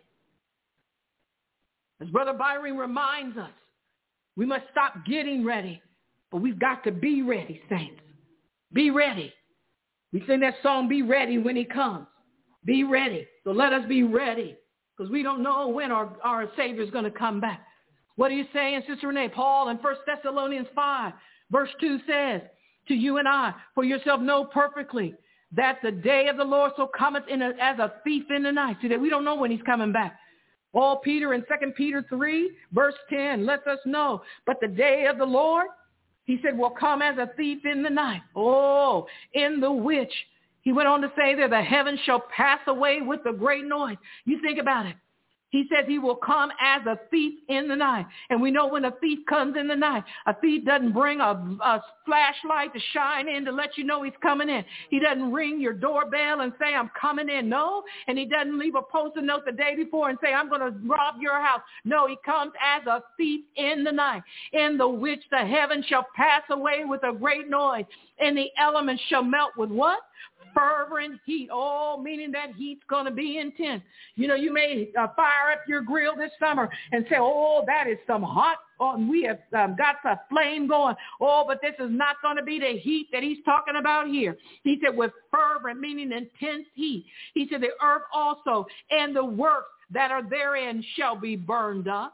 As Brother Byron reminds us, we must stop getting ready, but we've got to be ready, saints. Be ready. We sing that song, be ready when he comes. Be ready. So let us be ready, because we don't know when our Savior is going to come back. What are you saying, Sister Renee? Paul in 1 Thessalonians 5, verse 2 says, to you and I, for yourself know perfectly that the day of the Lord so cometh as a thief in the night. See, that we don't know when he's coming back. All Peter in 2 Peter 3, verse 10 lets us know, but the day of the Lord, he said, will come as a thief in the night. Oh, in the which, he went on to say that the heavens shall pass away with a great noise. You think about it. He says he will come as a thief in the night. And we know when a thief comes in the night, a thief doesn't bring a flashlight to shine in to let you know he's coming in. He doesn't ring your doorbell and say, I'm coming in. No. And he doesn't leave a post-it note the day before and say, I'm going to rob your house. No, he comes as a thief in the night, in the which the heavens shall pass away with a great noise, and the elements shall melt with what? Fervent heat. Oh, meaning that heat's going to be intense. You know, you may fire up your grill this summer and say, oh, that is some hot, we have got the flame going. Oh, but this is not going to be the heat that he's talking about here. He said with fervent, meaning intense heat. He said the earth also and the works that are therein shall be burned up.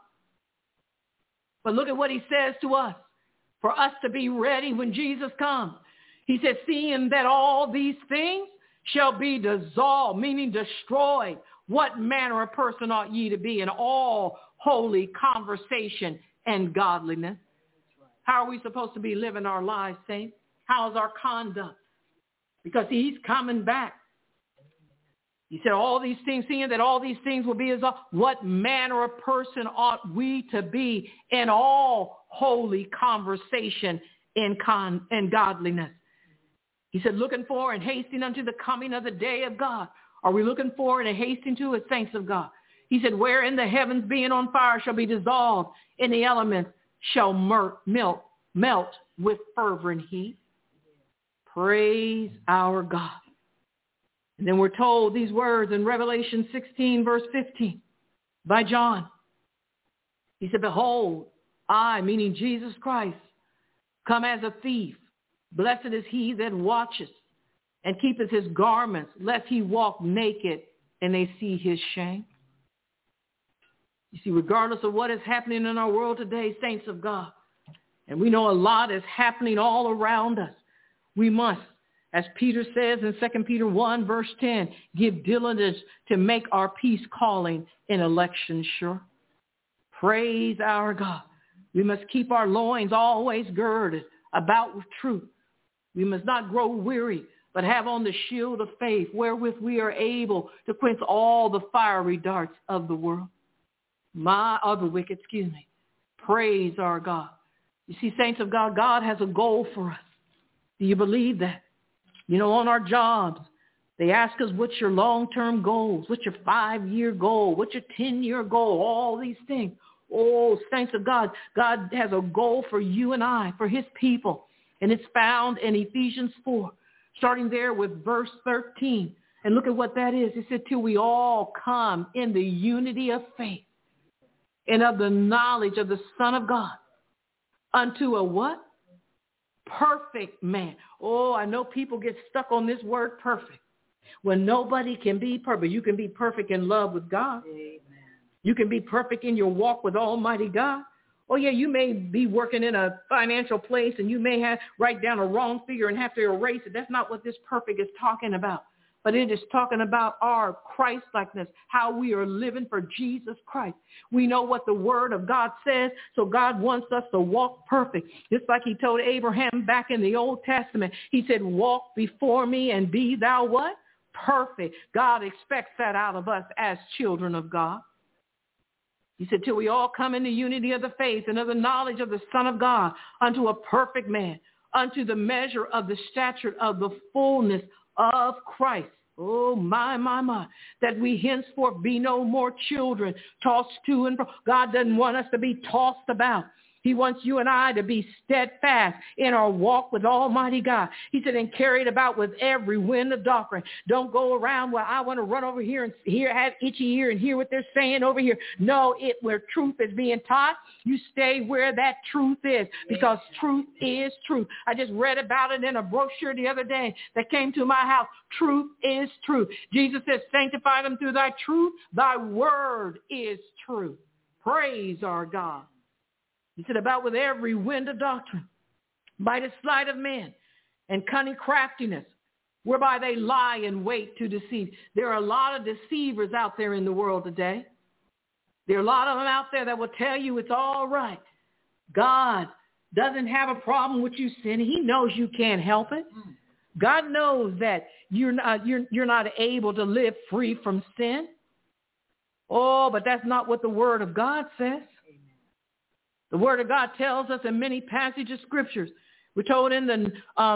But look at what he says to us, for us to be ready when Jesus comes. He said, seeing that all these things shall be dissolved, meaning destroyed, what manner of person ought ye to be in all holy conversation and godliness? How are we supposed to be living our lives, saints? How is our conduct? Because he's coming back. He said, all these things, seeing that all these things will be dissolved, what manner of person ought we to be in all holy conversation and godliness? He said, looking for and hasting unto the coming of the day of God. Are we looking forward and hasting to it, saints of God? He said, wherein the heavens being on fire shall be dissolved, and the elements shall melt with fervent heat. Praise our God. And then we're told these words in Revelation 16, verse 15, by John. He said, behold, I, meaning Jesus Christ, come as a thief. Blessed is he that watches and keepeth his garments, lest he walk naked and they see his shame. You see, regardless of what is happening in our world today, saints of God, and we know a lot is happening all around us, we must, as Peter says in 2 Peter 1, verse 10, give diligence to make our peace calling and election sure. Praise our God. We must keep our loins always girded about with truth. We must not grow weary, but have on the shield of faith, wherewith we are able to quench all the fiery darts of the world. Of the wicked, Praise our God. You see, saints of God, God has a goal for us. Do you believe that? You know, on our jobs, they ask us, what's your long-term goals? What's your 5-year goal? What's your 10-year goal? All these things. Oh, saints of God, God has a goal for you and I, for his people. And it's found in Ephesians 4, starting there with verse 13. And look at what that is. It said, till we all come in the unity of faith and of the knowledge of the Son of God, unto a what? Perfect man. Oh, I know people get stuck on this word perfect. When nobody can be perfect. You can be perfect in love with God. Amen. You can be perfect in your walk with Almighty God. Oh, yeah, you may be working in a financial place and you may write down a wrong figure and have to erase it. That's not what this perfect is talking about. But it is talking about our Christ-likeness, how we are living for Jesus Christ. We know what the word of God says, so God wants us to walk perfect. Just like he told Abraham back in the Old Testament. He said, walk before me and be thou what? Perfect. God expects that out of us as children of God. He said, till we all come in the unity of the faith and of the knowledge of the Son of God, unto a perfect man, unto the measure of the stature of the fullness of Christ. Oh, my, that we henceforth be no more children, tossed to and fro. God doesn't want us to be tossed about. He wants you and I to be steadfast in our walk with Almighty God. He said, and carried about with every wind of doctrine. Don't go around, well, I want to run over here and have itchy ear and hear what they're saying over here. No, where truth is being taught, you stay where that truth is, because truth is truth. I just read about it in a brochure the other day that came to my house. Truth is truth. Jesus says, sanctify them through thy truth. Thy word is truth. Praise our God. He said, about with every wind of doctrine, by the sleight of men and cunning craftiness, whereby they lie in wait to deceive. There are a lot of deceivers out there in the world today. There are a lot of them out there that will tell you it's all right. God doesn't have a problem with you sinning. He knows you can't help it. God knows that you're not able to live free from sin. Oh, but that's not what the Word of God says. The Word of God tells us in many passages of Scriptures. We're told in the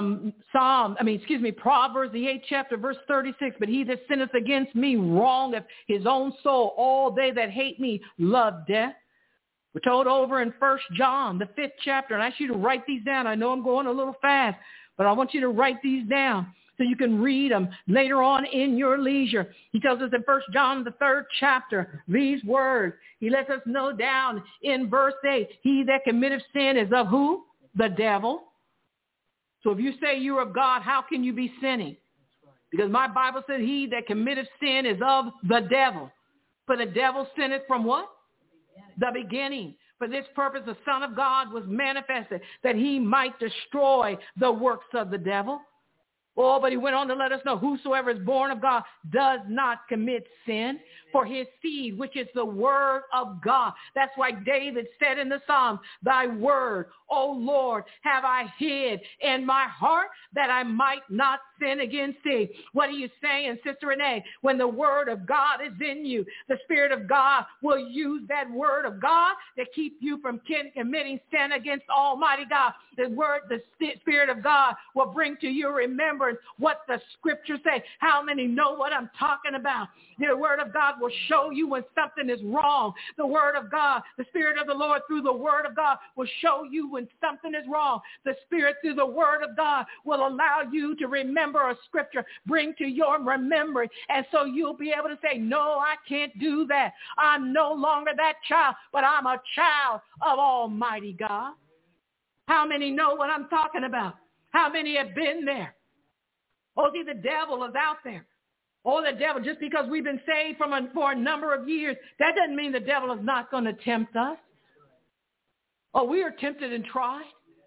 Proverbs, the 8th chapter, verse 36, but he that sinneth against me wrongeth his own soul. All they that hate me love death. We're told over in 1 John, the 5th chapter, and I ask you to write these down. I know I'm going a little fast, but I want you to write these down so you can read them later on in your leisure. He tells us in 1 John, the 3rd chapter, these words. He lets us know down in verse 8, he that committeth sin is of who? The devil. So if you say you're of God, how can you be sinning? Because my Bible says he that committeth sin is of the devil. For the devil sinneth from what? The beginning. For this purpose the Son of God was manifested, that he might destroy the works of the devil. Oh, but he went on to let us know, whosoever is born of God does not commit sin, for his seed, which is the word of God. That's why David said in the Psalms, thy word, O Lord, have I hid in my heart that I might not sin against thee. What are you saying, Sister Renee? When the word of God is in you, the Spirit of God will use that word of God to keep you from committing sin against Almighty God. The Spirit of God will bring to your remembrance what the Scriptures say. How many know what I'm talking about? The word of God will show you when something is wrong. The word of God, the Spirit of the Lord through the word of God will show you when something is wrong. The Spirit through the word of God will allow you to remember a scripture, bring to your remembrance, and so you'll be able to say, no, I can't do that. I'm no longer that child, but I'm a child of Almighty God. How many know what I'm talking about? How many have been there? Oh, see, the devil is out there. Oh, the devil, just because we've been saved for a number of years, that doesn't mean the devil is not going to tempt us. Oh, we are tempted and tried,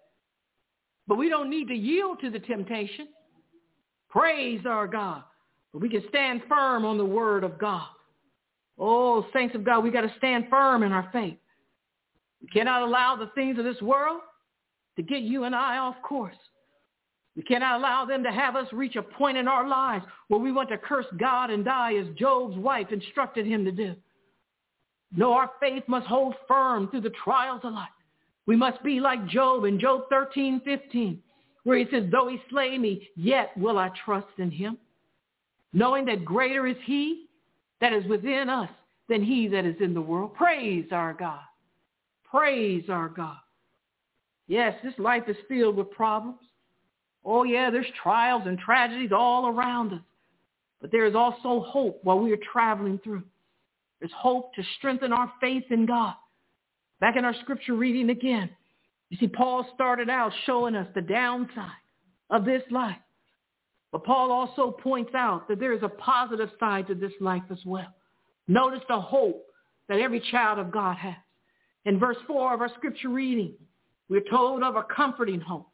but we don't need to yield to the temptation. Praise our God. But we can stand firm on the word of God. Oh, saints of God, we got to stand firm in our faith. We cannot allow the things of this world to get you and I off course. We cannot allow them to have us reach a point in our lives where we want to curse God and die as Job's wife instructed him to do. No, our faith must hold firm through the trials of life. We must be like Job in Job 13:15, where he says, though he slay me, yet will I trust in him, knowing that greater is he that is within us than he that is in the world. Praise our God. Praise our God. Yes, this life is filled with problems. Oh, yeah, there's trials and tragedies all around us. But there is also hope while we are traveling through. There's hope to strengthen our faith in God. Back in our scripture reading again, you see, Paul started out showing us the downside of this life. But Paul also points out that there is a positive side to this life as well. Notice the hope that every child of God has. In verse 4 of our scripture reading, we're told of a comforting hope.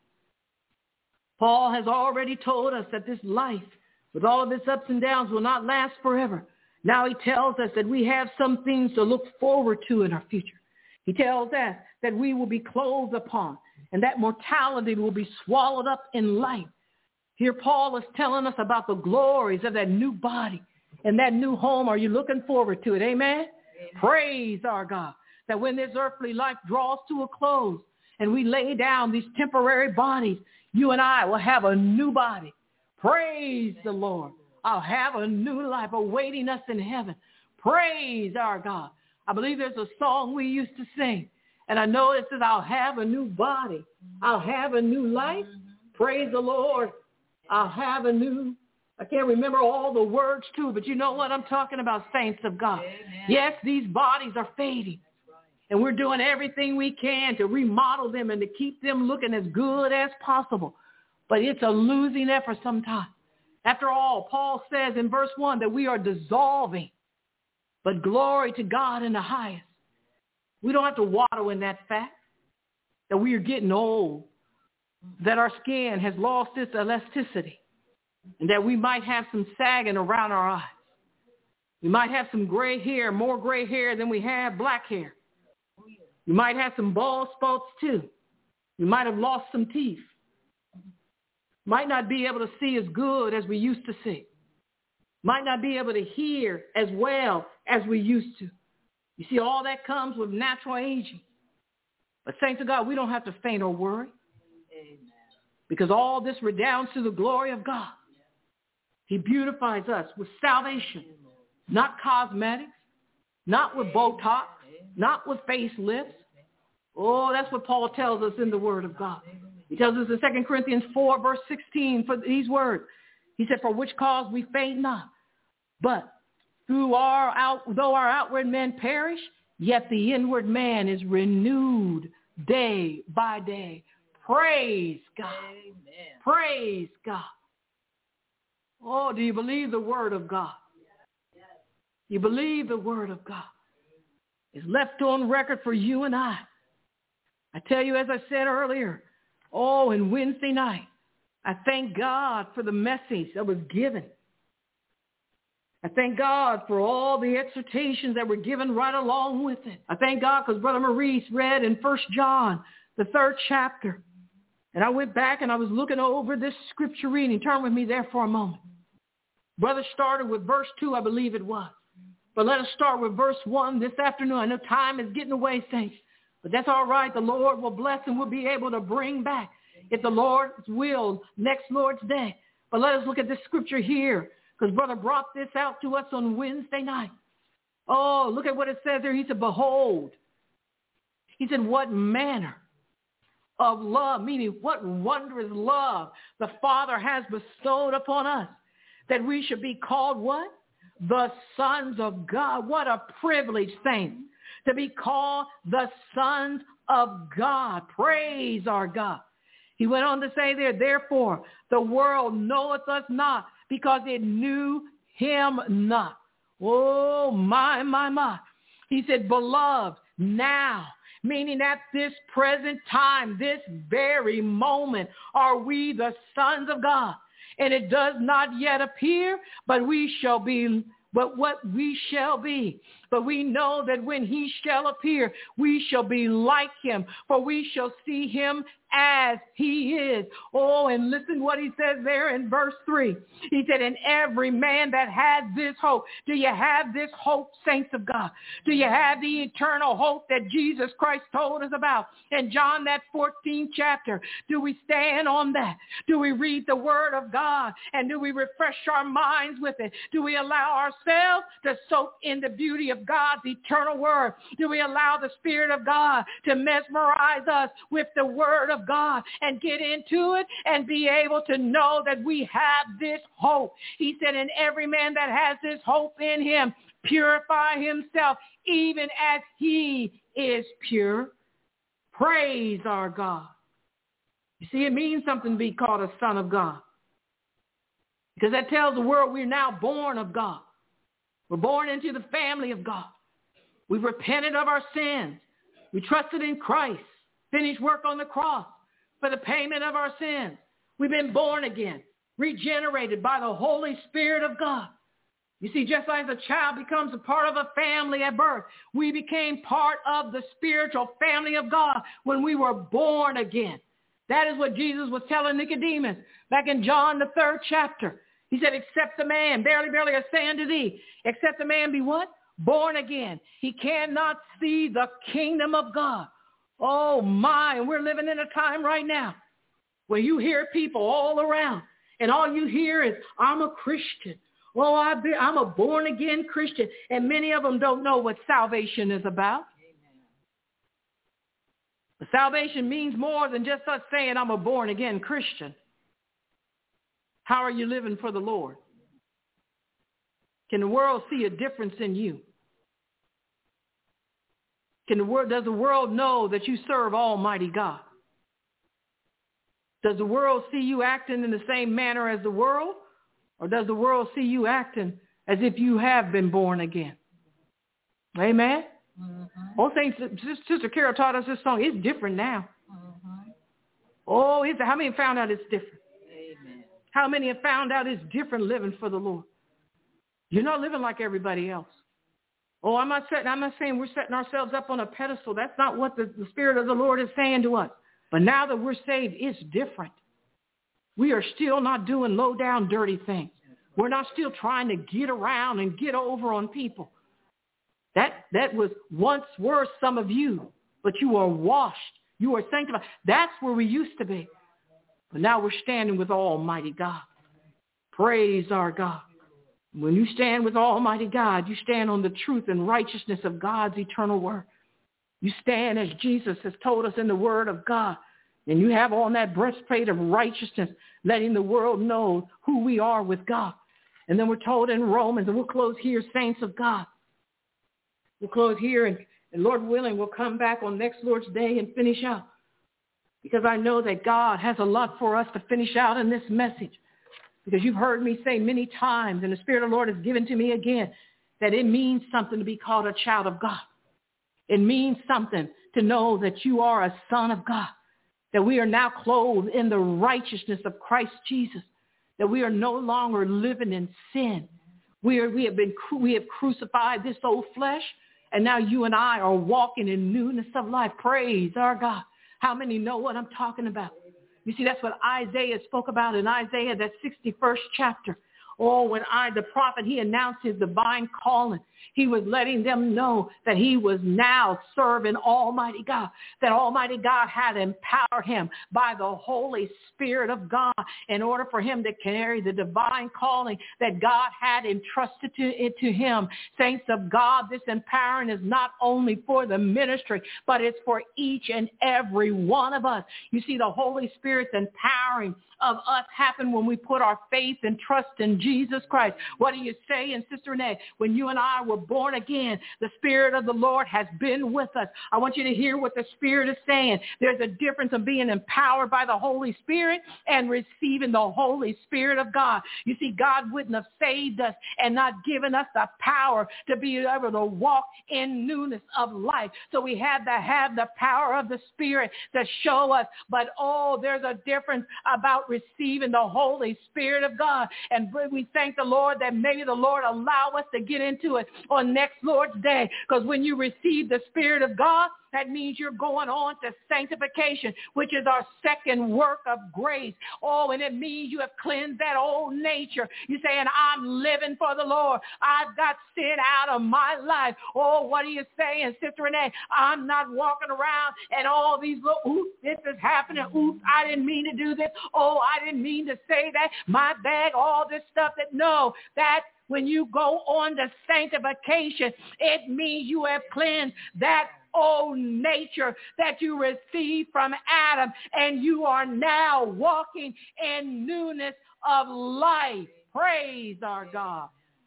Paul has already told us that this life, with all of its ups and downs, will not last forever. Now he tells us that we have some things to look forward to in our future. He tells us that we will be clothed upon and that mortality will be swallowed up in life. Here Paul is telling us about the glories of that new body and that new home. Are you looking forward to it? Amen? Amen. Praise our God. That when this earthly life draws to a close and we lay down these temporary bodies, you and I will have a new body. Praise the Lord. I'll have a new life awaiting us in heaven. Praise our God. I believe there's a song we used to sing. And I know it says, I'll have a new body. I'll have a new life. Praise the Lord. I'll have a new, I can't remember all the words too, but you know what I'm talking about, saints of God. Amen. Yes, these bodies are fading. And we're doing everything we can to remodel them and to keep them looking as good as possible. But it's a losing effort sometimes. After all, Paul says in verse 1 that we are dissolving, but glory to God in the highest. We don't have to wallow in that fact that we are getting old, that our skin has lost its elasticity, and that we might have some sagging around our eyes. We might have some gray hair, more gray hair than we have black hair. You might have some bald spots too. You might have lost some teeth. Might not be able to see as good as we used to see. Might not be able to hear as well as we used to. You see, all that comes with natural aging. But saints of God, we don't have to faint or worry. Amen. Because all this redounds to the glory of God. He beautifies us with salvation, not cosmetics, not with Botox, not with facelifts. Oh, that's what Paul tells us in the Word of God. He tells us in 2 Corinthians 4, verse 16, for these words. He said, for which cause we faint not, but though our outward men perish, yet the inward man is renewed day by day. Praise God. Amen. Praise God. Oh, do you believe the Word of God? You believe the Word of God? It's left on record for you and I. I tell you, as I said earlier, and Wednesday night, I thank God for the message that was given. I thank God for all the exhortations that were given right along with it. I thank God because Brother Maurice read in 1 John, the 3rd chapter. And I went back and I was looking over this scripture reading. Turn with me there for a moment. Brother started with verse 2, I believe it was. But let us start with verse 1 this afternoon. I know time is getting away, saints. But that's all right. The Lord will bless and we'll be able to bring back, if the Lord's will, next Lord's Day. But let us look at this scripture here, because Brother brought this out to us on Wednesday night. Oh, look at what it says there. He said, behold. He said, what manner of love, meaning what wondrous love the Father has bestowed upon us, that we should be called what? The sons of God. What a privilege, saints, to be called the sons of God. Praise our God. He went on to say there, therefore, the world knoweth us not, because it knew him not. Oh, my. He said, beloved, now, meaning at this present time, this very moment, are we the sons of God. And it does not yet appear, but we shall be, but what we shall be. But we know that when he shall appear, we shall be like him, for we shall see him as he is. Oh, and listen what he says there in verse 3. He said, and every man that has this hope. Do you have this hope, saints of God? Do you have the eternal hope that Jesus Christ told us about in John, that 14th chapter? Do we stand on that? Do we read the Word of God? And do we refresh our minds with it? Do we allow ourselves to soak in the beauty of God's eternal Word? Do we allow the Spirit of God to mesmerize us with the Word of God and get into it and be able to know that we have this hope? He said, and every man that has this hope in him purify himself even as he is pure. Praise our God. You see, it means something to be called a son of God, because that tells the world we're now born of God. We're born into the family of God. We've repented of our sins. We trusted in Christ, finished work on the cross for the payment of our sins. We've been born again, regenerated by the Holy Spirit of God. You see, just like a child becomes a part of a family at birth, we became part of the spiritual family of God when we were born again. That is what Jesus was telling Nicodemus back in John, the 3rd chapter. He said, except the man, verily I say unto thee, except the man be what? Born again. He cannot see the kingdom of God. Oh my, and we're living in a time right now where you hear people all around and all you hear is, I'm a Christian. Well, I'm a born again Christian. And many of them don't know what salvation is about. But salvation means more than just us saying I'm a born again Christian. How are you living for the Lord? Can the world see a difference in you? Does the world know that you serve Almighty God? Does the world see you acting in the same manner as the world? Or does the world see you acting as if you have been born again? Amen? Mm-hmm. Oh, Sister Carol taught us this song. It's different now. Mm-hmm. Oh, how many found out it's different? Amen. How many have found out it's different living for the Lord? You're not living like everybody else. Oh, I'm not saying we're setting ourselves up on a pedestal. That's not what the Spirit of the Lord is saying to us. But now that we're saved, it's different. We are still not doing low down dirty things. We're not still trying to get around and get over on people. That was once were some of you, but you are washed. You are sanctified. That's where we used to be. But now we're standing with Almighty God. Praise our God. When you stand with Almighty God, you stand on the truth and righteousness of God's eternal word. You stand as Jesus has told us in the word of God. And you have on that breastplate of righteousness, letting the world know who we are with God. And then we're told in Romans, and we'll close here, saints of God. We'll close here, and Lord willing, we'll come back on next Lord's Day and finish out. Because I know that God has a lot for us to finish out in this message. Because you've heard me say many times, and the Spirit of the Lord has given to me again, that it means something to be called a child of God. It means something to know that you are a son of God, that we are now clothed in the righteousness of Christ Jesus, that we are no longer living in sin. We have crucified this old flesh, and now you and I are walking in newness of life. Praise our God. How many know what I'm talking about? You see, that's what Isaiah spoke about in Isaiah, that 61st chapter. Oh, when the prophet, he announced his divine calling. He was letting them know that he was now serving Almighty God, that Almighty God had empowered him by the Holy Spirit of God in order for him to carry the divine calling that God had entrusted to him. Saints of God, this empowering is not only for the ministry, but it's for each and every one of us. You see, the Holy Spirit's empowering of us happen when we put our faith and trust in Jesus Christ. What do you say? And Sister Renee, when you and I were born again, the Spirit of the Lord has been with us. I want you to hear what the Spirit is saying. There's a difference of being empowered by the Holy Spirit and receiving the Holy Spirit of God. You see, God wouldn't have saved us and not given us the power to be able to walk in newness of life. So we had to have the power of the Spirit to show us. But, there's a difference about receiving the Holy Spirit of God. And we thank the Lord that maybe the Lord allow us to get into it on next Lord's Day. Because when you receive the Spirit of God, that means you're going on to sanctification, which is our second work of grace. And it means you have cleansed that old nature. You're saying, I'm living for the Lord. I've got sin out of my life. What are you saying, Sister Renee? I'm not walking around and all these little, oops, this is happening. Oops, I didn't mean to do this. I didn't mean to say that. My bad, all this stuff that when you go on to sanctification, it means you have cleansed that old nature that you received from Adam, and you are now walking in newness of life. Praise our God.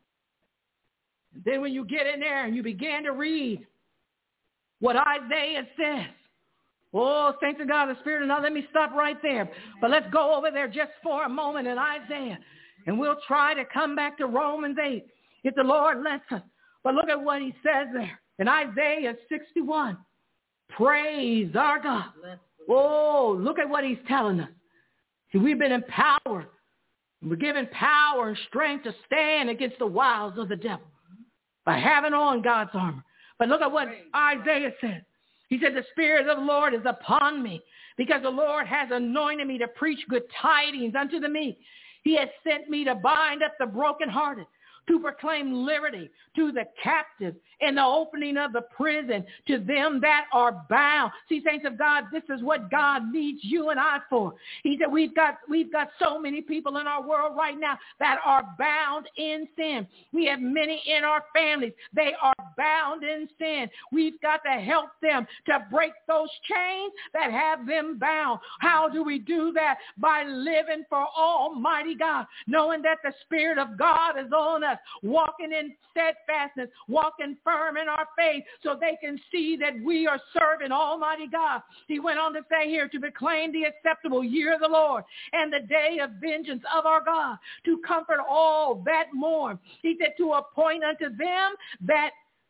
Then when you get in there and you begin to read what Isaiah says, saints of God, the Spirit of God, let me stop right there. But let's go over there just for a moment in Isaiah, and we'll try to come back to Romans 8 if the Lord lets us. But look at what he says there. In Isaiah 61, praise our God. Look at what he's telling us. See, we've been empowered. We're given power and strength to stand against the wiles of the devil by having on God's armor. But look at what Isaiah said. He said, the Spirit of the Lord is upon me because the Lord has anointed me to preach good tidings unto the meek. He has sent me to bind up the brokenhearted, to proclaim liberty to the captives and the opening of the prison to them that are bound. See, saints of God, this is what God needs you and I for. He said we've got so many people in our world right now that are bound in sin. We have many in our families. They are bound in sin. We've got to help them to break those chains that have them bound. How do we do that? By living for Almighty God, knowing that the Spirit of God is on us, walking in steadfastness, walking firm in our faith so they can see that we are serving Almighty God. He went on to say here, to proclaim the acceptable year of the Lord and the day of vengeance of our God, to comfort all that mourn. He said, to appoint unto them that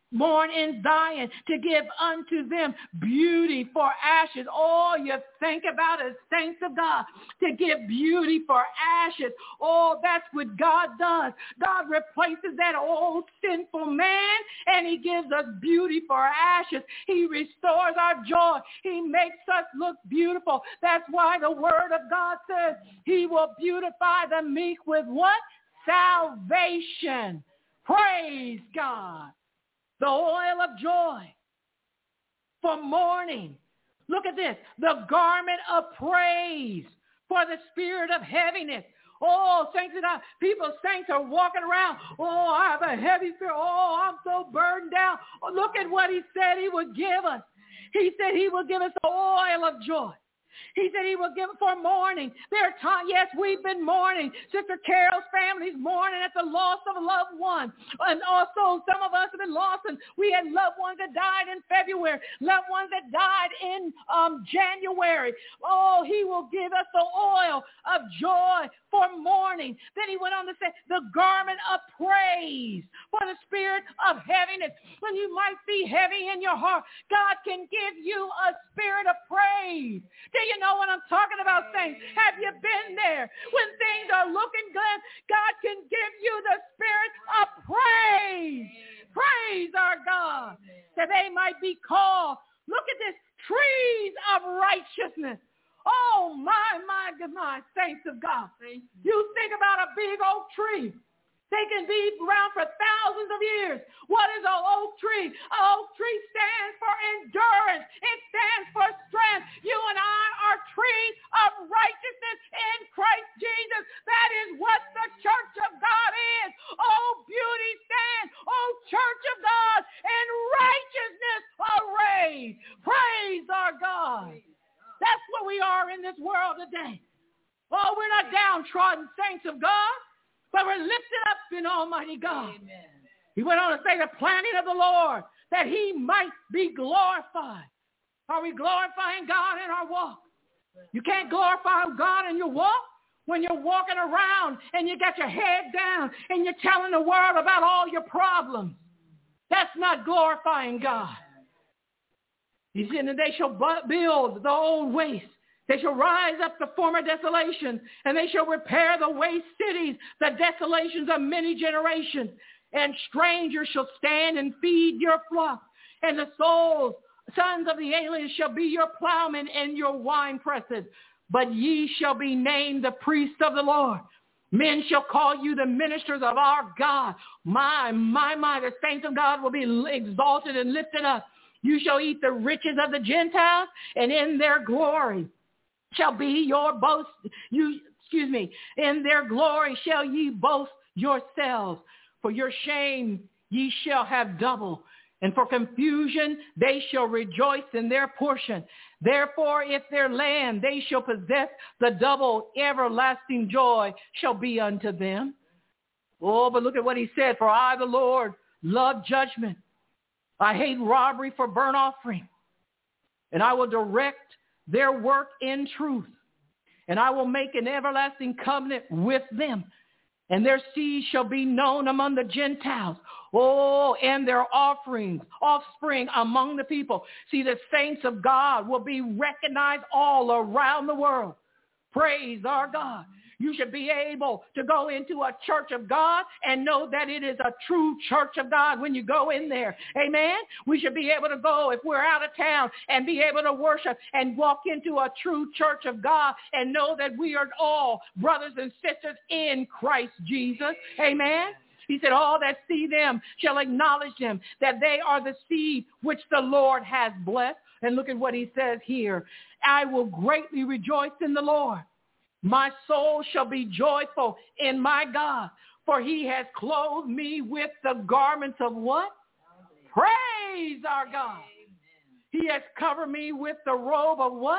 born in Zion, to give unto them beauty for ashes. All you think about is saints of God, to give beauty for ashes. Oh, that's what God does. God replaces that old sinful man, and he gives us beauty for ashes. He restores our joy. He makes us look beautiful. That's why the word of God says he will beautify the meek with what? Salvation. Praise God. The oil of joy for mourning. Look at this. The garment of praise for the spirit of heaviness. Oh, saints of God, saints are walking around. Oh, I have a heavy spirit. Oh, I'm so burdened down. Oh, look at what he said he would give us. He said he would give us the oil of joy. He said he will give it for mourning. There are times, yes, we've been mourning. Sister Carol's family's mourning at the loss of a loved one. And also some of us have been lost, and we had loved ones that died in February, loved ones that died in January. Oh, he will give us the oil of joy for mourning. Then he went on to say the garment of praise for the spirit of heaviness. When you might be heavy in your heart, God can give you a spirit of praise. Do you know what I'm talking about, saints? Have you been there? When things are looking good, God can give you the spirit of praise. Praise our God, that they might be called, look at this, trees of righteousness. Oh, my, saints of God. You think about a big oak tree. They can be around for thousands of years. What is an oak tree? An oak tree stands for endurance. It stands for strength. You and I are trees of righteousness in Christ Jesus. That is what the church of God is. Oh, beauty stand. Oh, church of God, in righteousness arrayed. Praise our God. That's what we are in this world today. Oh, we're not downtrodden saints of God, but we're lifted up in Almighty God. Amen. He went on to say the planting of the Lord, that he might be glorified. Are we glorifying God in our walk? You can't glorify God in your walk when you're walking around and you got your head down and you're telling the world about all your problems. That's not glorifying God. He said, and they shall build the old waste. They shall rise up the former desolations, and they shall repair the waste cities, the desolations of many generations. And strangers shall stand and feed your flock, and the sons of the aliens shall be your plowmen and your wine presses. But ye shall be named the priests of the Lord. Men shall call you the ministers of our God. My, the saints of God will be exalted and lifted up. You shall eat the riches of the Gentiles, and in their glory shall be your boast. In their glory shall ye boast yourselves. For your shame ye shall have double, and for confusion they shall rejoice in their portion. Therefore, if their land they shall possess, the double everlasting joy shall be unto them. Oh, but look at what he said. For I, the Lord, love judgment. I hate robbery for burnt offering. And I will direct their work in truth. And I will make an everlasting covenant with them. And their seed shall be known among the Gentiles. Oh, and their offspring among the people. See, the saints of God will be recognized all around the world. Praise our God. You should be able to go into a church of God and know that it is a true church of God when you go in there. Amen? We should be able to go if we're out of town and be able to worship and walk into a true church of God and know that we are all brothers and sisters in Christ Jesus. Amen? He said, all that see them shall acknowledge them, that they are the seed which the Lord has blessed. And look at what he says here. I will greatly rejoice in the Lord. My soul shall be joyful in my God, for he has clothed me with the garments of what? Praise our God. He has covered me with the robe of what?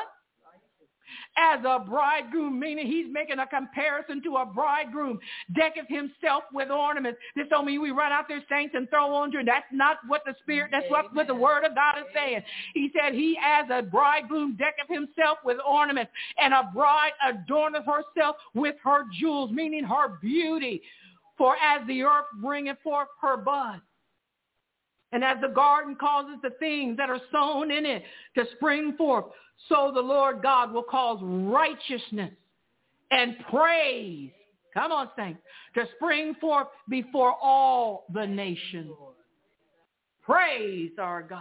As a bridegroom, meaning he's making a comparison to a bridegroom, decketh himself with ornaments. This don't mean we run out there, saints, and throw on you. That's not what the Spirit, that's what the Word of God is saying. He said he as a bridegroom decketh himself with ornaments, and a bride adorneth herself with her jewels, meaning her beauty. For as the earth bringeth forth her bud, And as the garden causes the things that are sown in it to spring forth, so the Lord God will cause righteousness and praise, come on, saints, to spring forth before all the nations. Praise our God.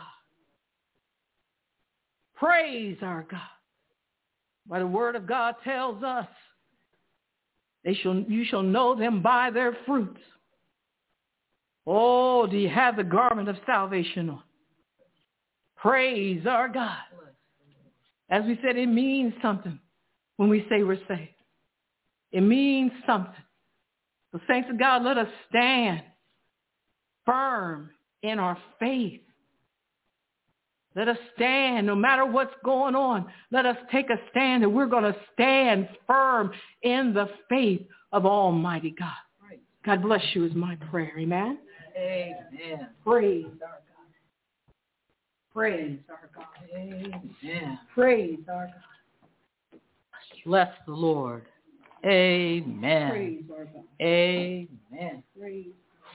Praise our God. But the word of God tells us, you shall know them by their fruits. Oh, do you have the garment of salvation on? Praise our God. As we said, it means something when we say we're saved. It means something. So saints of God, let us stand firm in our faith. Let us stand no matter what's going on. Let us take a stand, and we're going to stand firm in the faith of Almighty God. God bless you is my prayer. Amen. Amen. Praise our God. Praise our God. Amen. Praise our God. Bless the Lord. Amen. Praise our God. Amen. Praise.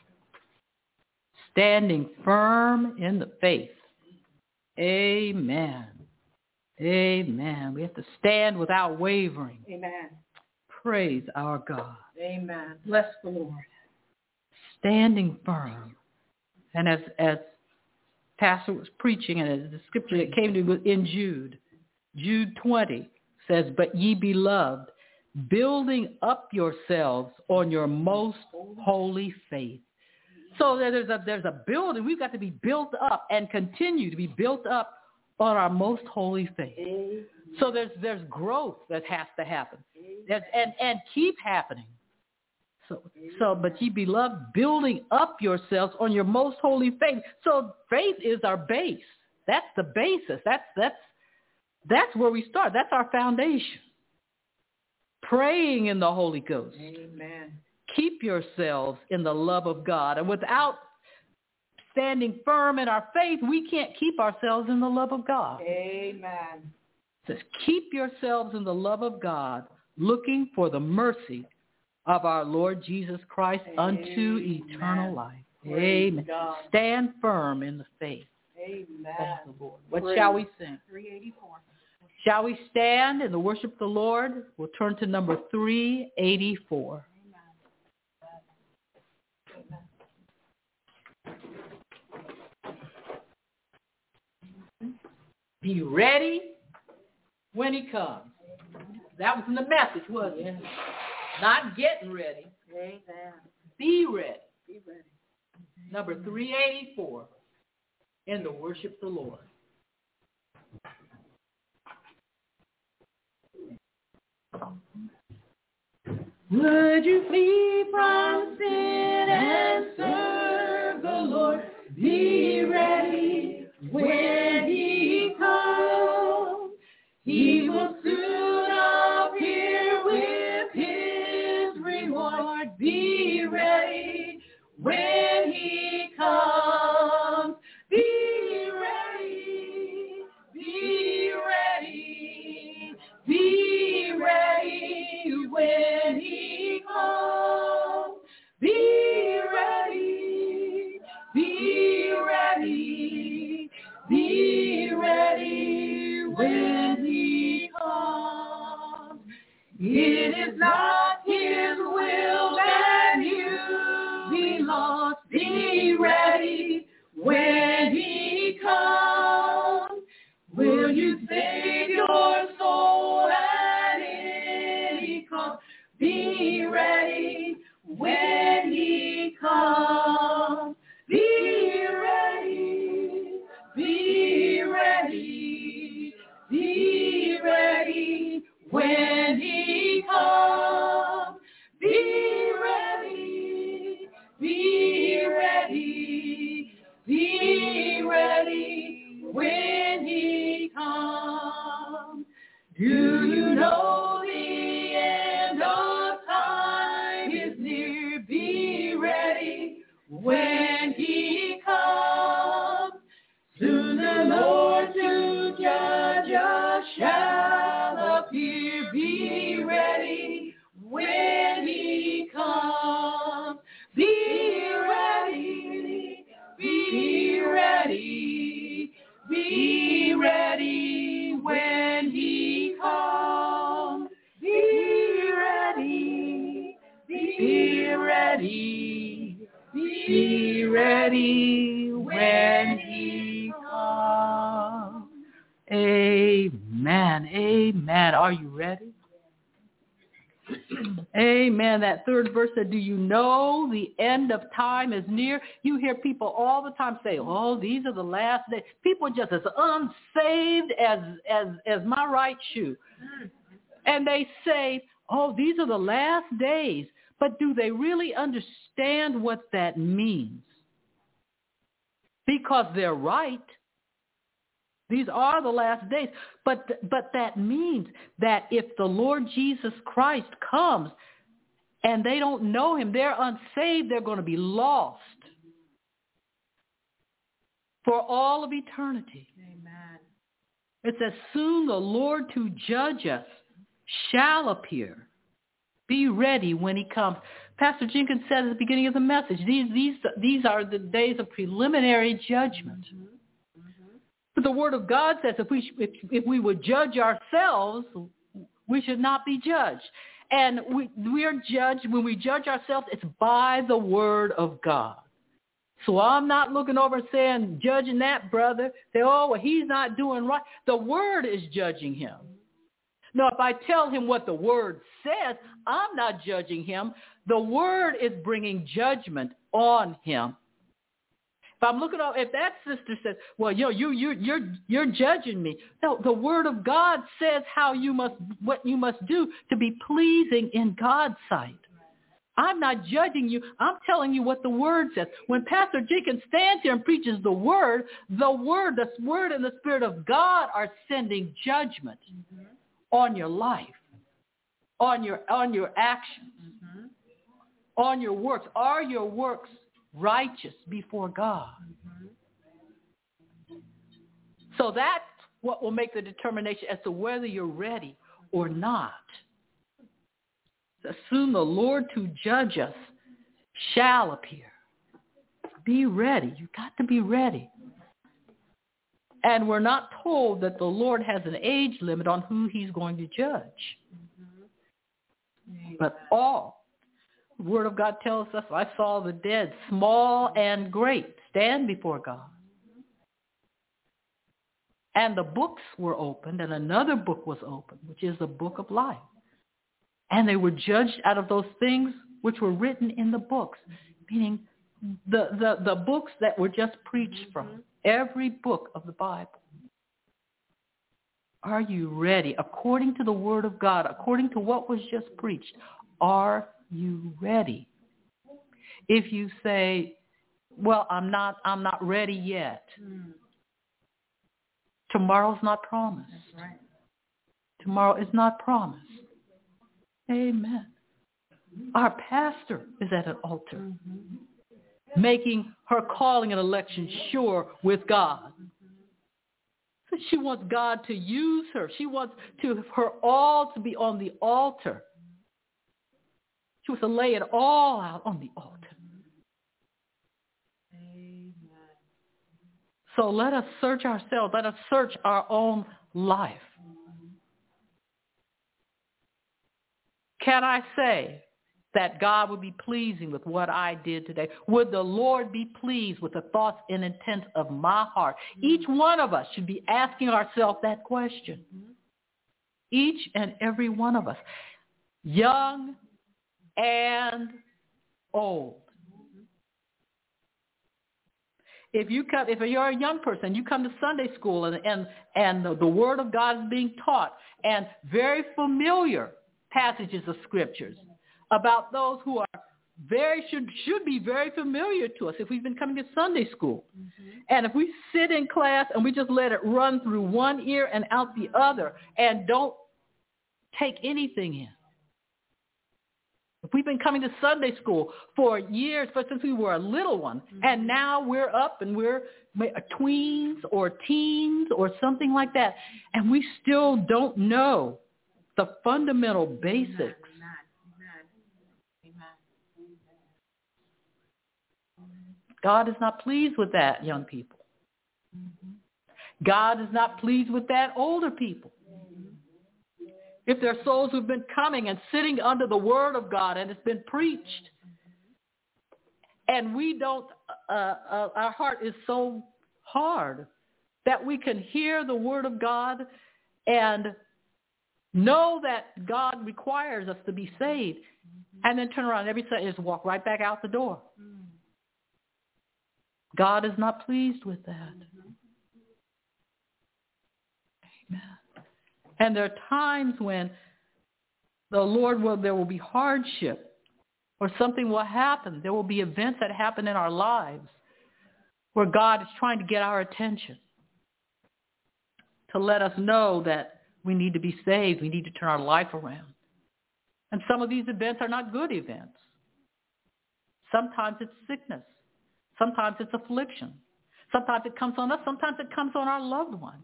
Standing firm in the faith. Amen. Amen. We have to stand without wavering. Amen. Praise our God. Amen. Bless the Lord. Standing firm. And as Pastor was preaching, and as the scripture that came to me in Jude 20 says, "But ye beloved, building up yourselves on your most holy faith." So there's a building. We've got to be built up and continue to be built up on our most holy faith. So there's growth that has to happen, and keep happening. So, but ye beloved, building up yourselves on your most holy faith. So faith is our base. That's the basis. That's where we start. That's our foundation. Praying in the Holy Ghost. Amen. Keep yourselves in the love of God. And without standing firm in our faith, we can't keep ourselves in the love of God. Amen. It says, keep yourselves in the love of God, looking for the mercy of our Lord Jesus Christ unto eternal life. Amen. God. Stand firm in the faith. Amen. Thank the Lord. What shall we sing? 384. Shall we stand and worship the Lord? We'll turn to number 384. Be ready when he comes. That was in the message, wasn't it? Not getting ready. Amen. Be ready. Be ready. Number 384 in the worship the Lord. Would you flee from sin and serve the Lord? Be ready when he comes. He will soon appear with his reward. Be ready when he comes. Be ready. Be ready. Be ready when he comes. Be ready. Be ready. Be ready when he comes. It is not his will that you be lost. Be ready when he comes. Will you save your soul at any cost? Be ready when he comes. Be ready. Be ready. Be ready when he comes. Be ready. Be ready. Be ready when he comes. Do you know the end of time is near? Be ready when he comes. Soon the Lord to judge us shall appear. Be ready when he comes. Be ready. Be ready. Be ready when he comes. Amen. Amen. Are you ready? Amen. That third verse said, do you know the end of time is near? You hear people all the time say, oh, these are the last days. People are just as unsaved as my right shoe. And they say, oh, these are the last days. But do they really understand what that means? Because they're right. These are the last days. But that means that if the Lord Jesus Christ comes and they don't know him, they're unsaved, they're going to be lost for all of eternity. Amen. It says, soon the Lord to judge us shall appear. Be ready when he comes. Pastor Jenkins said at the beginning of the message, these are the days of preliminary judgment. Mm-hmm. But the Word of God says if we would judge ourselves, we should not be judged. And we are judged, when we judge ourselves, it's by the Word of God. So I'm not looking over and saying, judging that brother, say, oh, well, he's not doing right. The Word is judging him. No, if I tell him what the Word says, I'm not judging him. The Word is bringing judgment on him. If I'm looking over, if that sister says, well, you're judging me. No, the Word of God says what you must do to be pleasing in God's sight. I'm not judging you. I'm telling you what the Word says. When Pastor Jenkins stands here and preaches the Word and the Spirit of God are sending judgment on your life, on your actions, on your works. Are your works righteous before God? So that's what will make the determination as to whether you're ready or not. Soon the Lord to judge us shall appear. Be ready. You've got to be ready. And we're not told that the Lord has an age limit on who he's going to judge. But all, the Word of God tells us, I saw the dead, small and great, stand before God. And the books were opened, and another book was opened, which is the book of life. And they were judged out of those things which were written in the books, meaning the books that were just preached from, every book of the Bible. Are you ready? According to the Word of God, according to what was just preached, are you ready? If you say, well, I'm not ready yet. Tomorrow's not promised. That's right. Tomorrow is not promised. Amen. Our pastor is at an altar, making her calling and election sure with God. So she wants God to use her. She wants her all to be on the altar. She wants to lay it all out on the altar. Amen. So let us search ourselves. Let us search our own life. Can I say that God would be pleasing with what I did today? Would the Lord be pleased with the thoughts and intents of my heart? Each one of us should be asking ourselves that question. Each and every one of us, young and old. If you're a young person, you come to Sunday school and the Word of God is being taught, and very familiar passages of scriptures about those who are should be very familiar to us if we've been coming to Sunday school. And if we sit in class and we just let it run through one ear and out the other and don't take anything in. If we've been coming to Sunday school for years, but since we were a little one, and now we're up and we're tweens or teens or something like that, and we still don't know the fundamental basics. God is not pleased with that, young people. God is not pleased with that, older people. If there are souls who've been coming and sitting under the Word of God and it's been preached, And we don't, our heart is so hard that we can hear the word of God and know that God requires us to be saved, and then turn around every day and just walk right back out the door. God is not pleased with that. Amen. And there are times when there will be hardship, or something will happen. There will be events that happen in our lives where God is trying to get our attention, to let us know that we need to be saved. We need to turn our life around. And some of these events are not good events. Sometimes it's sickness. Sometimes it's affliction. Sometimes it comes on us. Sometimes it comes on our loved ones.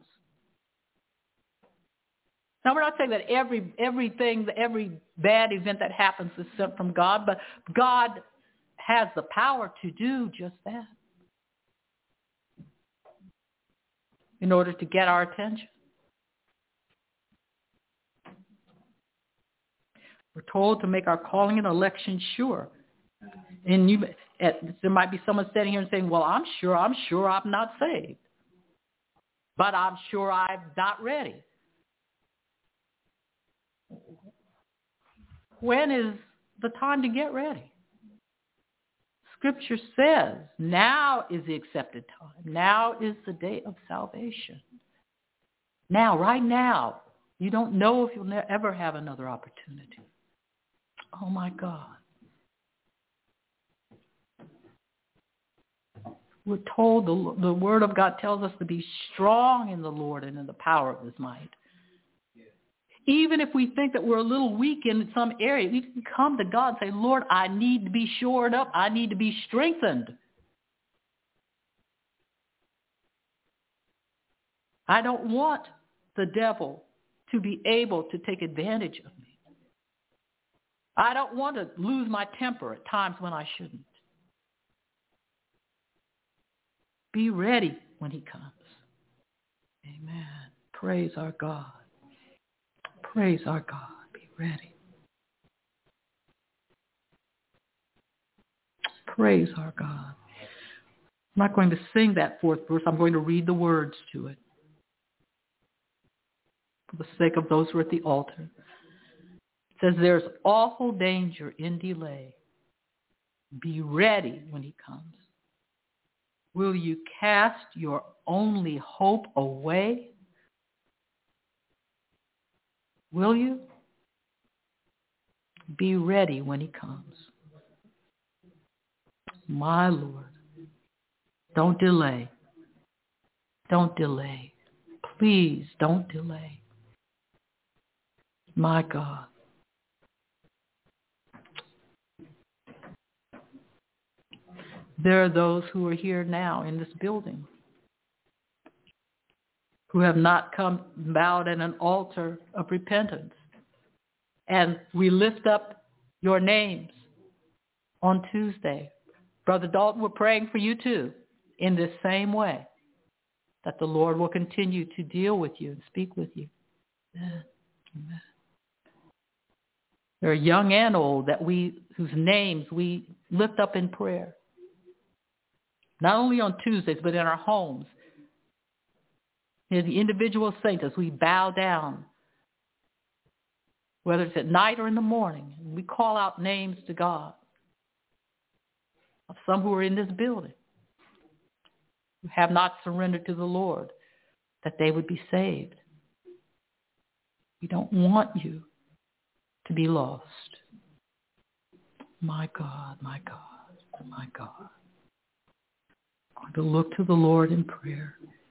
Now, we're not saying that every bad event that happens is sent from God, but God has the power to do just that in order to get our attention. We're told to make our calling and election sure. And there might be someone standing here and saying, well, I'm sure I'm not saved. But I'm sure I'm not ready. When is the time to get ready? Scripture says now is the accepted time. Now is the day of salvation. Now, right now. You don't know if you'll ever have another opportunity. Oh, my God. We're told, the Word of God tells us to be strong in the Lord and in the power of His might. Even if we think that we're a little weak in some area, we can come to God and say, Lord, I need to be shored up. I need to be strengthened. I don't want the devil to be able to take advantage of me. I don't want to lose my temper at times when I shouldn't. Be ready when He comes. Amen. Praise our God. Praise our God. Be ready. Praise our God. I'm not going to sing that fourth verse. I'm going to read the words to it for the sake of those who are at the altar. It says, there's awful danger in delay. Be ready when He comes. Will you cast your only hope away? Will you? Be ready when He comes. My Lord, don't delay. Don't delay. Please don't delay. My God. There are those who are here now in this building who have not come bowed at an altar of repentance. And we lift up your names on Tuesday. Brother Dalton, we're praying for you too in this same way, that the Lord will continue to deal with you and speak with you. Amen. Amen. There are young and old whose names we lift up in prayer. Not only on Tuesdays, but in our homes. In the individual saints, as we bow down, whether it's at night or in the morning, and we call out names to God of some who are in this building who have not surrendered to the Lord, that they would be saved. We don't want you to be lost. My God, my God, my God. I'm going to look to the Lord in prayer.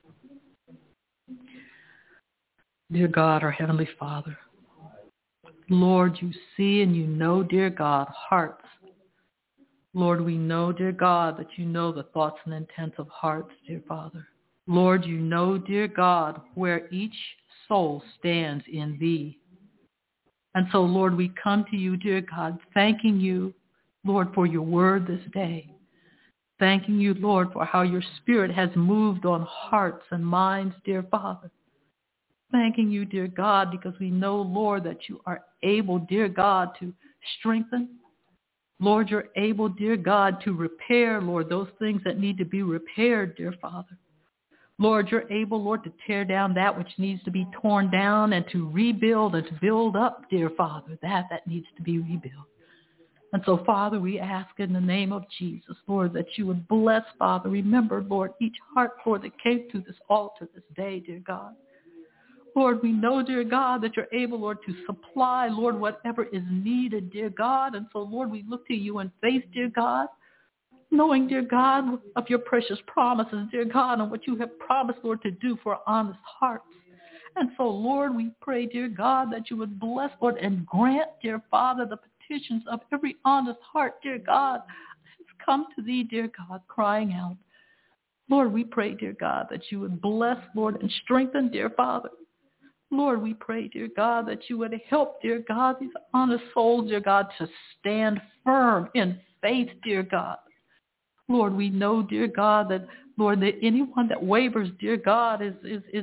Dear God, our Heavenly Father, Lord, you see and you know, dear God, hearts. Lord, we know, dear God, that you know the thoughts and intents of hearts, dear Father. Lord, you know, dear God, where each soul stands in thee. And so, Lord, we come to you, dear God, thanking you, Lord, for your word this day. Thanking you, Lord, for how your Spirit has moved on hearts and minds, dear Father. Thanking you, dear God, because we know, Lord, that you are able, dear God, to strengthen. Lord, you're able, dear God, to repair, Lord, those things that need to be repaired, dear Father. Lord, you're able, Lord, to tear down that which needs to be torn down and to rebuild and to build up, dear Father, that needs to be rebuilt. And so, Father, we ask in the name of Jesus, Lord, that you would bless, Father. Remember, Lord, each heart, Lord, that came to this altar this day, dear God. Lord, we know, dear God, that you're able, Lord, to supply, Lord, whatever is needed, dear God. And so, Lord, we look to you in faith, dear God, knowing, dear God, of your precious promises, dear God, and what you have promised, Lord, to do for honest hearts. And so, Lord, we pray, dear God, that you would bless, Lord, and grant, dear Father, the petitions of every honest heart, dear God, has come to thee, dear God, crying out. Lord, we pray, dear God, that you would bless, Lord, and strengthen, dear Father. Lord, we pray, dear God, that you would help, dear God, these honest souls, dear God, to stand firm in faith, dear God. Lord, we know, dear God, that, Lord, that anyone that wavers, dear God, is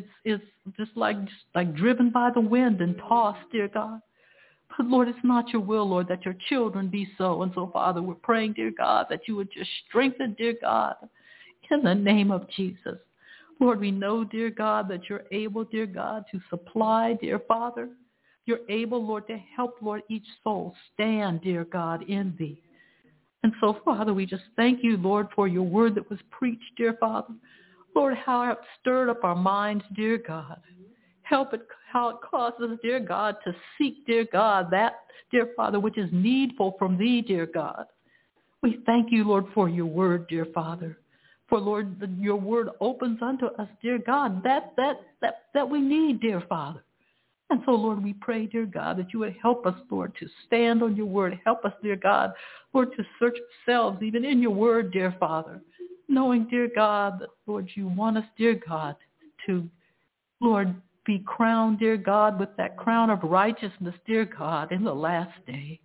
just like driven by the wind and tossed, dear God. But, Lord, it's not your will, Lord, that your children be so. And so, Father, we're praying, dear God, that you would just strengthen, dear God, in the name of Jesus. Lord, we know, dear God, that you're able, dear God, to supply, dear Father. You're able, Lord, to help, Lord, each soul stand, dear God, in thee. And so, Father, we just thank you, Lord, for your word that was preached, dear Father. Lord, how it stirred up our minds, dear God. Help it, how it causes, dear God, to seek, dear God, that, dear Father, which is needful from thee, dear God. We thank you, Lord, for your word, dear Father. For, Lord, your word opens unto us, dear God, that we need, dear Father. And so, Lord, we pray, dear God, that you would help us, Lord, to stand on your word. Help us, dear God, Lord, to search ourselves even in your word, dear Father, knowing, dear God, that, Lord, you want us, dear God, to, Lord, be crowned, dear God, with that crown of righteousness, dear God, in the last day.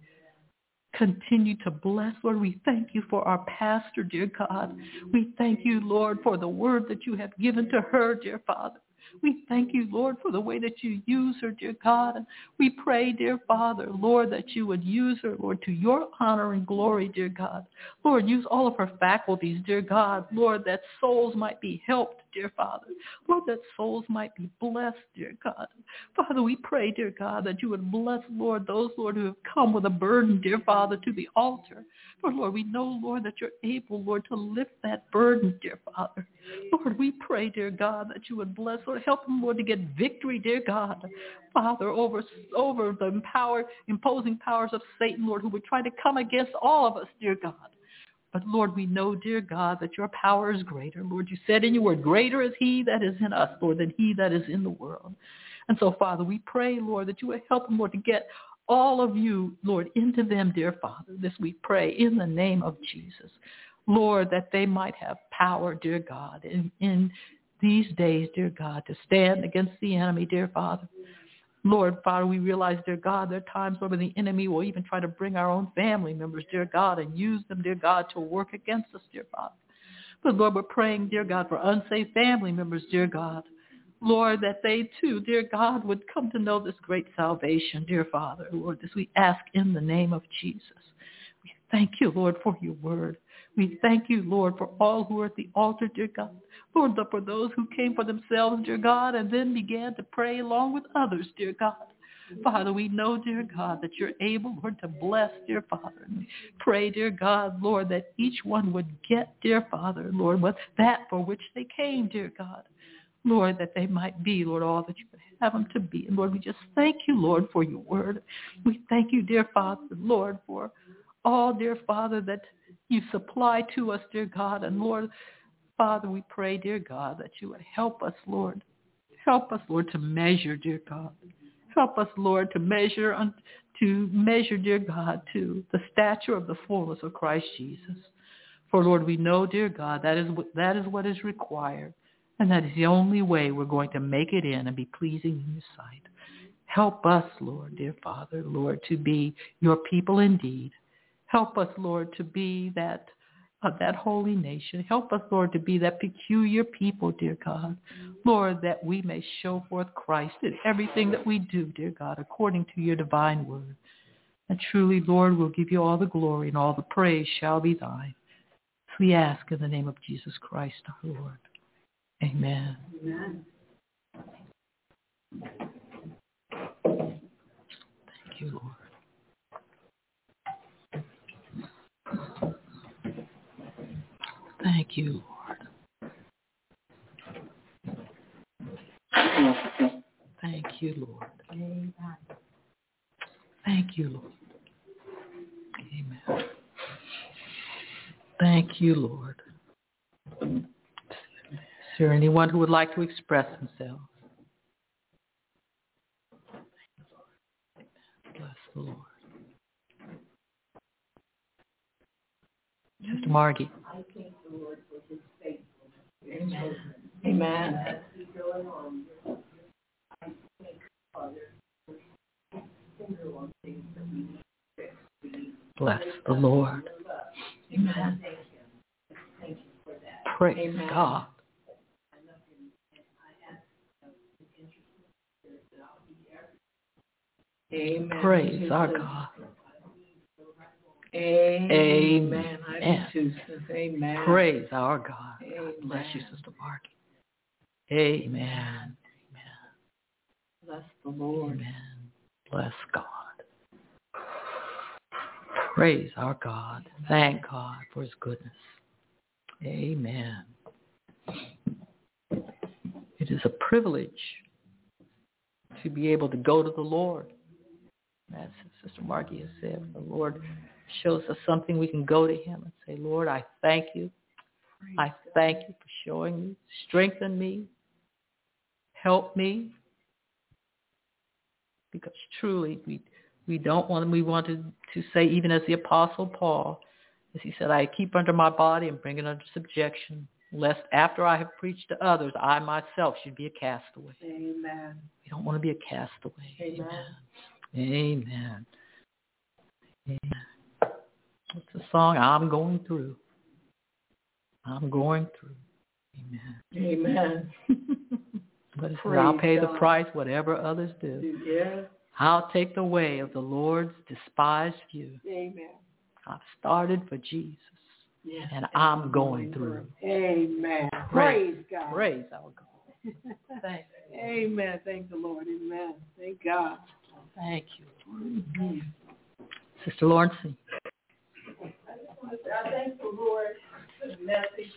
Continue to bless, Lord. We thank you for our pastor, dear God. We thank you, Lord, for the word that you have given to her, dear Father. We thank you, Lord, for the way that you use her, dear God. And we pray, dear Father, Lord, that you would use her, Lord, to your honor and glory, dear God. Lord, use all of her faculties, dear God. Lord, that souls might be helped, dear Father. Lord, that souls might be blessed, dear God. Father, we pray, dear God, that you would bless, Lord, those, Lord, who have come with a burden, dear Father, to the altar. For, Lord, we know, Lord, that you're able, Lord, to lift that burden, dear Father. Lord, we pray, dear God, that you would bless, Lord, help them, Lord, to get victory, dear God. Father, over the imposing powers of Satan, Lord, who would try to come against all of us, dear God. But, Lord, we know, dear God, that your power is greater. Lord, you said in your word, greater is he that is in us, Lord, than he that is in the world. And so, Father, we pray, Lord, that you would help them, Lord, to get all of you, Lord, into them, dear Father. This we pray in the name of Jesus. Lord, that they might have power, dear God, in these days, dear God, to stand against the enemy, dear Father. Lord, Father, we realize, dear God, there are times when the enemy will even try to bring our own family members, dear God, and use them, dear God, to work against us, dear Father. But, Lord, we're praying, dear God, for unsafe family members, dear God. Lord, that they too, dear God, would come to know this great salvation, dear Father. Lord, this we ask in the name of Jesus. We thank you, Lord, for your word. We thank you, Lord, for all who are at the altar, dear God. Lord, for those who came for themselves, dear God, and then began to pray along with others, dear God. Father, we know, dear God, that you're able, Lord, to bless, dear Father. And we pray, dear God, Lord, that each one would get, dear Father, Lord, what that for which they came, dear God. Lord, that they might be, Lord, all that you would have them to be. And Lord, we just thank you, Lord, for your word. We thank you, dear Father, Lord, for all, dear Father, that you supply to us, dear God. And Lord, Father, we pray, dear God, that you would help us, Lord. Help us, Lord, to measure, dear God. Help us, Lord, to measure, dear God, to the stature of the fullness of Christ Jesus. For, Lord, we know, dear God, that is what is required. And that is the only way we're going to make it in and be pleasing in your sight. Help us, Lord, dear Father, Lord, to be your people indeed. Help us, Lord, to be that holy nation. Help us, Lord, to be that peculiar people, dear God. Lord, that we may show forth Christ in everything that we do, dear God, according to your divine word. And truly, Lord, we'll give you all the glory and all the praise shall be thine. We ask in the name of Jesus Christ, our Lord. Amen. Amen. Thank you, Lord. Thank you, Lord. Thank you, Lord. Amen. Thank you, Lord. Amen. Thank you, Lord. Is there anyone who would like to express themselves? Bless the Lord. Sister Margie. I thank the Lord for his faithfulness. Amen. As we go along, I thank Father for finger on things that we need to fix. Bless the Lord. Amen. Thank him. Thank you for that. Praise Amen. God. I love him, and I ask his interesting spirit that I'll be everything. Amen. Praise our God. Amen. I Amen. do too, sis. Amen. Praise our God. God Amen. bless you, Sister Margie. Amen. Amen. Bless the Lord. Amen. Bless God. Praise our God. Thank God for his goodness. Amen. It is a privilege to be able to go to the Lord. As Sister Margie has said, the Lord shows us something, we can go to him and say, Lord, I thank you. I thank you for showing me, strengthen me, help me. Because truly we want to say, even as the Apostle Paul, as he said, I keep under my body and bring it under subjection, lest after I have preached to others, I myself should be a castaway. Amen. We don't want to be a castaway. Amen. Amen. Amen. It's a song, I'm going through. I'm going through. Amen. Amen. But Praise I'll pay God. the price, whatever others do. Yes. I'll take the way of the Lord's despised few. Amen. I've started for Jesus, Yes. and I'm going through. Amen. Praise God. Praise our God. Thank you. Amen. Thank the Lord. Amen. Thank God. Thank you. Mm-hmm. Sister Lawrence. I thank the Lord for the message.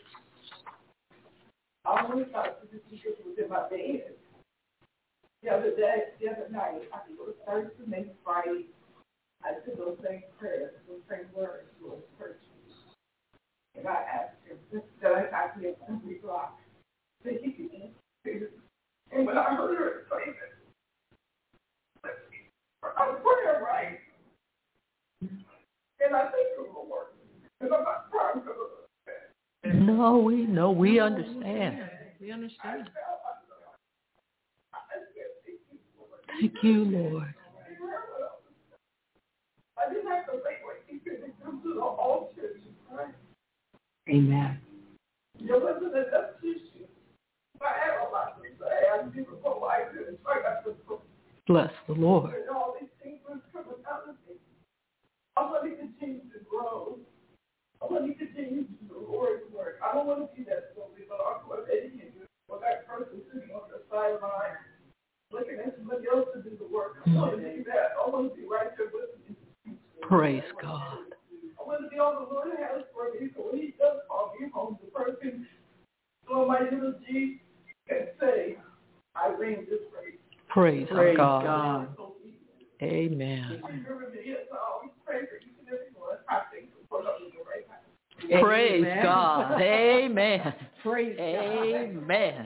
I always thought that the teacher was in my bed. The other night, I think it was Thursday, maybe Friday, I took those same prayers, those same words to a person. And I asked him, that I got here at 3 o'clock, that he could answer. And when I heard her say that, I was praying right. And I thank the Lord. And I'm not crying because of that. No, we understand. We understand. Thank you, Lord. I didn't have to wait when he could come to the altar to pray. Amen. There wasn't enough tissue. I had a lot to say. I didn't know why I couldn't. So I got to pray. Bless the Lord. And all these things were coming out of me. I want to continue to grow. I want to continue to do the Lord's work. I don't want to be that slowly, but I want to educate you. For that person sitting on the sideline, looking at somebody else to do the work. I want to do that. I want to be right there with you. Praise God. I want to be all the Lord has for me. So when he does call me home, the person on my eulogy can say, I ran this race. Praise our God. So Amen. I remember me, yes, I always pray for each and every one. I think for the right time. Praise Amen. God. Amen. Praise God. Amen.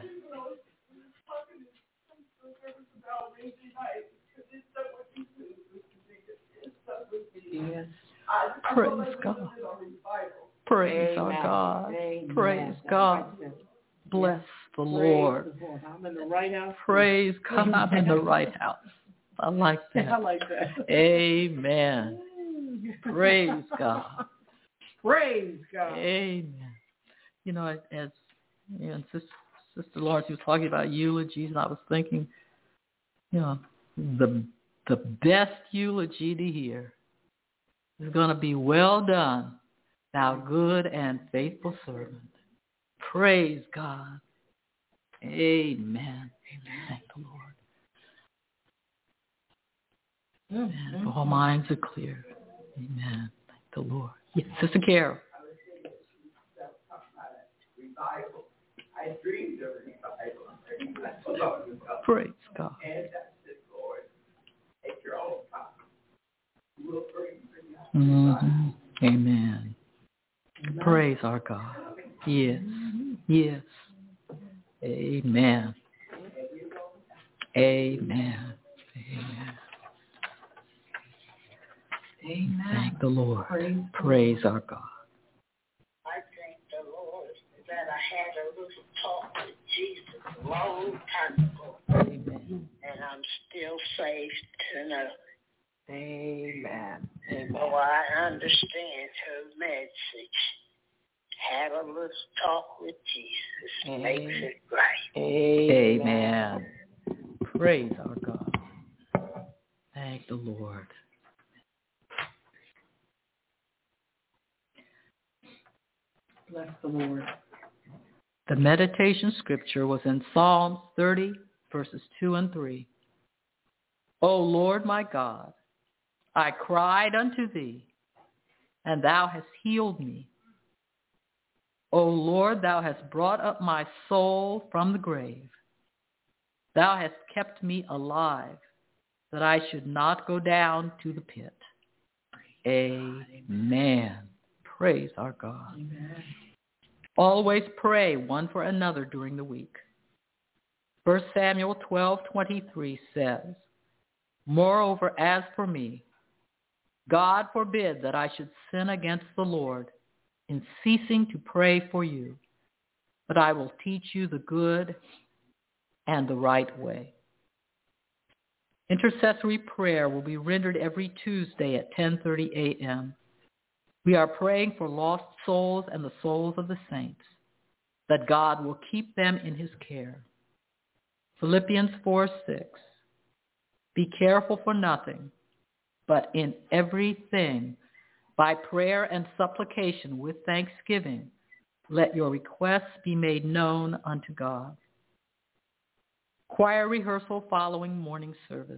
Yes. Praise God. Praise our God. Praise God. Bless the Lord. I'm in the right house. Praise God. I'm in the right house. I like that. I like that. Amen. Praise God. Praise God. Amen. You know, as Sister Lawrence was talking about eulogies, and I was thinking, you know, the best eulogy to hear It's going to be well done, thou good and faithful servant. Praise God. Amen. Thank the Lord. Amen. All minds are clear. Amen. Thank the Lord. Yes, Sister Carol. I dreamed of revival. Praise God. And that's it, Lord. Take your own time. We'll pray for Mm-hmm. Amen. Praise our God. Yes. Yes. Amen. Amen. Amen. Amen. Thank the Lord. Praise our God. I thank the Lord that I had a little talk with Jesus a long time ago. Amen. And I'm still saved to know. Amen. So I understand her message. Have a little talk with Jesus. Makes it right. Amen. Praise our God. Thank the Lord. Bless the Lord. The meditation scripture was in Psalms 30, verses 2 and 3. O Lord my God, I cried unto thee, and thou hast healed me. O Lord, thou hast brought up my soul from the grave. Thou hast kept me alive, that I should not go down to the pit. Amen. Praise our God. Amen. Always pray one for another during the week. 1 Samuel 12:23 says, Moreover, as for me, God forbid that I should sin against the Lord in ceasing to pray for you, but I will teach you the good and the right way. Intercessory prayer will be rendered every Tuesday at 10:30 a.m. We are praying for lost souls and the souls of the saints, that God will keep them in his care. Philippians 4:6. Be careful for nothing, but in everything, by prayer and supplication with thanksgiving, let your requests be made known unto God. Choir rehearsal following morning service.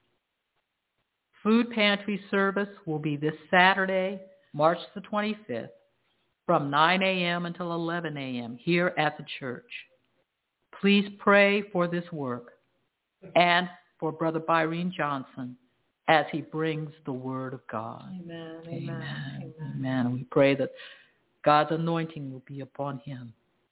Food pantry service will be this Saturday, March the 25th, from 9 a.m. until 11 a.m. here at the church. Please pray for this work and for Brother Byrene Johnson as he brings the word of God. Amen. Amen. Amen. We pray that God's anointing will be upon him.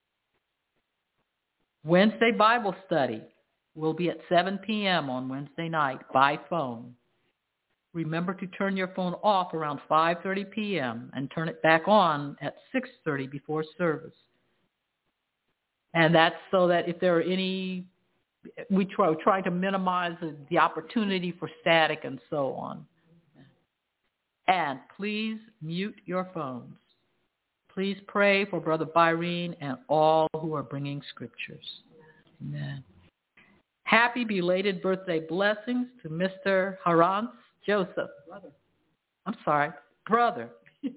Wednesday Bible study will be at 7 p.m. on Wednesday night by phone. Remember to turn your phone off around 5:30 p.m. and turn it back on at 6:30 before service. And that's so that if there are any, we try to minimize the opportunity for static and so on. And please mute your phones. Please pray for Brother Byrene and all who are bringing scriptures. Amen. Happy belated birthday blessings to Mr. Harance Joseph. Brother.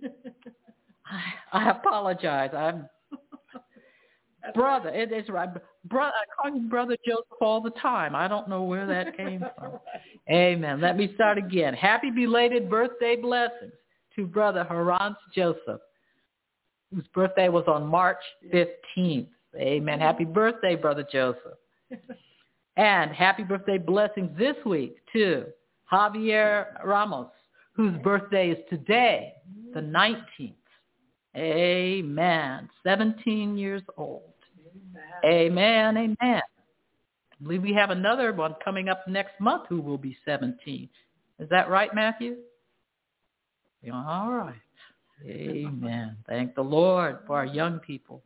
I apologize. Brother. It is right. Brother, I call him Brother Joseph all the time. I don't know where that came from. Amen. Let me start again. Happy belated birthday blessings to Brother Harance Joseph, whose birthday was on March 15th. Amen. Happy birthday, Brother Joseph. And happy birthday blessings this week to Javier Ramos, whose birthday is today, the 19th. Amen. 17 years old. Amen. Amen. I believe we have another one coming up next month who will be 17. Is that right, Matthew? All right. Amen. Thank the Lord for our young people.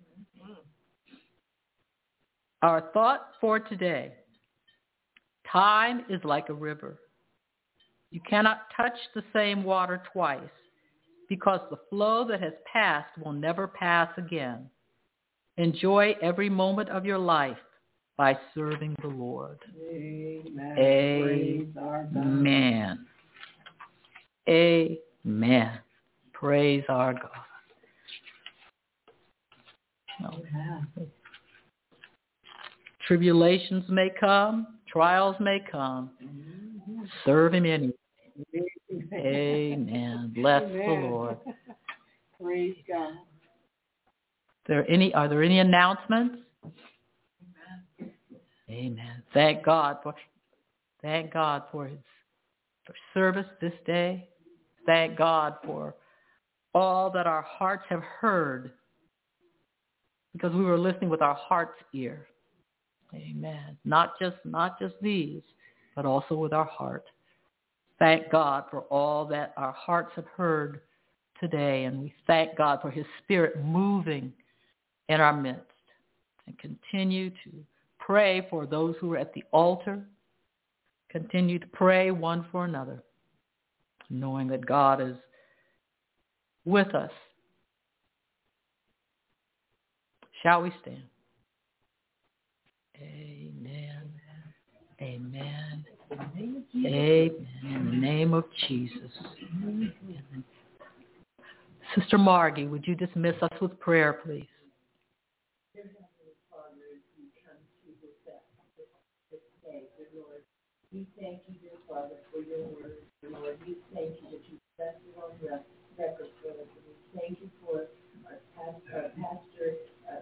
Our thought for today. Time is like a river. You cannot touch the same water twice, because the flow that has passed will never pass again. Enjoy every moment of your life by serving the Lord. Amen. Amen. Amen. Man, praise our God. Tribulations may come, trials may come. Serve him anyway. Amen. Bless the Lord. Praise God. Are there any announcements? Amen. Thank God for his for service this day. Thank God for all that our hearts have heard, because we were listening with our heart's ear. Amen. Not just these, but also with our heart. Thank God for all that our hearts have heard today, and we thank God for his Spirit moving in our midst. And continue to pray for those who are at the altar. Continue to pray one for another, knowing that God is with us. Shall we stand? Amen. Amen. Amen. In the name of Jesus. Amen. Sister Margie, would you dismiss us with prayer, please? We thank you, dear Father, for your word, Lord. We thank you that you blessed it on record for us. And we thank you for our pastor,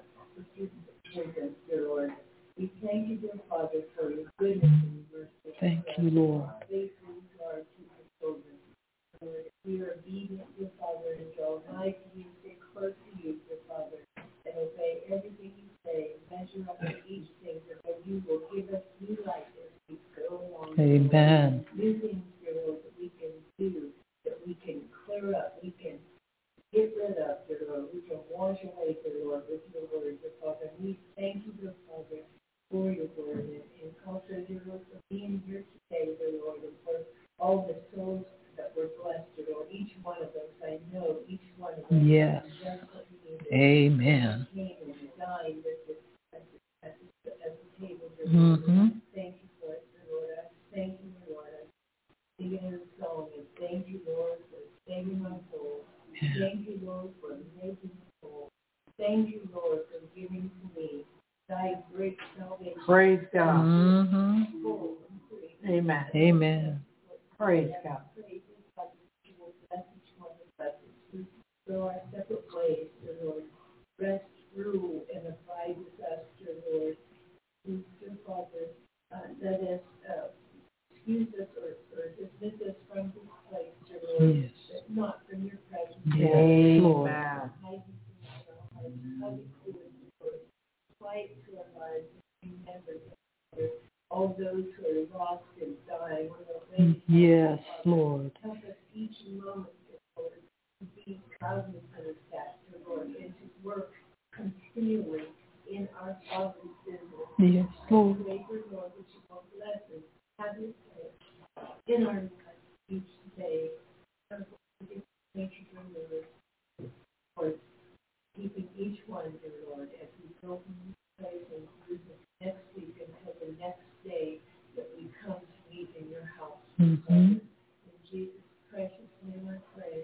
dear Lord. We thank you, dear Father, for your goodness and your mercy. Thank you, Lord. Faithful you are to your children. Lord, if we are obedient, dear Father, and draw nigh to you, stay close to you, dear Father, and obey everything you say, measure up to each thing, that you will give us new life as we go along. Amen. New things, dear Lord, that we can do, that we can clear up, we can get rid of, dear Lord, we can wash away, dear Lord, with your word, dear Father. We thank you, dear Father, for your word, and also, dear Lord, for being here today, dear Lord, and for all the souls that were blessed, dear Lord. Each one of those, I know, each one of them. Yes. Amen. Came and dined at the table, dear Lord. Mm-hmm. Thank you for it, dear Lord. I thank you, Lord. I'm singing in a song, and thank you, Lord, for saving my soul. Thank you, Lord, for making me whole. Thank you, Lord, for giving to me thy great salvation. Praise God. Mm-hmm. Amen. Amen. Praise God. Go our separate ways, dear Lord. Rest, rule, and abide with us, dear Lord. Dear Father, let us excuse us or dismiss us from this place, dear Lord, Yes. but not from your presence. Yes, Lord. Hide you quiet to our lives. Remember, Father, all those who are lost and dying. Yes, Lord. Help us each moment, Lord, to be cognizant of that, Lord, and to work continually in our Father's business. Yes, Lord. Pray, Lord, that you will bless us, have your way in our lives each day. Thank you, dear Lord, for keeping each one, dear Lord, as we go from this place and through the next week until the next day that we come to meet in your house. Mm-hmm. In Jesus' precious name I pray.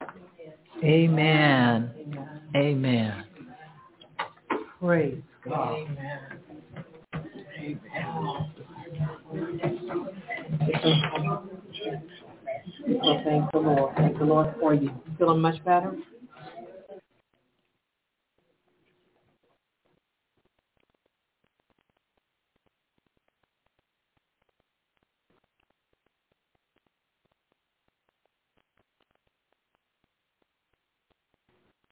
Amen. Amen. Amen. Praise God. Amen. Amen. Thank the Lord. Thank the Lord for you. Feeling much better?